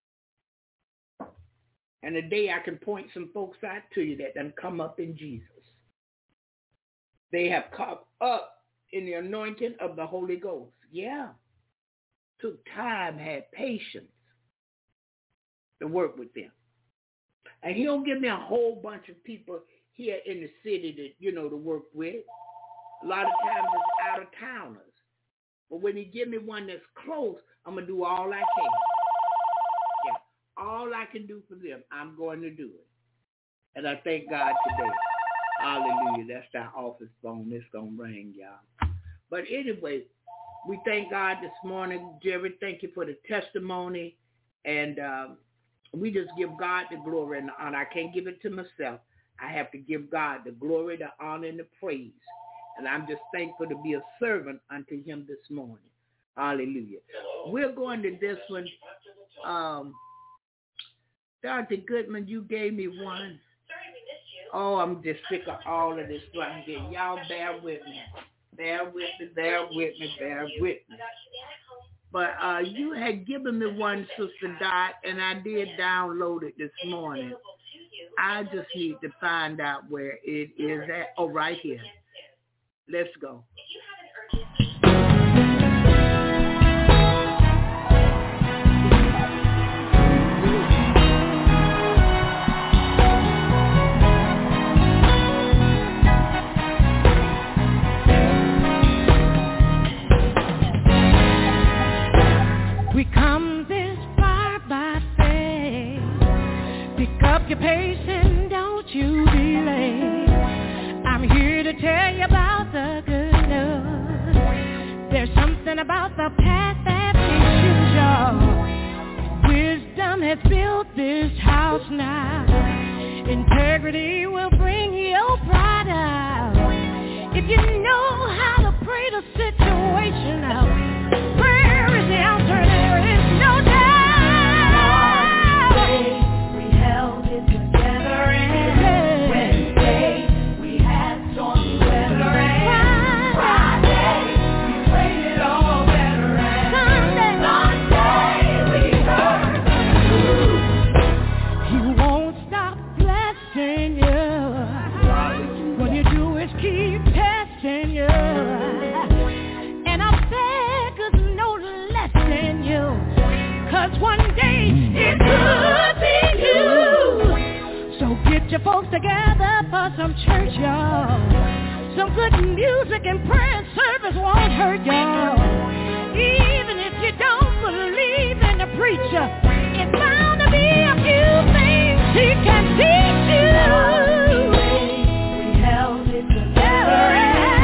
And today I can point some folks out to you that done come up in Jesus. They have come up in the anointing of the Holy Ghost. Yeah. Took time, had patience to work with them. And he don't give me a whole bunch of people here in the city that, you know, to work with. A lot of times it's out of towners. But when he give me one that's close, I'm going to do all I can. Yeah. All I can do for them, I'm going to do it. And I thank God today. Hallelujah. That's our office phone. It's going to ring, y'all. But anyway, we thank God this morning. Jerry, thank you for the testimony. And, um, we just give God the glory and the honor. I can't give it to myself. I have to give God the glory, the honor, and the praise. And I'm just thankful to be a servant unto him this morning. Hallelujah. We're going to this one. Um, Doctor Goodman, you gave me one. Oh, I'm just sick of all of this right here. Y'all bear with me. Bear with me, bear with me, bear with me. But uh, you had given me one, Sister Dot, and I did download it this morning. I just need to find out where it is at. Oh, right here. Let's go. We come this far by faith. Pick up your pace and don't you be late. I'm here to tell you about the good news. There's something about the path that leads you, y'all. Wisdom has built this house now. Integrity will bring your pride out. If you know how to pray the situation out, prayer is the answer. There is no doubt. We held it together. one day it could be you. So get your folks together for some church, y'all. Some good music and prayer and service won't hurt y'all. Even if you don't believe in the preacher, it's bound to be a few things he can teach you. We held it together.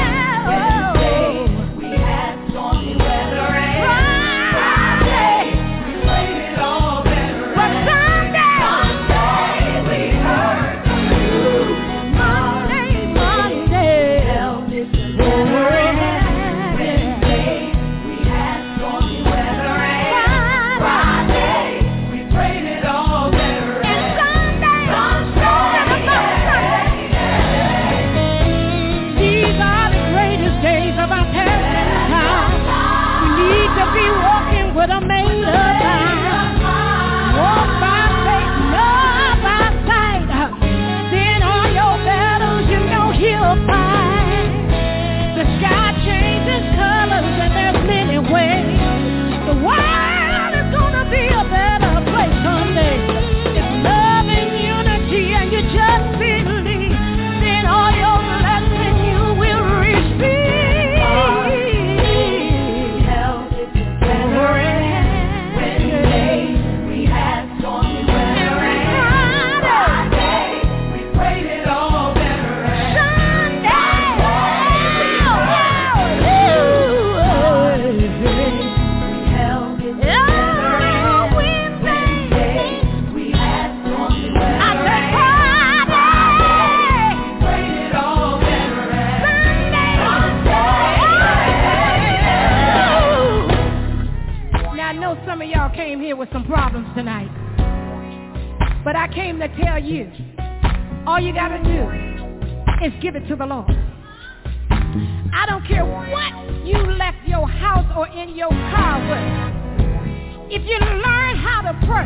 But I made up time. Walk by faith, not by sight. Then all your battles you know he'll fight. The sky changes colors and there's many ways. The world is gonna be a better place someday. It's love and unity and you just believe. Then all your blessings you will receive. With some problems tonight, but I came to tell you all you gotta do is give it to the Lord. I don't care what you left your house or in your car with. If you learn how to pray,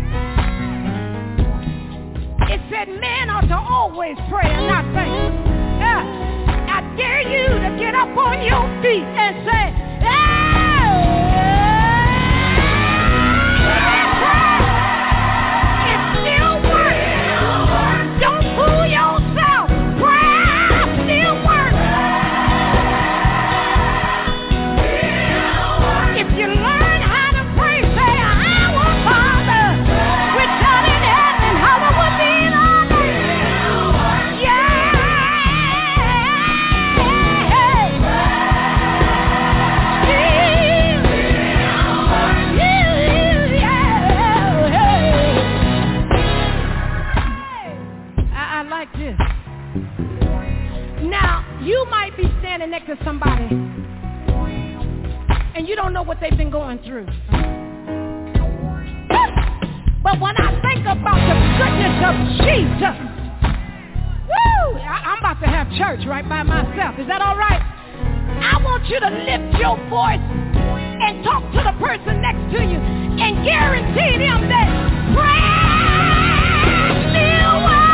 it said men ought to always pray and not faint. Yeah. I dare you to get up on your feet and say, hey! Next to somebody and you don't know what they've been going through, but when I think about the goodness of Jesus, woo, I, I'm about to have church right by myself. Is that all right? I want you to lift your voice and talk to the person next to you and guarantee them that praise still works.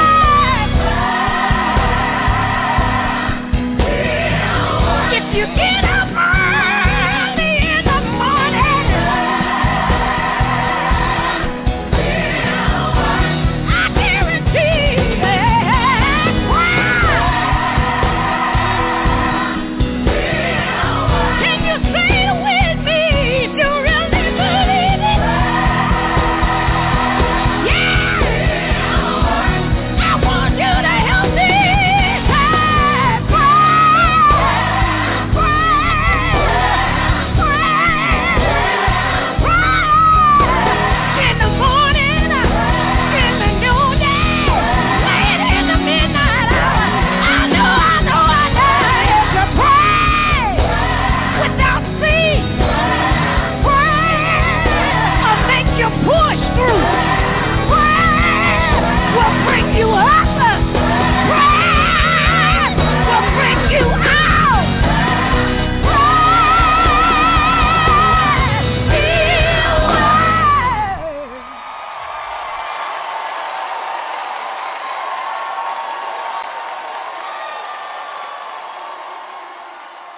If you get up early in the morning, I guarantee that can you say it with me if you really believe it? Yeah, I want you to help me.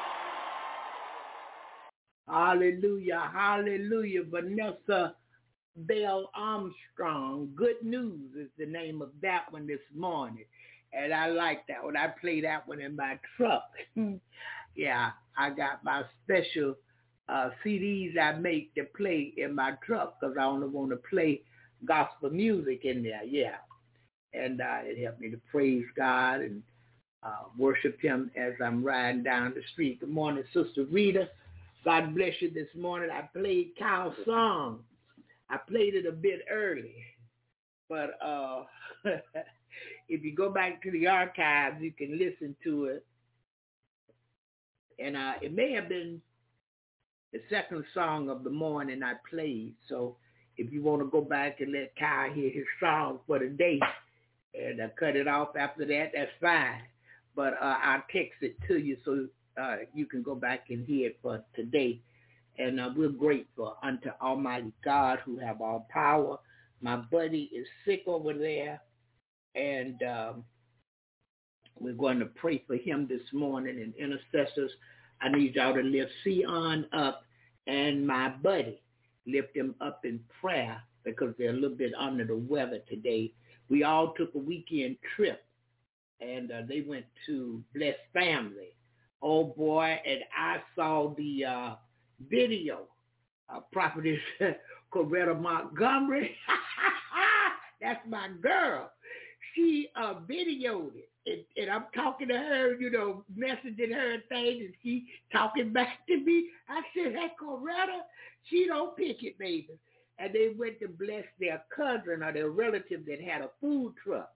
Hallelujah, hallelujah. Vanessa Bell Armstrong. Good News is the name of that one this morning. And I like that one. I play that one in my truck. Yeah, I got my special uh, C Ds I make to play in my truck because I only want to play gospel music in there. Yeah. And uh, it helped me to praise God and uh, worship him as I'm riding down the street. Good morning, Sister Rita. God bless you this morning. I played Kyle's song. I played it a bit early. But uh, if you go back to the archives, you can listen to it. And uh, it may have been the second song of the morning I played. So if you want to go back and let Kyle hear his song for the day and uh, cut it off after that, that's fine. But uh, I'll text it to you so uh, you can go back and hear it for today. And uh, we're grateful unto Almighty God who have all power. My buddy is sick over there, and um, we're going to pray for him this morning. And intercessors, I need y'all to lift Sion up and my buddy. Lift them up in prayer because they're a little bit under the weather today. We all took a weekend trip, and uh, they went to Blessed Family. Oh, boy, and I saw the uh, video. Uh, Prophetess Coretta Montgomery. That's my girl. She uh, videoed it. And, and I'm talking to her, you know, messaging her and things, and she talking back to me. I said, that Coretta, she don't pick it, baby. And they went to bless their cousin or their relative that had a food truck.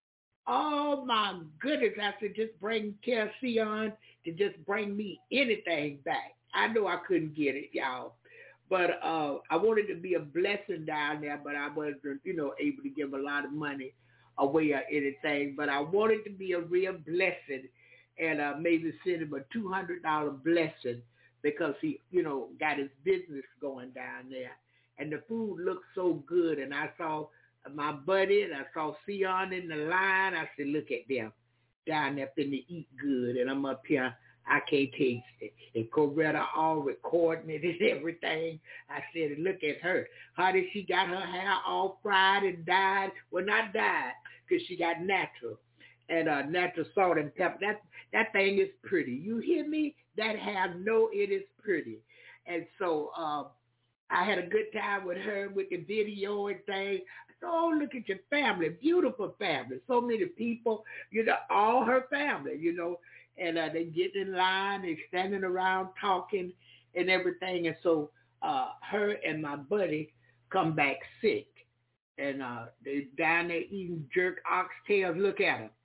Oh, my goodness. I said, just bring, tell Sion to just bring me anything back. I know I couldn't get it, y'all. But uh, I wanted to be a blessing down there, but I wasn't, you know, able to give a lot of money away or anything. But I wanted to be a real blessing and uh, maybe send him a two hundred dollars blessing because he, you know, got his business going down there. And the food looked so good. And I saw my buddy and I saw Sion in the line. I said, look at them down there finna eat good. And I'm up here. I can't taste it. And Coretta all recording it and everything. I said, look at her. How did she got her hair all fried and dyed? Well, not dyed, because she got natural. And uh, natural salt and pepper. That, that thing is pretty. You hear me? That hair, no, it is pretty. And so um, I had a good time with her with the video and thing. I said, oh, look at your family. Beautiful family. So many people, you know, all her family, you know. And uh, they get in line, they standing around talking and everything. And so uh, her and my buddy come back sick. And uh, they down there eating jerk oxtails. Look at them.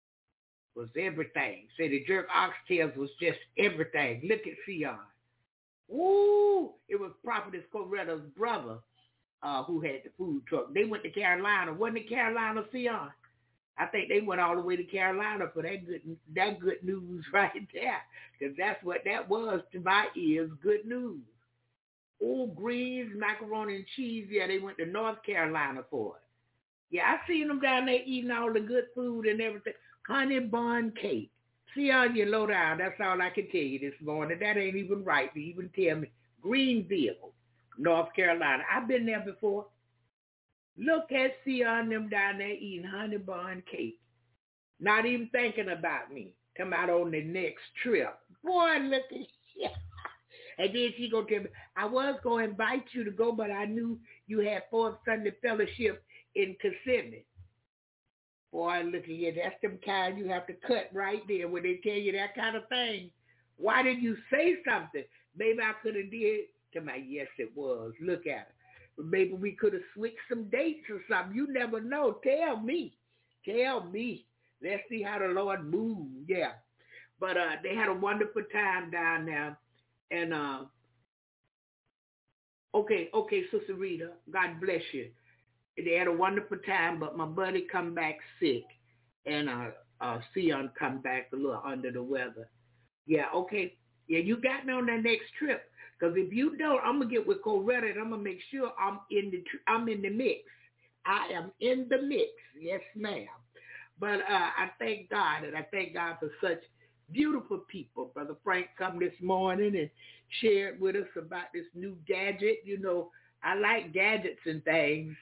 Was everything. Say the jerk oxtails was just everything. Look at Sion. Woo! It was Prophetess Coretta's brother uh, who had the food truck. They went to Carolina. Wasn't it Carolina, Sion? I think they went all the way to Carolina for that good that good news right there, because that's what that was to my ears, good news. Oh, greens, macaroni and cheese, yeah, they went to North Carolina for it. Yeah, I seen them down there eating all the good food and everything. Honey bun cake. See how you low down, that's all I can tell you this morning. That ain't even right to even tell me. Greenville, North Carolina. I've been there before. Look at Sion them down there eating honey bun cake. Not even thinking about me. Come out on the next trip. Boy, look at you. And then she gonna tell me, I was going to invite you to go, but I knew you had Fourth Sunday Fellowship in Kissimmee. Boy, look at you. That's them kind you have to cut right there when they tell you that kind of thing. Why did you say something? Maybe I could have did. To my, yes, it was. Look at it. Maybe we could have switched some dates or something. You never know. Tell me. Tell me. Let's see how the Lord moves. Yeah. But uh, they had a wonderful time down there. And, uh, okay, okay, Sister Rita, God bless you. They had a wonderful time, but my buddy come back sick. And uh, uh, Sion come back a little under the weather. Yeah, okay. Yeah, you got me on that next trip. Because if you don't, I'm gonna get with Coretta and I'm gonna make sure I'm in the I'm in the mix. I am in the mix, yes, ma'am. But uh, I thank God, and I thank God for such beautiful people. Brother Frank come this morning and shared with us about this new gadget. You know, I like gadgets and things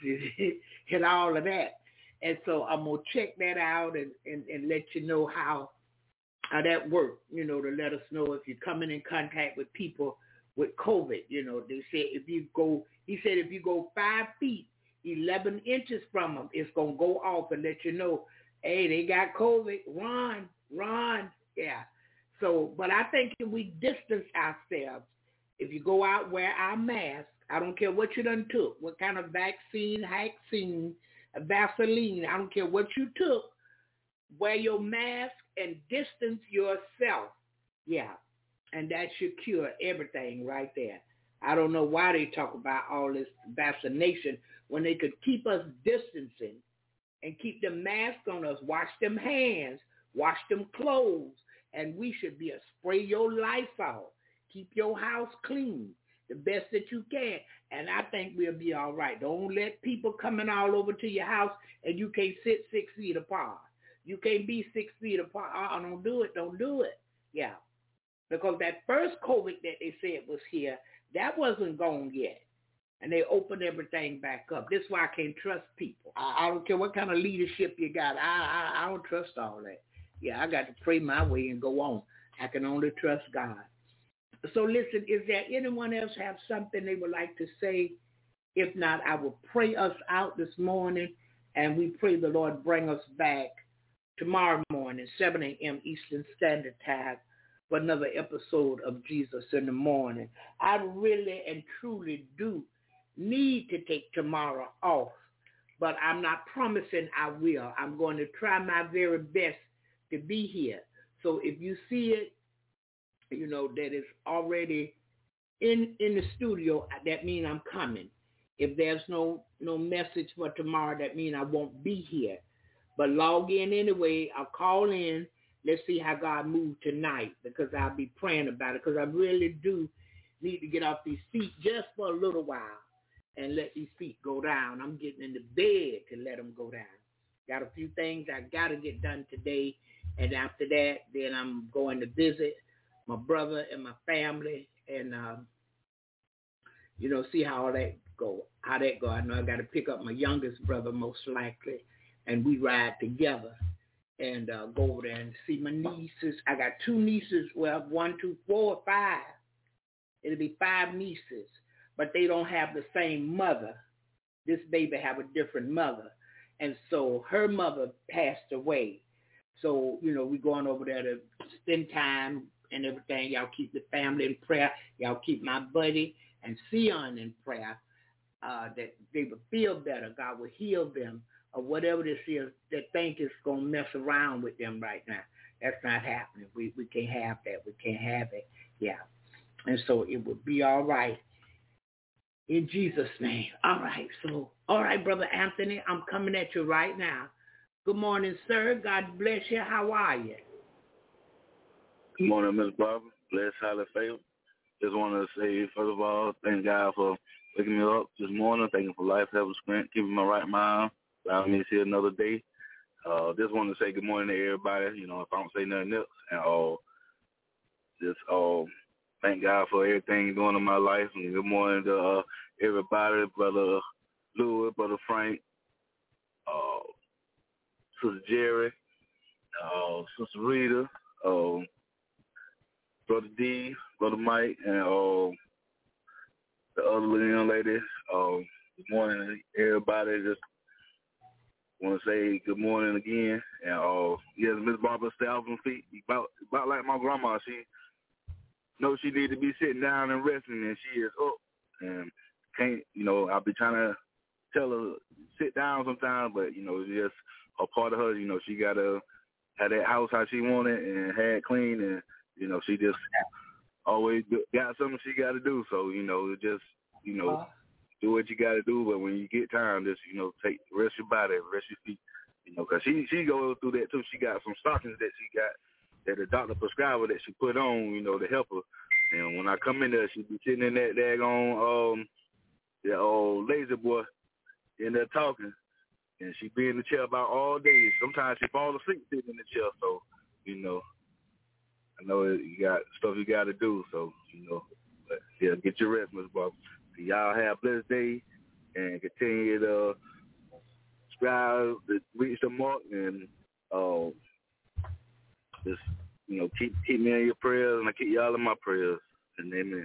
and all of that. And so I'm going to check that out and, and, and let you know how how that works, you know, to let us know if you're coming in contact with people with COVID. You know, they said if you go, he said if you go five feet, eleven inches from them, it's going to go off and let you know, hey, they got COVID, run, run. Yeah. So, but I think if we distance ourselves, if you go out, wear our mask. I don't care what you done took, what kind of vaccine, vaccine, Vaseline, I don't care what you took, wear your mask and distance yourself. Yeah, and that should cure everything right there. I don't know why they talk about all this vaccination when they could keep us distancing and keep the mask on us, wash them hands, wash them clothes, and we should be a spray your life out. Keep your house clean the best that you can, and I think we'll be all right. Don't let people coming all over to your house and you can't sit six feet apart. You can't be six feet apart. Uh-uh, don't do it. Don't do it. Yeah, because that first COVID that they said was here, that wasn't gone yet, and they opened everything back up. That's why I can't trust people. I, I don't care what kind of leadership you got. I, I I don't trust all that. Yeah, I got to pray my way and go on. I can only trust God. So listen, is there anyone else have something they would like to say? If not, I will pray us out this morning, and we pray the Lord bring us back tomorrow morning, seven a.m. Eastern Standard Time, for another episode of Jesus in the Morning. I really and truly do need to take tomorrow off, but I'm not promising I will. I'm going to try my very best to be here. So if you see it, you know, that is already in in the studio, that means I'm coming. If there's no no message for tomorrow, that means I won't be here. But log in anyway. I'll call in. Let's see how God moved tonight, because I'll be praying about it, because I really do need to get off these feet just for a little while and let these feet go down. I'm getting in the bed to let them go down. Got a few things I got to get done today, and after that, then I'm going to visit my brother and my family, and um, you know, see how all that go. How that go? I know I got to pick up my youngest brother most likely, and we ride together and uh, go over there and see my nieces. I got two nieces. Well, one, two, four, five. It'll be five nieces, but they don't have the same mother. This baby have a different mother, and so her mother passed away. So you know, we going over there to spend time and everything. Y'all keep the family in prayer. Y'all keep my buddy and Sion in prayer, uh, that they will feel better. God will heal them, or whatever this is that think is going to mess around with them right now. That's not happening. We we can't have that. We can't have it. Yeah. And so it will be all right in Jesus' name. All right. So, all right, Brother Anthony, I'm coming at you right now. Good morning, sir. God bless you. How are you? Good morning, Miss Barbara. Bless, highly favored. Just want to say, first of all, thank God for waking me up this morning. Thank Him for life, health, and strength, keeping my right mind, allowing me to see another day. Uh, just want to say good morning to everybody. You know, if I don't say nothing else, and uh, just uh, thank God for everything He's doing in my life. And good morning to uh, everybody, Brother Louis, Brother Frank, uh, Sister Jerry, uh, Sister Rita, uh, Brother D, Brother Mike, and uh, the other little young lady. Uh, good morning to everybody. Just want to say good morning again. And uh, yes, Miss Barbara, stay off her feet. About, about like my grandma, she knows she need to be sitting down and resting, and she is up. And can't, you know, I'll be trying to tell her sit down sometimes, but, you know, it's just a part of her. You know, she got to have that house how she wanted and have it clean, and you know, she just always got something she got to do. So, you know, just, you know, uh, do what you got to do. But when you get time, just, you know, take rest your body, rest your feet. You know, because she, she goes through that, too. She got some stockings that she got that the doctor prescribed her that she put on, you know, to help her. And when I come in there, she be sitting in that daggone, um, that old lazy boy in there talking. And she be in the chair about all day. Sometimes she falls asleep sitting in the chair. So, you know, I know you got stuff you got to do, so, you know, but, yeah, get your rest, Miss Bob. Y'all have a blessed day and continue to strive to reach the mark and uh, just, you know, keep keep me in your prayers, and I keep y'all in my prayers. And amen.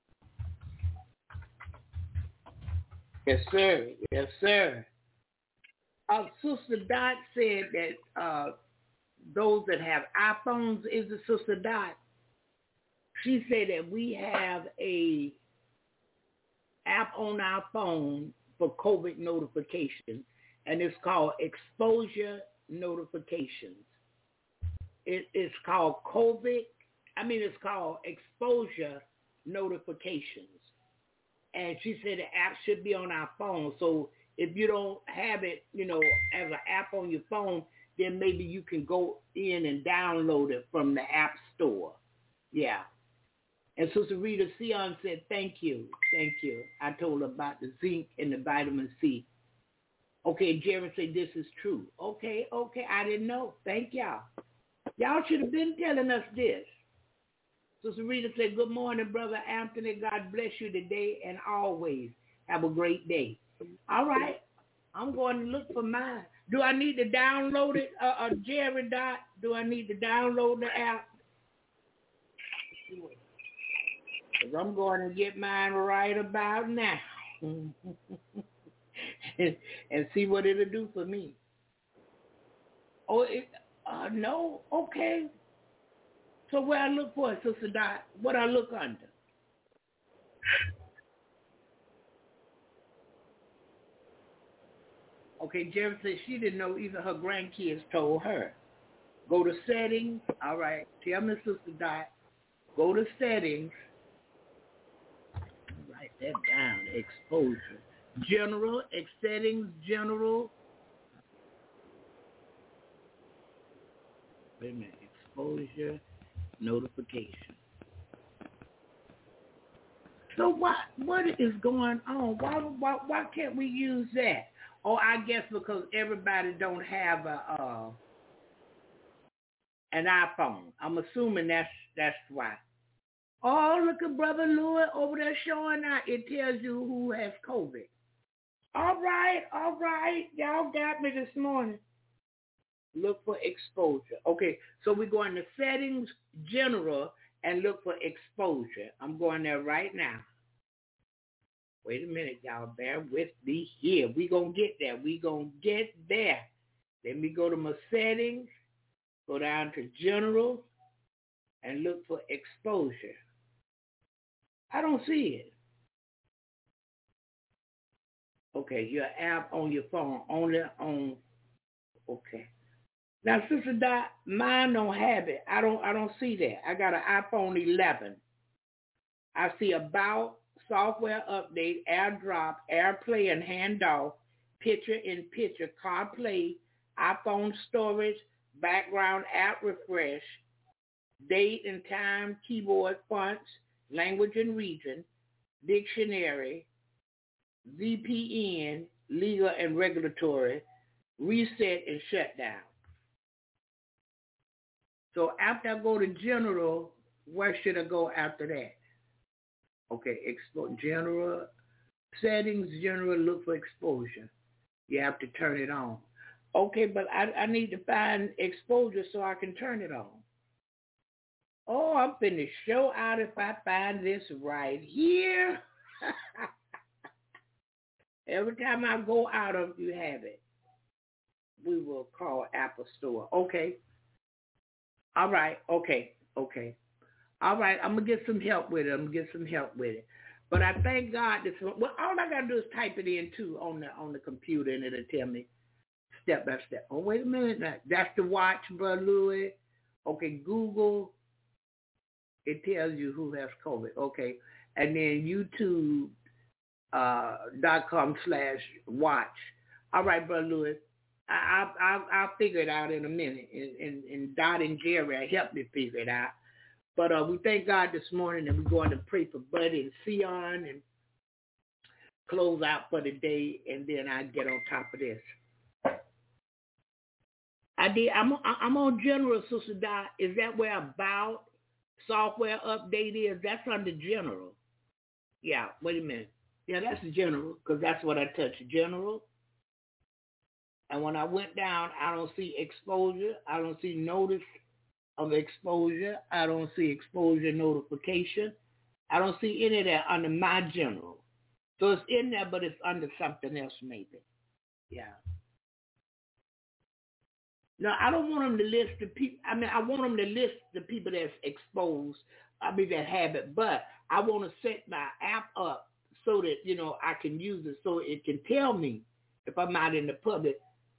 Yes, sir. Yes, sir. Uh, Sister Dot said that uh, those that have iPhones, is it Sister Dot? She said that we have a app on our phone for COVID notifications, and it's called Exposure Notifications. It, it's called COVID, I mean, it's called Exposure Notifications. And she said the app should be on our phone. So if you don't have it, you know, as an app on your phone, then maybe you can go in and download it from the App Store. Yeah. And Sister Rita Sion said, thank you, thank you. I told her about the zinc and the vitamin C. Okay, Jerry said this is true. Okay, okay, I didn't know. Thank y'all. Y'all should have been telling us this. Sister Rita said, good morning, Brother Anthony. God bless you today and always. Have a great day. All right. I'm going to look for mine. Do I need to download it, uh, uh, Jerry Dot? Do I need to download the app? Because I'm going to get mine right about now and see what it'll do for me. Oh, it, uh, no? Okay. So where I look for it, Sister Dot, what I look under? Okay, Jerry said she didn't know either her grandkids told her. Go to settings. All right. Tell me, Sister Dot. Go to settings. Write that down. Exposure. General. Settings. General. Wait a minute. Exposure. Notification. So what what is going on? Why why why can't we use that? Oh, I guess because everybody don't have a uh, an iPhone. I'm assuming that's that's why. Oh, look at Brother Louis over there showing out. It tells you who has COVID. All right, all right. Y'all got me this morning. Look for exposure. Okay, so we're going to settings, general, and look for exposure. I'm going there right now. Wait a minute, y'all. Bear with me here. We're going to get there. We're going to get there. Let me go to my settings, go down to general, and look for exposure. I don't see it. Okay, your app on your phone, only on, okay. Now, Sister Dot, mine don't have it. I don't I don't see that. I got an iPhone eleven. I see About, Software Update, AirDrop, AirPlay and Handoff, Picture in Picture, CarPlay, iPhone Storage, Background App Refresh, Date and Time, Keyboard Fonts, Language and Region, Dictionary, V P N, Legal and Regulatory, Reset and Shutdown. So after I go to general, where should I go after that? Okay, expo- general, settings, general, look for exposure. You have to turn it on. Okay, but I, I need to find exposure so I can turn it on. Oh, I'm finna show out if I find this right here. Every time I go out of, you have it. We will call Apple Store. Okay. All right, okay, okay. All right, I'm going to get some help with it. I'm going to get some help with it. But I thank God this, well, all I got to do is type it in, too, on the on the computer, and it'll tell me step by step. Oh, wait a minute. Now, that's the watch, Brother Louis. Okay, Google, it tells you who has COVID. Okay, and then YouTube uh, dot com slash watch. All right, Brother Louis. I, I, I'll, I'll figure it out in a minute, and, and, and Dot and Jerry help me figure it out. But uh, we thank God this morning, and we're going to pray for Buddy and Sion and close out for the day, and then I get on top of this. I did. I'm I'm on general, Sister Dot. Is that where About, Software Update is? That's under general. Yeah. Wait a minute. Yeah, that's general, because that's what I touch, general. And when I went down, I don't see exposure. I don't see notice of exposure. I don't see exposure notification. I don't see any of that under my general. So it's in there, but it's under something else maybe. Yeah. No, I don't want them to list the people. I mean, I want them to list the people that's exposed. I mean, that have it. But I want to set my app up so that, you know, I can use it so it can tell me if I'm out in the public,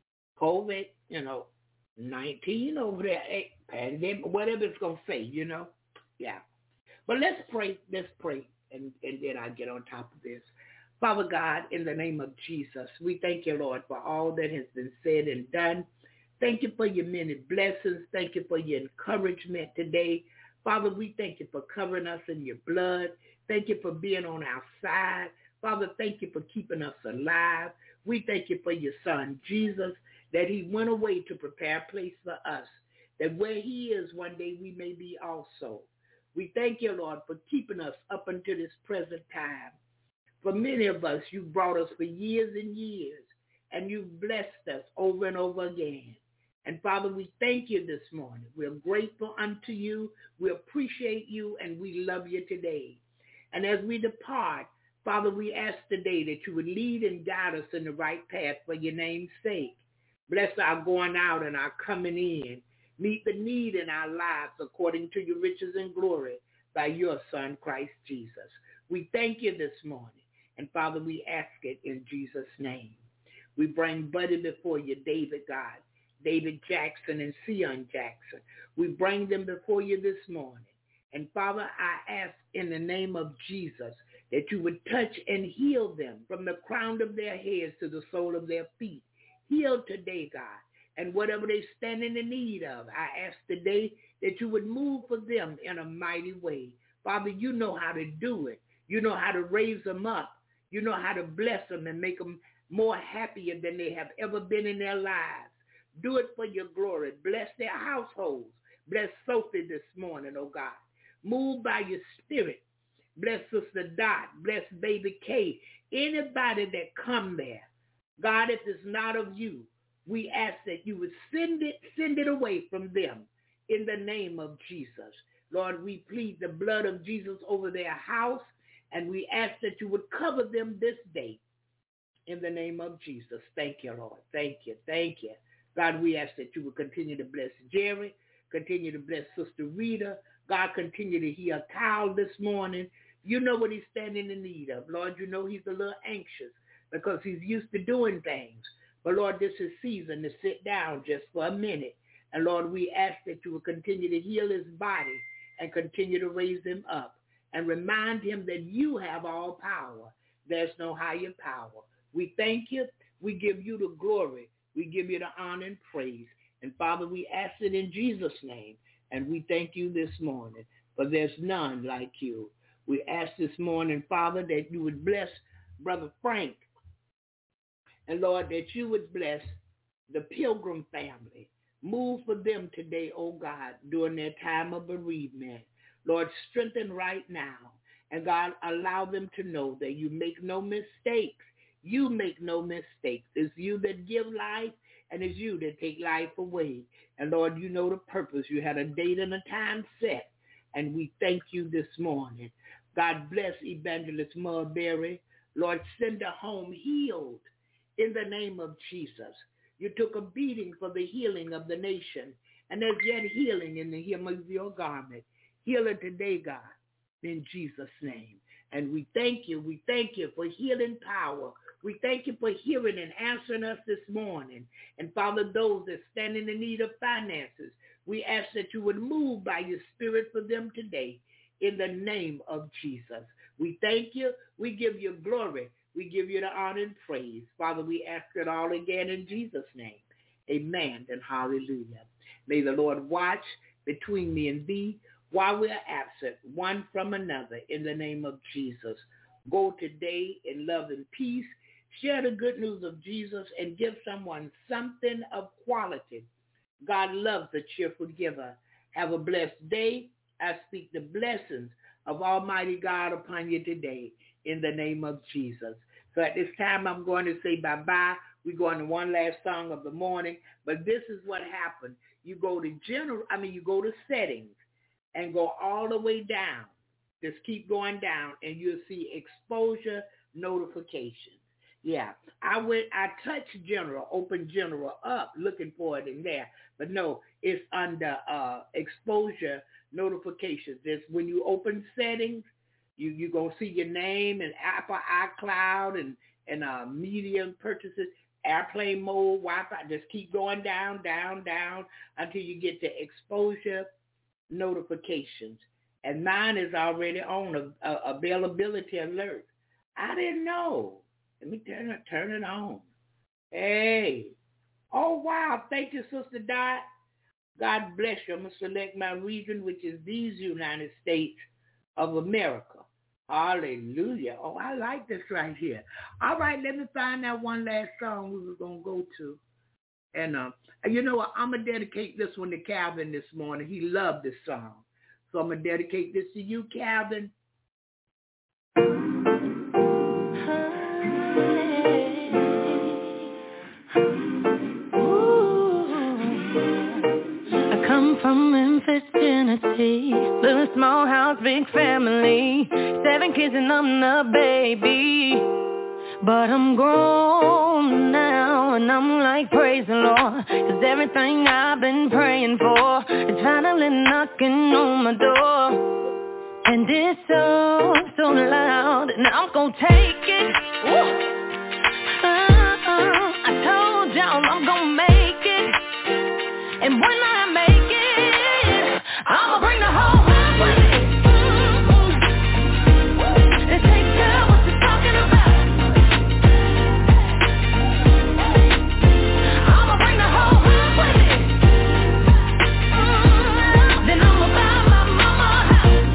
COVID, you know, nineteen over there, hey, pandemic, whatever it's going to say, you know. Yeah. But let's pray. Let's pray. And, and then I'll get on top of this. Father God, in the name of Jesus, we thank you, Lord, for all that has been said and done. Thank you for your many blessings. Thank you for your encouragement today. Father, we thank you for covering us in your blood. Thank you for being on our side. Father, thank you for keeping us alive. We thank you for your son, Jesus, that he went away to prepare a place for us, that where he is one day we may be also. We thank you, Lord, for keeping us up until this present time. For many of us, you brought us for years and years, and you've blessed us over and over again. And Father, we thank you this morning. We're grateful unto you. We appreciate you, and we love you today. And as we depart, Father, we ask today that you would lead and guide us in the right path for your name's sake. Bless our going out and our coming in. Meet the need in our lives according to your riches and glory by your Son, Christ Jesus. We thank you this morning. And Father, we ask it in Jesus' name. We bring Buddy before you, David, God, David Jackson and Sion Jackson. We bring them before you this morning. And Father, I ask in the name of Jesus that you would touch and heal them from the crown of their heads to the sole of their feet. Heal today, God. And whatever they stand in the need of, I ask today that you would move for them in a mighty way. Father, you know how to do it. You know how to raise them up. You know how to bless them and make them more happier than they have ever been in their lives. Do it for your glory. Bless their households. Bless Sophie this morning, oh God. Move by your spirit. Bless Sister Dot. Bless Baby Kay. Anybody that come there. God, if it's not of you, we ask that you would send it, send it away from them in the name of Jesus. Lord, we plead the blood of Jesus over their house, and we ask that you would cover them this day in the name of Jesus. Thank you, Lord. Thank you. Thank you. God, we ask that you would continue to bless Jerry, continue to bless Sister Rita. God, continue to heal Kyle this morning. You know what he's standing in need of. Lord, you know he's a little anxious because he's used to doing things. But, Lord, this is season to sit down just for a minute. And, Lord, we ask that you will continue to heal his body and continue to raise him up and remind him that you have all power. There's no higher power. We thank you. We give you the glory. We give you the honor and praise. And, Father, we ask it in Jesus' name. And we thank you this morning, for there's none like you. We ask this morning, Father, that you would bless Brother Frank. And, Lord, that you would bless the Pilgrim family. Move for them today, oh God, during their time of bereavement. Lord, strengthen right now. And, God, allow them to know that you make no mistakes. You make no mistakes. It's you that give life, and it's you that take life away. And, Lord, you know the purpose. You had a date and a time set, and we thank you this morning. God bless Evangelist Mulberry. Lord, send her home healed. In the name of Jesus, you took a beating for the healing of the nation, and there's yet healing in the hem of your garment. Heal her today, God, in Jesus' name. And we thank you. We thank you for healing power. We thank you for hearing and answering us this morning. And, Father, those that stand in the need of finances, we ask that you would move by your spirit for them today in the name of Jesus. We thank you. We give you glory. We give you the honor and praise. Father, we ask it all again in Jesus' name. Amen and hallelujah. May the Lord watch between me and thee while we are absent one from another in the name of Jesus. Go today in love and peace. Share the good news of Jesus and give someone something of quality. God loves a cheerful giver. Have a blessed day. I speak the blessings of Almighty God upon you today. in the name of Jesus. So at this time, I'm going to say bye-bye. We're going to one last song of the morning. But this is what happened. You go to general, I mean, you go to settings and go all the way down. Just keep going down, and you'll see exposure notifications. Yeah, I went, I touched general, open general up, looking for it in there. But no, it's under uh, exposure notifications. It's when you open settings, you, you're going to see your name and Apple iCloud and, and uh, media purchases, airplane mode, Wi-Fi. Just keep going down, down, down until you get to exposure notifications. And mine is already on a, a availability alert. I didn't know. Let me turn it, turn it on. Hey. Oh, wow. Thank you, Sister Dot. God bless you. I'm going to select my region, which is these United States of America. Hallelujah. Oh, I like this right here. All right, let me find out one last song we were going to go to. And uh, you know what? I'm going to dedicate this one to Calvin this morning. He loved this song. So I'm going to dedicate this to you, Calvin. I come from Memphis, Tennessee. Little small house, big family. Seven kids and I'm the baby. But I'm grown now and I'm like, praise the Lord. Cause everything I've been praying for is finally knocking on my door. And it's so, so loud and I'm gonna take it. Woo. Uh, I told y'all I'm gonna make it. And when I make it, I'ma bring the whole house with me. Let's take care what you're talking about. I'ma bring the whole house with me. Then I'ma buy my mama a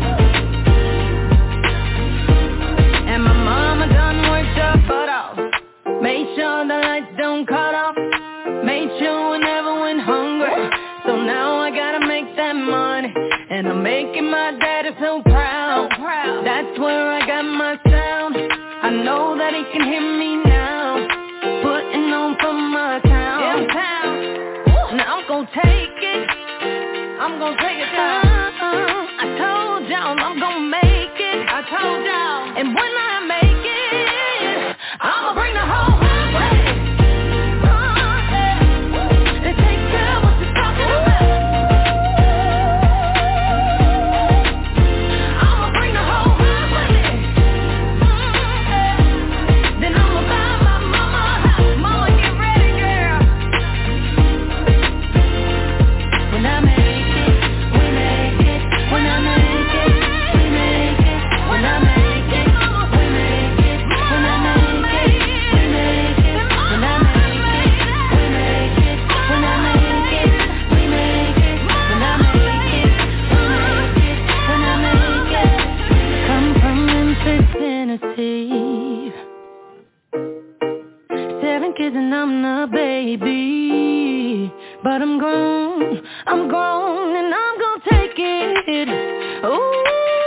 house. And my mama done worked her butt off. Made sure the lights don't cut off. Made sure we never went hungry. So now I gotta make that money. And I'm making my daddy so proud. So proud. That's where I got my sound. I know that he can hear me now. Putting on for my town. town. Now I'm gonna take it. I'm gonna take it down. Uh-uh. I told y'all I'm gonna make it. I told y'all. And when I make it, I'ma bring the whole house with me. Seven kids and I'm the baby. But I'm grown, I'm grown and I'm gonna take it. Ooh.